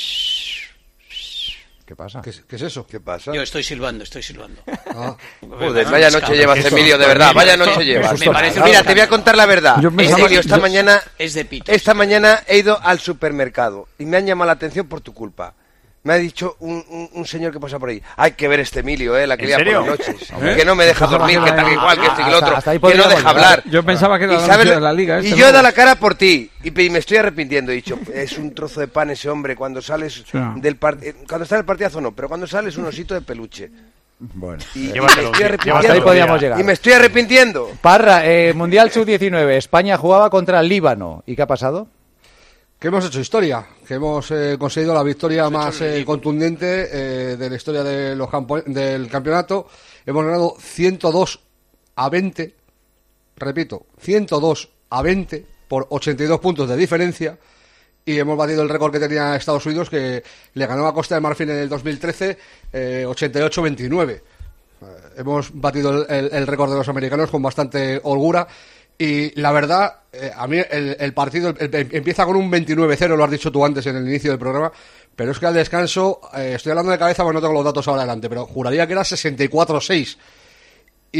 ¿Qué pasa? ¿Qué, ¿Qué es eso? ¿Qué pasa? Yo estoy silbando, estoy silbando. Ah. Joder, vaya noche llevas, Emilio, de verdad, vaya noche llevas. Me parece, mira, te voy a contar la verdad. Emilio, esta yo, mañana, es de pito. Esta mañana he ido al supermercado y me han llamado la atención por tu culpa. Me ha dicho un, un, un señor que pasa por ahí, hay que ver este Emilio, eh, la que lía por las noches, ¿Eh? que no me deja dormir, que tal que igual, que este y que el otro, que no deja hablar. Yo pensaba que era la de la liga. Este y yo he dado la cara por ti, y, y me estoy arrepintiendo, he dicho, es un trozo de pan ese hombre, cuando sales sí. del partido, cuando está en el partidazo no, pero cuando sales un osito de peluche. Bueno, y, y me estoy arrepintiendo. Ahí podíamos llegar. Y me estoy arrepintiendo. Parra, eh, Mundial sub diecinueve, España jugaba contra Líbano, ¿y qué ha pasado? Que hemos hecho historia, que hemos eh, conseguido la victoria más eh, contundente eh, de la historia de los campo- del campeonato. Hemos ganado ciento dos a veinte, repito, ciento dos a veinte por ochenta y dos puntos de diferencia, y hemos batido el récord que tenía Estados Unidos, que le ganó a Costa de Marfil en el dos mil trece, eh, ochenta y ocho a veintinueve. Eh, hemos batido el, el, el récord de los americanos con bastante holgura. Y la verdad, eh, a mí el, el partido el, el, empieza con un veintinueve cero, lo has dicho tú antes en el inicio del programa, pero es que al descanso, eh, estoy hablando de cabeza porque no tengo los datos ahora adelante, pero juraría que era sesenta y cuatro a seis. Y,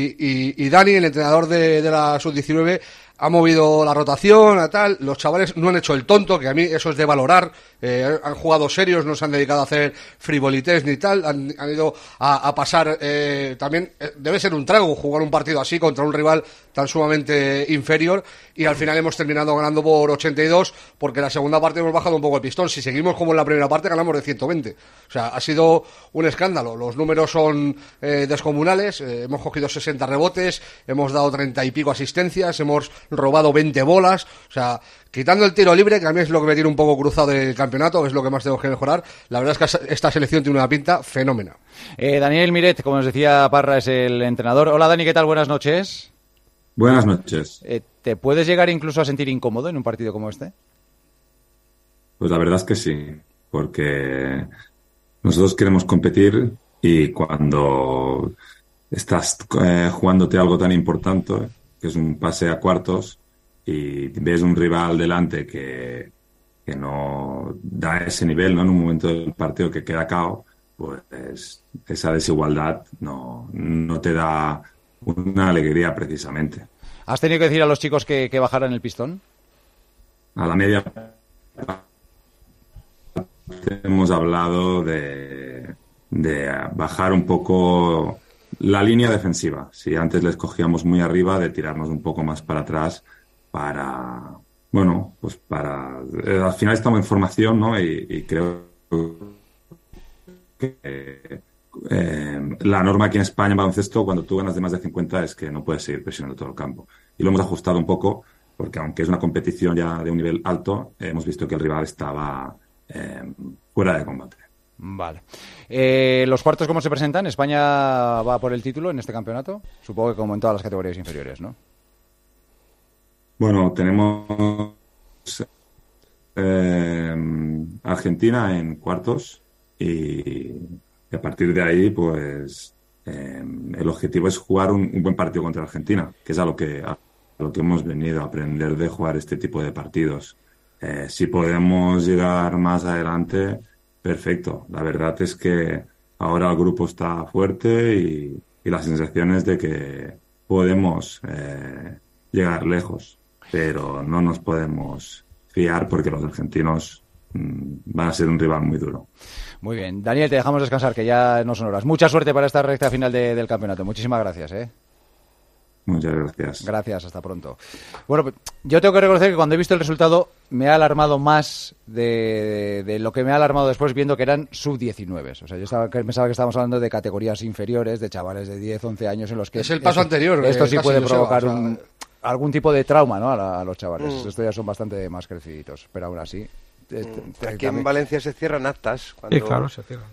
y, y Dani, el entrenador de, de la sub diecinueve, ha movido la rotación a tal, los chavales no han hecho el tonto, que a mí eso es de valorar, eh, han jugado serios, no se han dedicado a hacer frivolités ni tal, han, han ido a, a pasar, eh, también eh, debe ser un trago jugar un partido así contra un rival tan sumamente inferior, y al final hemos terminado ganando por ochenta y dos, porque en la segunda parte hemos bajado un poco el pistón. Si seguimos como en la primera parte, ganamos de ciento veinte. O sea, ha sido un escándalo, los números son eh, descomunales, eh, hemos cogido sesenta rebotes, hemos dado treinta y pico asistencias, hemos robado veinte bolas, o sea, quitando el tiro libre, que a mí es lo que me tiene un poco cruzado del campeonato, que es lo que más tengo que mejorar. La verdad es que esta selección tiene una pinta fenómena. Eh, Daniel Miret, como nos decía Parra, es el entrenador. Hola Dani, ¿qué tal? Buenas noches. Buenas noches. Eh, ¿Te puedes llegar incluso a sentir incómodo en un partido como este? Pues la verdad es que sí, porque nosotros queremos competir, y cuando estás eh, jugándote algo tan importante, que es un pase a cuartos, y ves un rival delante que, que no da ese nivel, ¿no? En un momento del partido que queda cao, pues esa desigualdad no, no te da una alegría precisamente. ¿Has tenido que decir a los chicos que, que bajaran el pistón? A la media hemos hablado de, de bajar un poco la línea defensiva. Si antes les cogíamos muy arriba, de tirarnos un poco más para atrás para, bueno, pues para... Eh, al final estamos en formación, ¿no? Y, y creo que eh, la norma aquí en España en baloncesto, cuando tú ganas de más de cincuenta, es que no puedes seguir presionando todo el campo. Y lo hemos ajustado un poco, porque aunque es una competición ya de un nivel alto, eh, hemos visto que el rival estaba eh, fuera de combate. Vale. Eh, ¿Los cuartos cómo se presentan? ¿España va por el título en este campeonato? Supongo que como en todas las categorías inferiores, ¿no? Bueno, tenemos eh, Argentina en cuartos, y a partir de ahí, pues eh, el objetivo es jugar un, un buen partido contra Argentina, que es a lo que, a lo que hemos venido a aprender de jugar este tipo de partidos. Eh, si podemos llegar más adelante, perfecto. La verdad es que ahora el grupo está fuerte, y, y la sensación es de que podemos eh, llegar lejos, pero no nos podemos fiar porque los argentinos mmm, van a ser un rival muy duro. Muy bien. Daniel, te dejamos descansar, que ya no son horas. Mucha suerte para esta recta final de, del campeonato. Muchísimas gracias, ¿eh? Muchas gracias. Gracias, hasta pronto. Bueno, yo tengo que reconocer que cuando he visto el resultado me ha alarmado más de, de, de lo que me ha alarmado después, viendo que eran sub diecinueve. O sea, yo estaba, pensaba que estábamos hablando de categorías inferiores, de chavales de diez, once años en los que... Es el paso esto, anterior. Esto sí puede provocar Seba, un, o sea... algún tipo de trauma, ¿no? A, la, a los chavales. Mm. Estos ya son bastante más creciditos, pero aún así... Mm. Aquí en Valencia se cierran actas. Cuando... Sí, claro, se cierran actas.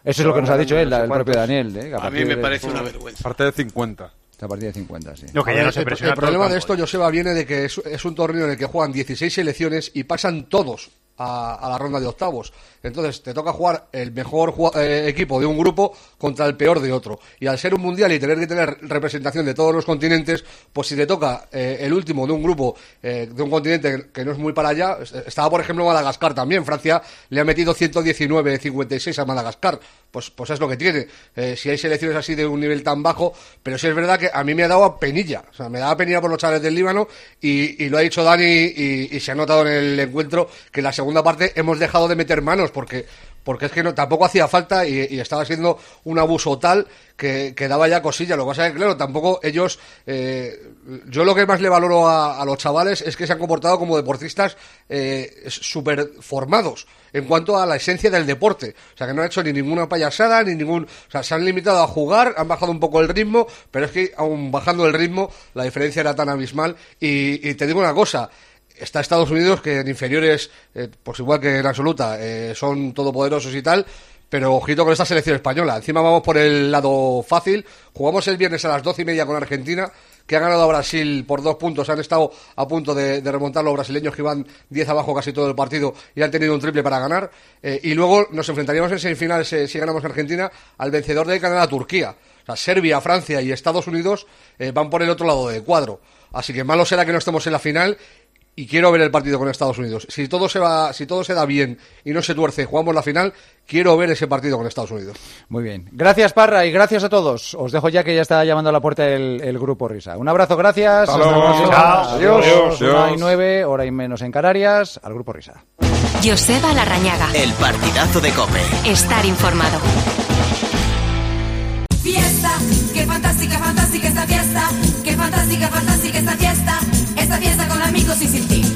Eso es lo que nos ha dicho él, no sé el propio Daniel. ¿eh? A, a mí me de... parece una vergüenza. Parte de cincuenta. A partir de cincuenta, sí. No, que ya no se presiona el, el problema de esto, Joseba, viene de que es, es un torneo en el que juegan dieciséis selecciones y pasan todos a, a la ronda de octavos. Entonces te toca jugar el mejor eh, equipo de un grupo contra el peor de otro. Y al ser un mundial y tener que tener representación de todos los continentes, pues si te toca eh, el último de un grupo eh, de un continente que no es muy para allá, estaba por ejemplo Madagascar también. Francia le ha metido ciento diecinueve cincuenta y seis a Madagascar. Pues, pues es lo que tiene. Eh, si hay selecciones así de un nivel tan bajo, pero sí es verdad que a mí me ha dado penilla. O sea, me daba penilla por los chavales del Líbano y, y lo ha dicho Dani y, y se ha notado en el encuentro que en la segunda parte hemos dejado de meter manos porque porque es que no, tampoco hacía falta y, y estaba siendo un abuso tal que, que daba ya cosilla. Lo que pasa es que, claro, tampoco ellos... Eh, yo lo que más le valoro a, a los chavales es que se han comportado como deportistas eh, súper formados en cuanto a la esencia del deporte. O sea, que no han hecho ni ninguna payasada, ni ningún... O sea, se han limitado a jugar, han bajado un poco el ritmo, pero es que aún bajando el ritmo, la diferencia era tan abismal. Y, y te digo una cosa... Está Estados Unidos, que en inferiores, eh, pues igual que en absoluta, eh, son todopoderosos y tal, pero ojito con esta selección española. Encima vamos por el lado fácil. Jugamos el viernes a las doce y media con Argentina, que ha ganado a Brasil por dos puntos. Han estado a punto de, de remontar los brasileños, que iban diez abajo casi todo el partido y han tenido un triple para ganar. Eh, y luego nos enfrentaríamos en semifinales, eh, si ganamos a Argentina, al vencedor de Canadá-Turquía. O sea, Serbia, Francia y Estados Unidos eh, van por el otro lado del cuadro. Así que malo será que no estemos en la final. Y quiero ver el partido con Estados Unidos. Si todo se va, si todo se da bien y no se tuerce, jugamos la final, quiero ver ese partido con Estados Unidos. Muy bien. Gracias, Parra, y gracias a todos. Os dejo ya que ya está llamando a la puerta el, el grupo Risa. Un abrazo, gracias. Hasta luego. Adiós. Adiós. Adiós. Una y nueve, hora y menos en Canarias, al grupo Risa. Joseba Larrañaga. El partidazo de COPE. Estar informado. Fiesta, qué fantástica, fantástica esta fiesta. Qué fantástica, fantástica esta fiesta. Esta fiesta con amigos y sin ti.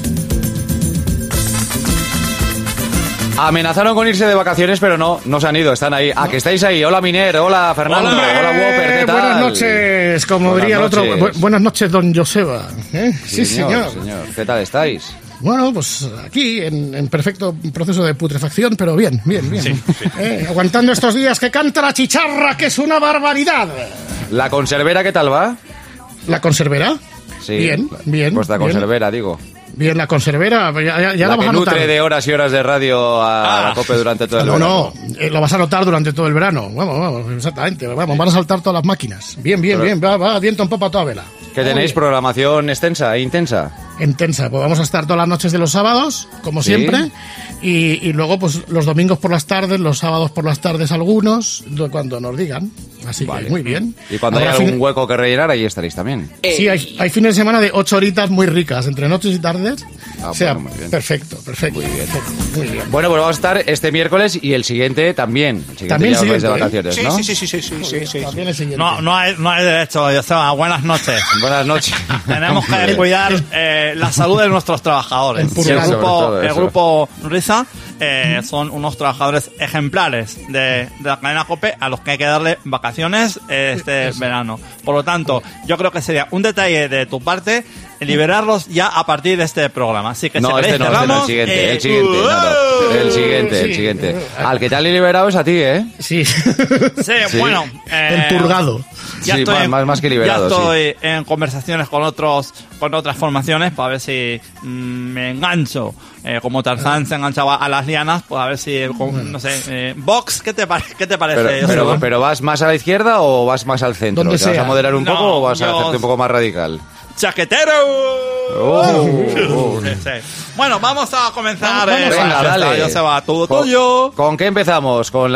Amenazaron con irse de vacaciones, pero no, no se han ido, están ahí. Ah, que estáis ahí. Hola, Miner. Hola, Fernando. Hola, hola Whopper. ¿Qué tal? Buenas noches, como buenas diría noches. el otro. Bu buenas noches, don Joseba. ¿Eh? Sí, sí señor, señor. señor. ¿Qué tal estáis? Bueno, pues aquí en, en perfecto proceso de putrefacción, pero bien, bien, bien. Sí, sí. Eh, aguantando estos días que canta la chicharra, que es una barbaridad. ¿La conservera qué tal va? ¿La conservera? Sí. Bien, bien. Pues la conservera, bien. digo. Bien, la conservera, ya, ya, ya la, la vas que a notar. nutre de horas y horas de radio a ah. la COPE durante todo el no, verano. No, no, eh, lo vas a notar durante todo el verano. Vamos, vamos, exactamente. Vamos, van a saltar todas las máquinas. Bien, bien, Pero, bien, va, va, viento en popa a toda vela. ¿Que tenéis programación extensa e intensa? Intensa, pues vamos a estar todas las noches de los sábados, como ¿Sí? siempre, y, y luego pues los domingos por las tardes, los sábados por las tardes algunos, cuando nos digan. Así vale. que muy bien. Y cuando haya algún fin... hueco que rellenar, ahí estaréis también. Sí, hay, hay fines de semana de ocho horitas muy ricas, entre noches y tardes. Ah, o sea, bueno, muy bien. perfecto, perfecto. Muy bien. Perfecto, muy bien. Bueno, pues vamos a estar este miércoles y el siguiente también. El siguiente también ya siguiente, de vacaciones, ¿eh? ¿no? Sí, sí, sí, sí, sí, sí, sí, También el siguiente. No, no hay, no hay derecho, Joseba. Buenas noches. Buenas noches. Tenemos que cuidar eh, la salud de nuestros trabajadores. Sí, el grupo, todo el grupo Risa eh, son unos trabajadores ejemplares de, de la cadena COPE a los que hay que darle vacaciones este Eso. verano. Por lo tanto, yo creo que sería un detalle de tu parte liberarlos ya a partir de este programa. Así que no, si este no, este no, el siguiente, eh, el siguiente, uh, no, no, el siguiente, sí. el siguiente. Al que te han liberado es a ti, ¿eh? Sí. Sí, sí. bueno. Eh, Enturgado. Ya sí, estoy, más, más que liberado, ya estoy sí. en conversaciones con otros, con otras formaciones para ver si mmm, me engancho. Eh, como Tarzán se enganchaba a las lianas, pues a ver si, con, no sé, eh, Vox, ¿qué te, qué te parece? Pero, pero, pero ¿vas más a la izquierda o vas más al centro? ¿Te sea? vas a moderar un no, poco o vas yo... a hacerte un poco más radical? ¡Chaquetero! Oh, oh. Sí, sí. Bueno, vamos a comenzar. Vamos, eh, venga, dale. Ya se va todo ¿Con, tuyo. ¿Con qué empezamos? ¿Con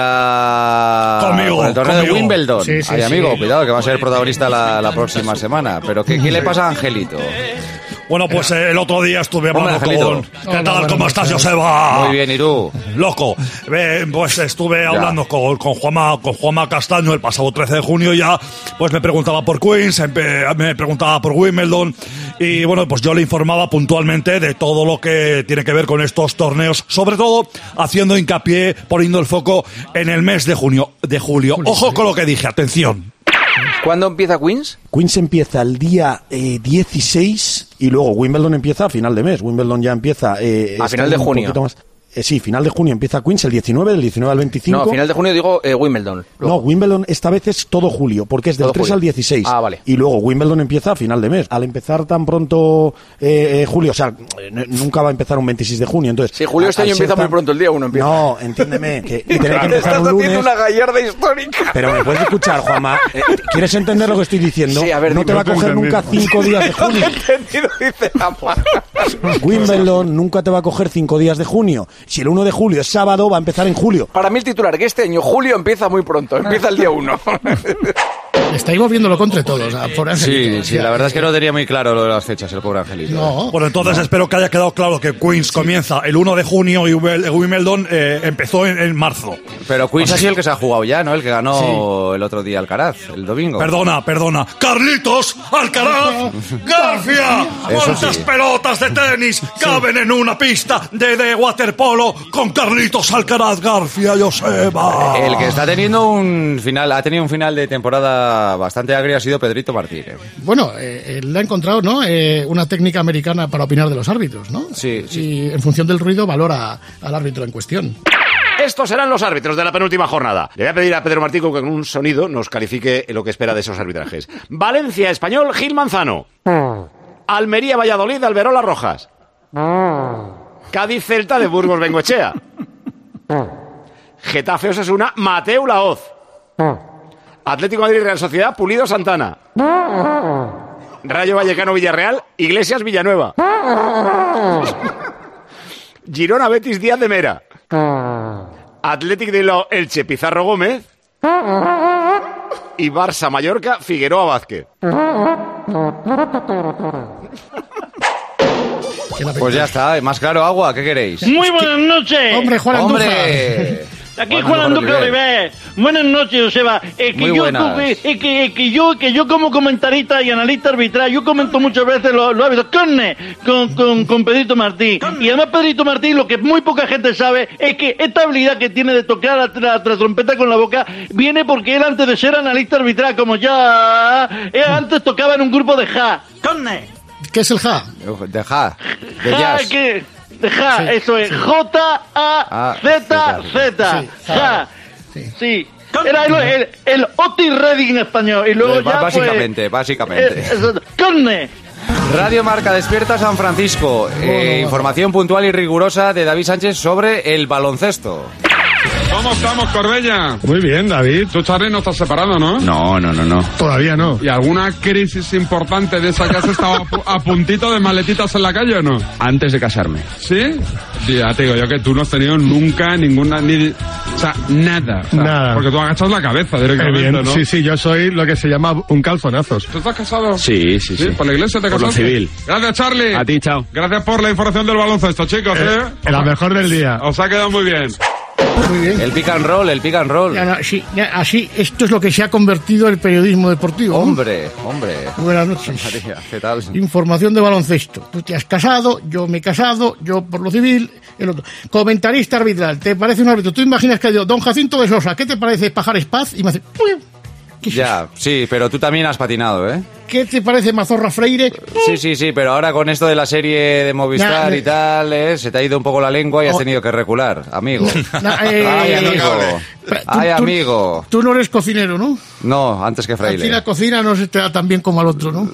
la conmigo, con el torneo conmigo. de Wimbledon? Sí, sí, Ay, amigo, sí. cuidado, que va a ser el protagonista la, la próxima semana. Pero ¿qué, ¿qué le pasa a Angelito? Bueno, pues eh, el otro día estuve hablando Hombre, con... ¿Qué Hola, tal? bueno, ¿Cómo estás, Joseba? Muy bien, ¿y tú? Loco. Eh, pues estuve hablando con, con, Juanma, con Juanma Castaño el pasado trece de junio ya. Pues me preguntaba por Queens, me preguntaba por Wimbledon. Y bueno, pues yo le informaba puntualmente de todo lo que tiene que ver con estos torneos. Sobre todo haciendo hincapié, poniendo el foco en el mes de junio, de julio. Ojo con lo que dije, atención. ¿Cuándo empieza Queens? Queens empieza el día eh, dieciséis y luego Wimbledon empieza a final de mes. Wimbledon ya empieza... Eh, a final de junio. Más, Eh, sí, final de junio empieza Queens, el diecinueve, del diecinueve al veinticinco. No, final de junio digo eh, Wimbledon. Luego. No, Wimbledon esta vez es todo julio, porque es del todo tres julio. Al dieciséis. Ah, vale. Y luego Wimbledon empieza a final de mes. Al empezar tan pronto eh, eh, julio, o sea, n- nunca va a empezar un veintiséis de junio, entonces... Sí, julio este año empieza tan... muy pronto, el día uno empieza. No, entiéndeme, que y tener que empezar un lunes... Estás haciendo una gallarda histórica. Pero me puedes escuchar, Juanma. Eh, ¿Quieres entender lo que estoy diciendo? Sí, a ver, no te va a coger nunca cinco días de junio. No te he entendido, dice Juanma. Wimbledon nunca te va a coger cinco días de junio. Si el uno de julio es sábado, va a empezar en julio. Para mí el titular que este año julio empieza muy pronto, empieza el día uno. Estáis moviéndolo contra todos. Por sí, sí, la verdad es que no tenía muy claro lo de las fechas, el pobre Angelito. No. Bueno, entonces no. espero que haya quedado claro que Queens sí. comienza el uno de junio y Wimbledon eh, empezó en, en marzo. Pero Queens o sea, ha sido el que se ha jugado ya, ¿no? El que ganó sí. el otro día Alcaraz, el domingo. Perdona, perdona. Carlitos Alcaraz García. ¿Cuántas sí. pelotas de tenis sí. caben en una pista de, de waterpolo con Carlitos Alcaraz García, Joseba? El que está teniendo un final, ha tenido un final de temporada bastante agrio ha sido Pedrito Martínez. Bueno, eh, él ha encontrado, ¿no? Eh, una técnica americana para opinar de los árbitros, ¿no? Sí, sí. Y en función del ruido valora al árbitro en cuestión. Estos serán los árbitros de la penúltima jornada. Le voy a pedir a Pedro Martín que con un sonido nos califique lo que espera de esos arbitrajes. Valencia Español, Gil Manzano. Almería Valladolid, Alberola Rojas. Cádiz Celta de Burgos Bengoechea. Getafe Osasuna, Mateu Laoz. Atlético Madrid Real Sociedad, Pulido Santana. Rayo Vallecano Villarreal, Iglesias Villanueva. Girona Betis Díaz de Mera. Atlético de Bilbao Elche Pizarro Gómez. Y Barça Mallorca Figueroa Vázquez. Pues ya está, más claro agua, ¿qué queréis? Muy buenas noches. Hombre, Juan Andújar. ¡Hombre! Aquí Juan Andújar Oliver. Buenas noches, Joseba. Es que Muy yo buenas. tuve, es que, es que yo, que yo como comentarista y analista arbitral, yo comento muchas veces los lo árbitros carne con, con, con Pedrito Martín. Y además Pedrito Martín, lo que muy poca gente sabe, es que esta habilidad que tiene de tocar la, la, la trompeta con la boca, viene porque él antes de ser analista arbitral, como ya, él antes tocaba en un grupo de ja. Carne. ¿Qué es el ja? De ja. De Ja, jazz. ¿qué? De ja, Sí, eso es sí. J A Z Z. Sí, Ja. Sí. Sí. Era el, el, el Otis Redding en español. Y luego Eh, ya, básicamente, pues, básicamente. eh, eso, carne. Radio Marca Despierta San Francisco. Eh, información puntual y rigurosa de David Sánchez sobre el baloncesto. ¿Cómo estamos, Corbella? Muy bien, David. Tú, Charly, no estás separado, ¿no? No, no, no, no. Todavía no. ¿Y alguna crisis importante de esa que has estado a, pu- a puntito de maletitas en la calle o no? Antes de casarme. ¿Sí? Sí, ya te digo yo que tú no has tenido nunca ninguna... Ni, o sea, nada. O sea, Nada. Porque tú agachas la cabeza directamente, Qué bien. ¿no? Sí, sí, yo soy lo que se llama un calzonazos. ¿Tú estás casado? Sí, sí, sí. ¿Por la iglesia te Por casaste? lo civil. Gracias, Charly. A ti, chao. Gracias por la información del baloncesto, chicos, ¿eh? Eh, la mejor del día. Os ha quedado muy bien. Muy bien. El pick and roll, el pick and roll. Ya, no, sí, ya, así, esto es lo que se ha convertido el periodismo deportivo. ¿no? Hombre, hombre. Buenas noches. María, ¿qué tal? Información de baloncesto. Tú te has casado, yo me he casado, yo por lo civil, el otro. Comentarista arbitral, ¿te parece un árbitro? Tú imaginas que yo, don Jacinto de Sosa, ¿qué te parece Pajares Paz? Y me hace, "Uy". ¿Qué es Ya, sí, pero tú también has patinado, ¿eh? ¿Qué te parece Mazorra Freire? Sí, sí, sí, pero ahora con esto de la serie de Movistar Nah, y tal, ¿eh? Se te ha ido un poco la lengua y has Oh. tenido que recular, amigo. Nah, eh, Ay, amigo. Tú- Ay, tú- amigo. Tú no eres cocinero, ¿no? No, antes que Aquí fraile. la cocina no se te da tan bien como al otro, ¿no?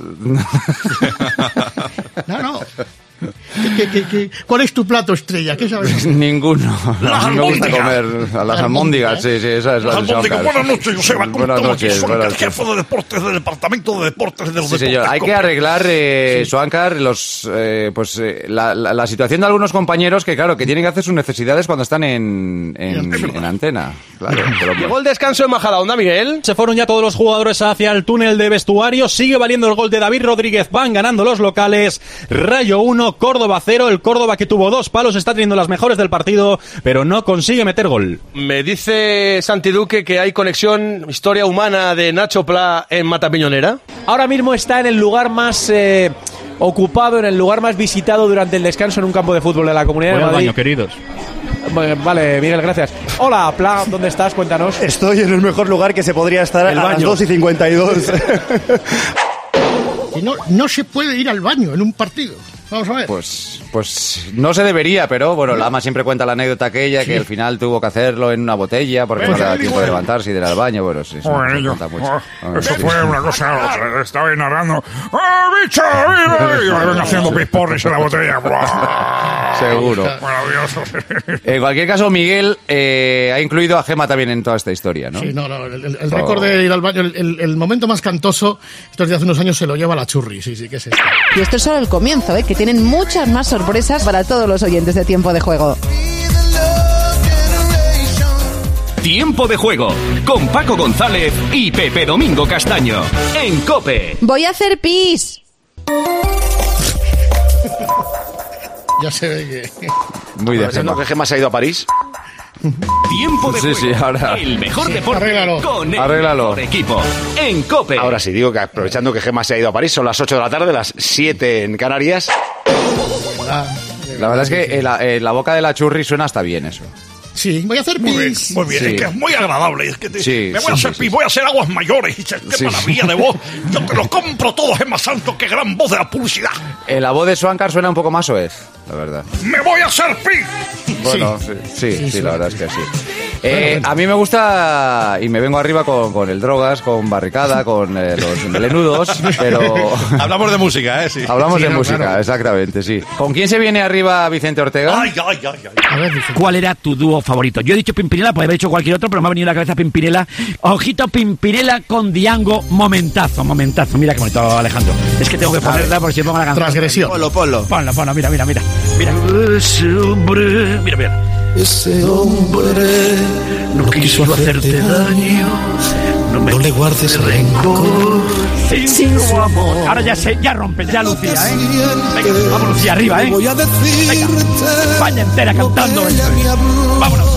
No, no. ¿Qué, qué, qué? ¿Cuál es tu plato estrella? ¿Qué sabes? Ninguno. Las A mí me gusta albóndigas. comer a las almóndigas, sí, sí, esa es la Las albóndigas. Buenas noches, Joseba. ¿Cómo Buenas estamos aquí? noches, Soy buenas el jefe de deportes del departamento de deportes de los Sí, deportes. señor. Hay que Cope. arreglar, eh, Suancar, los, eh, pues, eh, la, la, la situación de algunos compañeros que, claro, que tienen que hacer sus necesidades cuando están en, en, en antena. Claro, pero- Llegó el descanso en Majadahonda, Miguel. Se fueron ya todos los jugadores hacia el túnel de vestuario. Sigue valiendo el gol de David Rodríguez. Van ganando los locales. Rayo uno, Córdoba cero. El Córdoba, que tuvo dos palos, está teniendo las mejores del partido, pero no consigue meter gol. Me dice Santi Duque que hay conexión, historia humana de Nacho Pla en Matapiñonera. Ahora mismo está en el lugar más eh, ocupado, en el lugar más visitado durante el descanso en un campo de fútbol de la Comunidad Voy de al Madrid. baño, queridos. Vale, Miguel, gracias. Hola, Pla, ¿dónde estás? Cuéntanos. Estoy en el mejor lugar que se podría estar El a las baño. dos y cincuenta y dos. Que no, no se puede ir al baño en un partido. Vamos a ver. Pues, pues no se debería, pero bueno, Lama siempre cuenta la anécdota aquella Sí. que al final tuvo que hacerlo en una botella porque Pues no le daba él tiempo igual. de levantarse y de ir al baño. Bueno, sí, eso Joder, se yo- cuenta mucho. oh, Hombre, eso sí. fue una cosa otra. Estaba ahí narrando. ¡Ah, bicho! ¡Viva! Y yo ven haciendo pisporris en la botella. ¡Buah! Seguro. Maravilloso. En cualquier caso, Miguel eh, ha incluido a Gema también en toda esta historia, ¿no? Sí, no, no, el, el- el récord de ir al baño, el, el- el momento más cantoso, estos de hace unos años se lo lleva la churri, sí, sí, que es esto. Y esto es solo el comienzo, ¿eh? Que tienen muchas más sorpresas para todos los oyentes de Tiempo de Juego. Tiempo de Juego con Paco González y Pepe Domingo Castaño en COPE. Voy a hacer pis. Ya se ve que... Muy de Aprovechando Gema. que Gema se ha ido a París. Tiempo de Sí, Juego. sí, ahora. El mejor deporte Arréglalo. con el Arréglalo. mejor equipo en COPE. Ahora sí, digo que aprovechando que Gema se ha ido a París, son las ocho de la tarde, las siete en Canarias. La verdad es que en la, en la boca de la churri suena hasta bien eso. Sí, voy a hacer Muy bien, pis. muy bien. Sí. Es que es muy agradable. Es que te- Sí, me voy sí, a hacer sí, pis, sí. voy a hacer aguas mayores. Qué Sí, maravilla sí. de voz. Yo te lo compro todo, Gemma Santo. Qué gran voz de la publicidad. En la voz de Swankar suena un poco más soez, la verdad. Me voy a hacer pis. Bueno, sí, sí, sí, sí, la sí. verdad es que sí. Eh, a mí me gusta, y me vengo arriba con, con el Drogas, con Barricada, con eh, los melenudos, pero... Hablamos de música, ¿eh? Sí. Hablamos Sí, de no, música, claro. exactamente, sí. ¿Con quién se viene arriba Vicente Ortega? Ay, ay, ay, ay. A ver, dice. ¿Cuál era tu dúo favorito? Yo he dicho Pimpinela, puede haber dicho cualquier otro, pero me ha venido a la cabeza Pimpinela. Ojito, Pimpinela con Diango, momentazo, momentazo. Mira qué bonito, Alejandro. Es que tengo que ponerla porque si pongo la canción. Transgresión. Ponlo, ponlo. Ponlo, ponlo, mira, mira, mira. Mira. Ese hombre. Mira, mira. Ese hombre No quiso hacerte daño. No, me... no le guardes rencor. Sin su amor. Ahora ya se, ya rompe, ya Lucía, ¿eh? Venga, vamos Lucía, arriba, ¿eh? Voy a Venga, España entera cantando esto. Vámonos.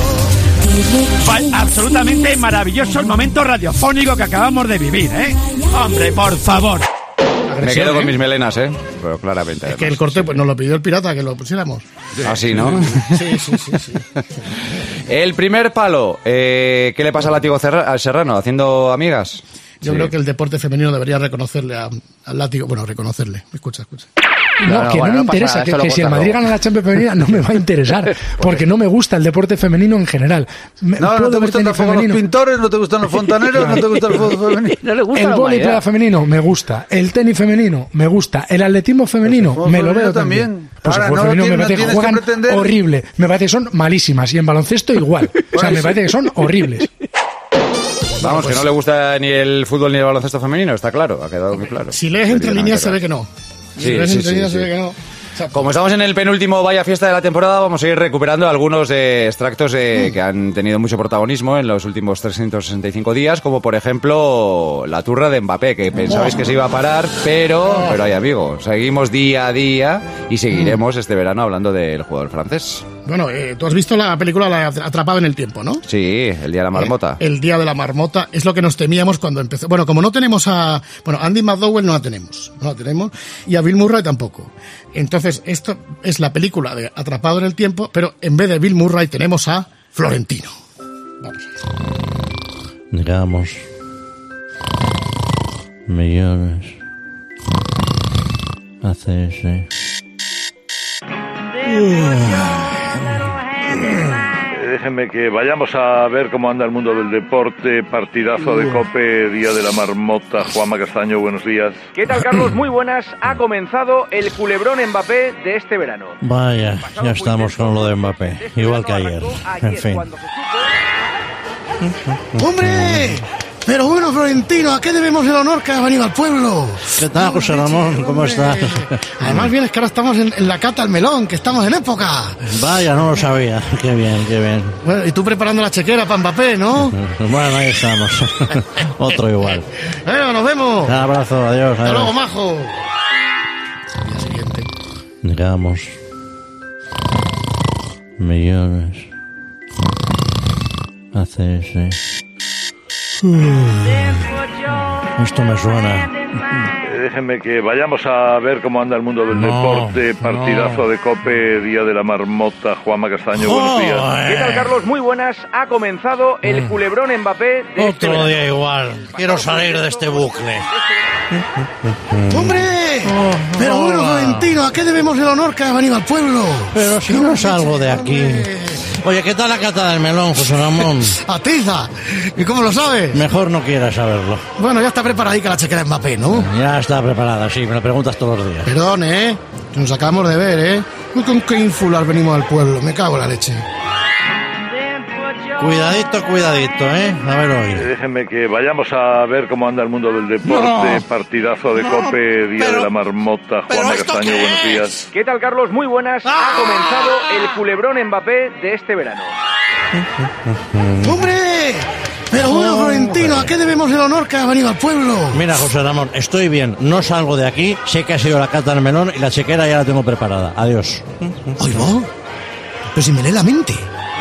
Va- absolutamente maravilloso el momento radiofónico que acabamos de vivir, ¿eh? Hombre, por favor. Me quedo con mis melenas, ¿eh? Pero claramente. Es que el corte pues nos lo pidió el pirata que lo pusiéramos. Así, ¿no? Sí, sí, sí, sí. El primer palo, eh, ¿qué le pasa al látigo Cerra- al Serrano? ¿Haciendo amigas? Yo Sí. creo que el deporte femenino debería reconocerle a- al látigo. Bueno, reconocerle. Escucha, escucha. No, No, que bueno, no me no pasa interesa, nada, que, esto lo que si el corta Madrid luego. gana la Champions femenina no me va a interesar, porque no me gusta el deporte femenino en general. Me- No, no puedo te ver gustan tenis tampoco los femenino. pintores, no te gustan los fontaneros, no te gusta el fútbol femenino. No le gusta El la vóley humanidad. playa femenino me gusta, el tenis femenino me gusta, el atletismo femenino fútbol me lo femenino veo también. también. Pues el Ahora, fútbol no lo femenino me tienes- no parece que tienes juegan que pretender. horrible, me parece que son malísimas y en baloncesto igual. O sea, Pues me sí. parece que son horribles. Vamos, que no le gusta ni el fútbol ni el baloncesto femenino, está claro, ha quedado muy claro. Si lees entre líneas se ve que no. Si Sí, lees sí, entre sí, líneas sí. se ve que no. Como estamos en el penúltimo Vaya Fiesta de la temporada, vamos a ir recuperando algunos eh, extractos eh, que han tenido mucho protagonismo en los últimos trescientos sesenta y cinco días, como por ejemplo la turra de Mbappé, que pensabais que se iba a parar, pero, pero hay amigos, seguimos día a día y seguiremos este verano hablando del jugador francés. Bueno, eh, tú has visto la película La Atrapado en el Tiempo, ¿no? Sí, el día de la marmota. El Día de la Marmota es lo que nos temíamos cuando empezó. Bueno, como no tenemos a... Bueno, Andy McDowell no la tenemos. No la tenemos. Y a Bill Murray tampoco. Entonces, esto es la película de Atrapado en el Tiempo, pero en vez de Bill Murray tenemos a Florentino. Vamos. Digamos, millones hace ese. Déjenme que vayamos a ver cómo anda el mundo del deporte. Partidazo de COPE, Día de la Marmota. Juanma Castaño, buenos días. ¿Qué tal, Carlos? Muy buenas. Ha comenzado el culebrón Mbappé de este verano. Vaya, ya estamos con lo de Mbappé, igual que ayer. En fin. ¡Hombre! Pero bueno, Florentino, ¿a qué debemos el honor que ha venido al pueblo? ¿Qué tal, José Ramón? ¿Cómo estás? Además, bien, es que ahora estamos en, en la cata al melón, que estamos en época. Vaya, no lo sabía. Qué bien, qué bien. Bueno, y tú preparando la chequera para Mbappé, ¿no? Bueno, ahí estamos. Otro igual. Bueno, nos vemos. Un abrazo, adiós. Hasta adiós. luego, majo. Digamos, millones hace ese. Esto me suena. Déjenme que vayamos a ver cómo anda el mundo del No, deporte. Partidazo no. de COPE, Día de la Marmota. Juanma Castaño, buenos días. ¿Qué tal, Carlos? Muy buenas. Ha comenzado el culebrón Mbappé de este Otro verano. día igual. Quiero salir de este bucle. ¡Hombre! Pero bueno, Florentino, ¿a qué debemos el honor que ha venido al pueblo? Pero si no salgo de aquí. Oye, ¿qué tal la cata del melón, José Ramón? ¡Atiza! ¿Y cómo lo sabes? Mejor no quieras saberlo. Bueno, ya está preparadica la chequera Mbappé, ¿no? Ya está preparada, sí, me lo preguntas todos los días. Perdón, ¿eh? Que nos acabamos de ver, ¿eh? Uy, con qué ínfulas venimos al pueblo. Me cago en la leche. Cuidadito, cuidadito, ¿eh? A ver hoy. Déjenme que vayamos a ver cómo anda el mundo del deporte. No. Partidazo de No, COPE, Día pero- de la Marmota. ¿pero Juanma esto Castaño, qué buenos es? días. ¿Qué tal, Carlos? Muy buenas. Ha comenzado el culebrón Mbappé de este verano. ¡Hombre! Pero bueno, Florentino, ¿a qué debemos el honor que ha venido al pueblo? Mira, José Ramón, estoy bien, no salgo de aquí, sé que ha sido la cata del melón y la chequera ya la tengo preparada. Adiós. ¡Ay, no! Pero si me lee la mente.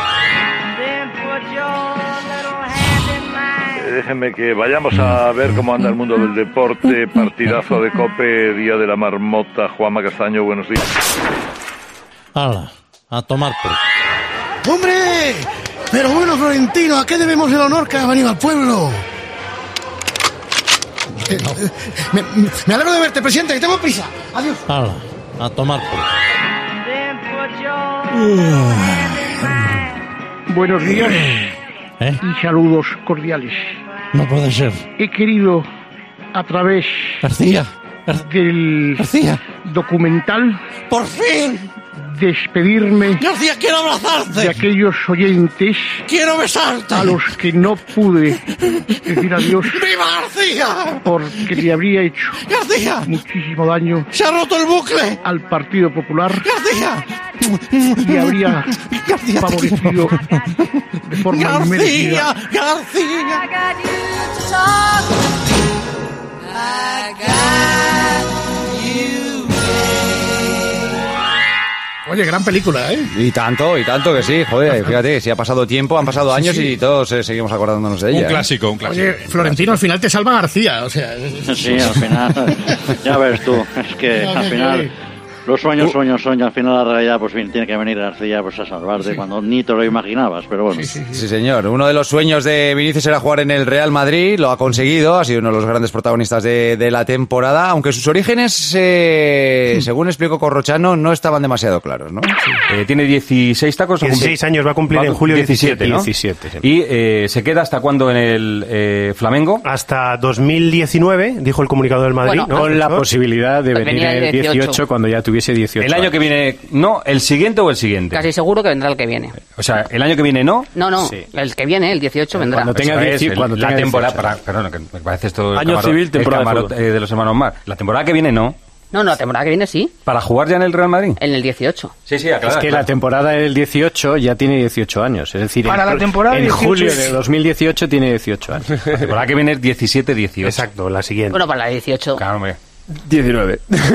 Déjenme que vayamos a ver cómo anda el mundo del deporte. Partidazo de COPE, Día de la Marmota. Juanma Castaño, buenos días. Hala, a tomar por... ¡Hombre! Pero bueno, Florentino, ¿a qué debemos el honor que ha venido al pueblo? Eh, eh, Me, me alegro de verte, presidente, que tengo prisa. Adiós. Hala, a tomar por... Buenos días ¿Eh? y saludos cordiales. No puede ser. He querido, a través García. del García. documental, ¡Por fin! despedirme García, quiero abrazarte. de aquellos oyentes ¡Quiero besarte! a los que no pude decir adiós ¡Viva García! porque le habría hecho ¡García! muchísimo daño ¡Se ha roto el bucle! al Partido Popular ¡García! y habría García, te favorecido de forma García, inmerecida García. Oye, gran película, ¿eh? Y tanto, y tanto que sí, joder, fíjate, si ha pasado tiempo, han pasado años y todos eh, seguimos acordándonos de ella. Un ¿eh? clásico, un clásico. Oye, Florentino, al final te salva García, o sea... Sí, al final. Ya ves tú, es que Ya, al ya, final. ya. Los sueños, sueños, sueños. Al final la realidad, pues bien, tiene que venir García pues, a salvarte cuando ni te lo imaginabas, pero bueno. Sí, señor. Uno de los sueños de Vinicius era jugar en el Real Madrid, lo ha conseguido, ha sido uno de los grandes protagonistas de, de la temporada, aunque sus orígenes, eh, según explicó Corrochano, no estaban demasiado claros, ¿no? Eh, tiene dieciséis tacos. dieciséis años, va a cumplir en julio diecisiete, ¿no? diecisiete, sí. Y eh, se queda hasta cuándo en el eh, Flamengo? Hasta dos mil diecinueve, dijo el comunicado del Madrid, Bueno, ¿no? con la posibilidad de venir en el dieciocho, cuando ya tuviese dieciocho. El año que viene, no, el siguiente o el siguiente. Casi seguro que vendrá el que viene. O sea, el año que viene no. No, no, Sí. el que viene, el dieciocho, vendrá. Cuando tenga Eso es, dieci- el- cuando la tenga temporada, dieciocho. para, perdón, que me parece esto el Año camaro- civil, el temporada de camarote, fútbol. eh, de los hermanos Mar. La temporada que viene no. No, no, la temporada que viene sí, ¿Para jugar ya en el Real Madrid? en el dieciocho. Sí, sí, Es que la temporada del dieciocho ya tiene dieciocho años. Es decir, Para en, la temporada en dieciocho julio es- de dos mil dieciocho tiene dieciocho años. La temporada que viene es diecisiete dieciocho. Exacto, la siguiente. Bueno, para la dieciocho. Claro, hombre. diecinueve.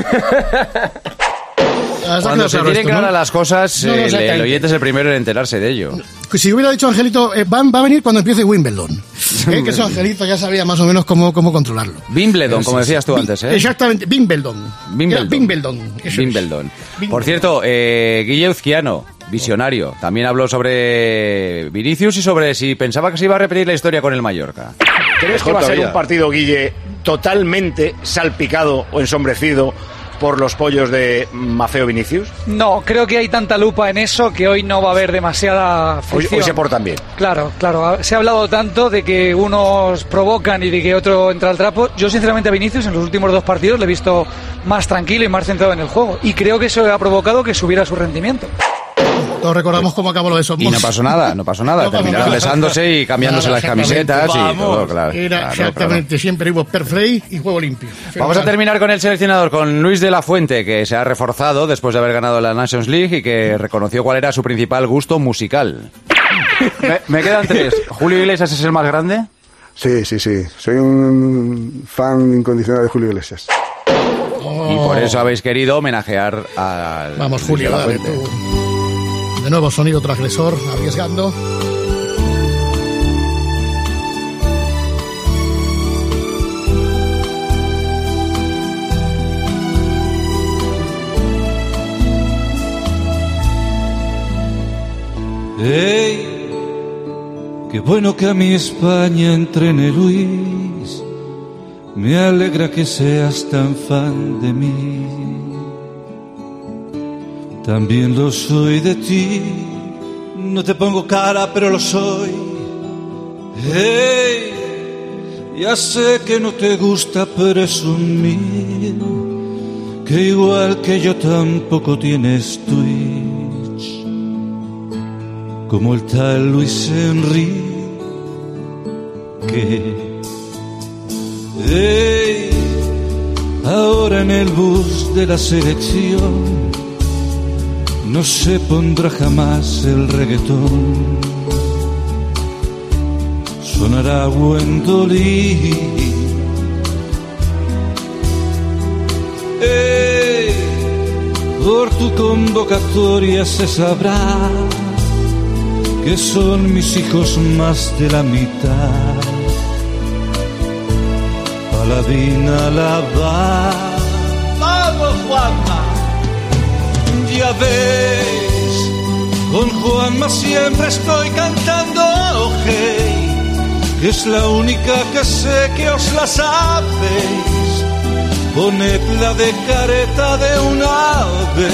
Cuando se tienen claras las cosas, No, no, el, el exactamente. oyente es el primero en enterarse de ello. Que si hubiera dicho Angelito, eh, va, va a venir cuando empiece Wimbledon. Eh, que eso Angelito ya sabía más o menos cómo, cómo controlarlo. Wimbledon, como Sí, sí. decías tú Bi- antes, ¿eh? Exactamente, Wimbledon. Wimbledon. Era Wimbledon. eso es. Wimbledon. Por cierto, eh, Guille Uzquiano, visionario, también habló sobre Vinicius y sobre si pensaba que se iba a repetir la historia con el Mallorca. ¿Crees que va a ser un partido, Guille, totalmente salpicado o ensombrecido por los pollos de Mafeo Vinicius? No, creo que hay tanta lupa en eso que hoy no va a haber demasiada Hoy, fricción. hoy se portan bien. Claro, claro. Se ha hablado tanto de que unos provocan y de que otro entra al trapo. Yo, sinceramente, a Vinicius en los últimos dos partidos le he visto más tranquilo y más centrado en el juego. Y creo que eso ha provocado que subiera su rendimiento. Todos recordamos cómo acabó lo de Somos. Y no pasó nada, no pasó nada. No pasó Terminaron nada. besándose y cambiándose Nada, las camisetas y exactamente. todo, claro. Era claro, exactamente, siempre hubo per play y juego limpio. Vamos a terminar con el seleccionador, con Luis de la Fuente, que se ha reforzado después de haber ganado la Nations League y que reconoció cuál era su principal gusto musical. Me, me quedan tres. ¿Julio Iglesias es el más grande? Sí, sí, sí. Soy un fan incondicional de Julio Iglesias. Y por eso habéis querido homenajear a Vamos, Luis Julio, de la dale Fuente. tú. De nuevo, sonido transgresor, arriesgando. bueno que a mi España entrene Luis, me alegra que seas tan fan de mí. También lo soy de ti, no te pongo cara pero lo soy. Hey, ya sé que no te gusta presumir, que igual que yo tampoco tienes Twitch, como el tal Luis Enrique. Hey, ahora en el bus de la selección no se pondrá jamás el reggaetón, sonará Wendolí. Hey, por tu convocatoria se sabrá que son mis hijos más de la mitad. Paladina la va. ¡Vamos, Juanma! Ya ves, con Juanma siempre estoy cantando, hey, que es la única que sé que os la sabéis. Ponedla de careta de una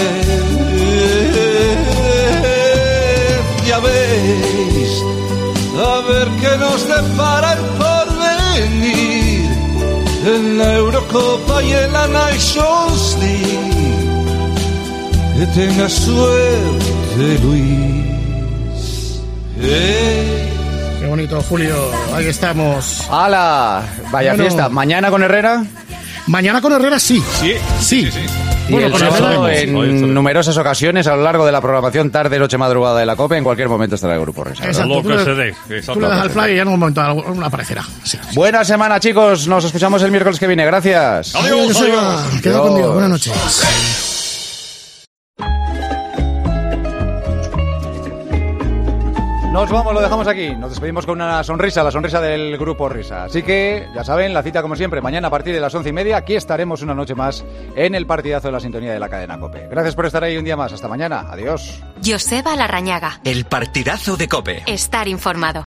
vez. Ya veis, a ver qué nos depara el porvenir en la Eurocopa y en la Nations League. Que tenga suerte, Luis. Hey. Qué bonito, Julio. Ahí estamos. ¡Hala! Vaya Bueno. fiesta. ¿Mañana con Herrera? Mañana con Herrera sí. Sí, sí. sí, sí. Bueno, Y el con sábado, Herrera- en numerosas ocasiones a lo largo de la programación tarde, noche, madrugada de la COPE, en cualquier momento estará el Grupo Risa. Exacto, tú le- Tú le das al fly y ya en un momento alguna aparecerá. Sí. Buena semana, chicos. Nos escuchamos el miércoles que viene. Gracias. Adiós, Joseba. Queda Adiós. conmigo. Buenas noches. Nos vamos, lo dejamos aquí. Nos despedimos con una sonrisa, la sonrisa del Grupo Risa. Así que, ya saben, la cita como siempre, mañana a partir de las once y media. Aquí estaremos una noche más en el partidazo de la sintonía de la cadena COPE. Gracias por estar ahí un día más. Hasta mañana. Adiós. Joseba Larrañaga. El partidazo de COPE. Estar informado.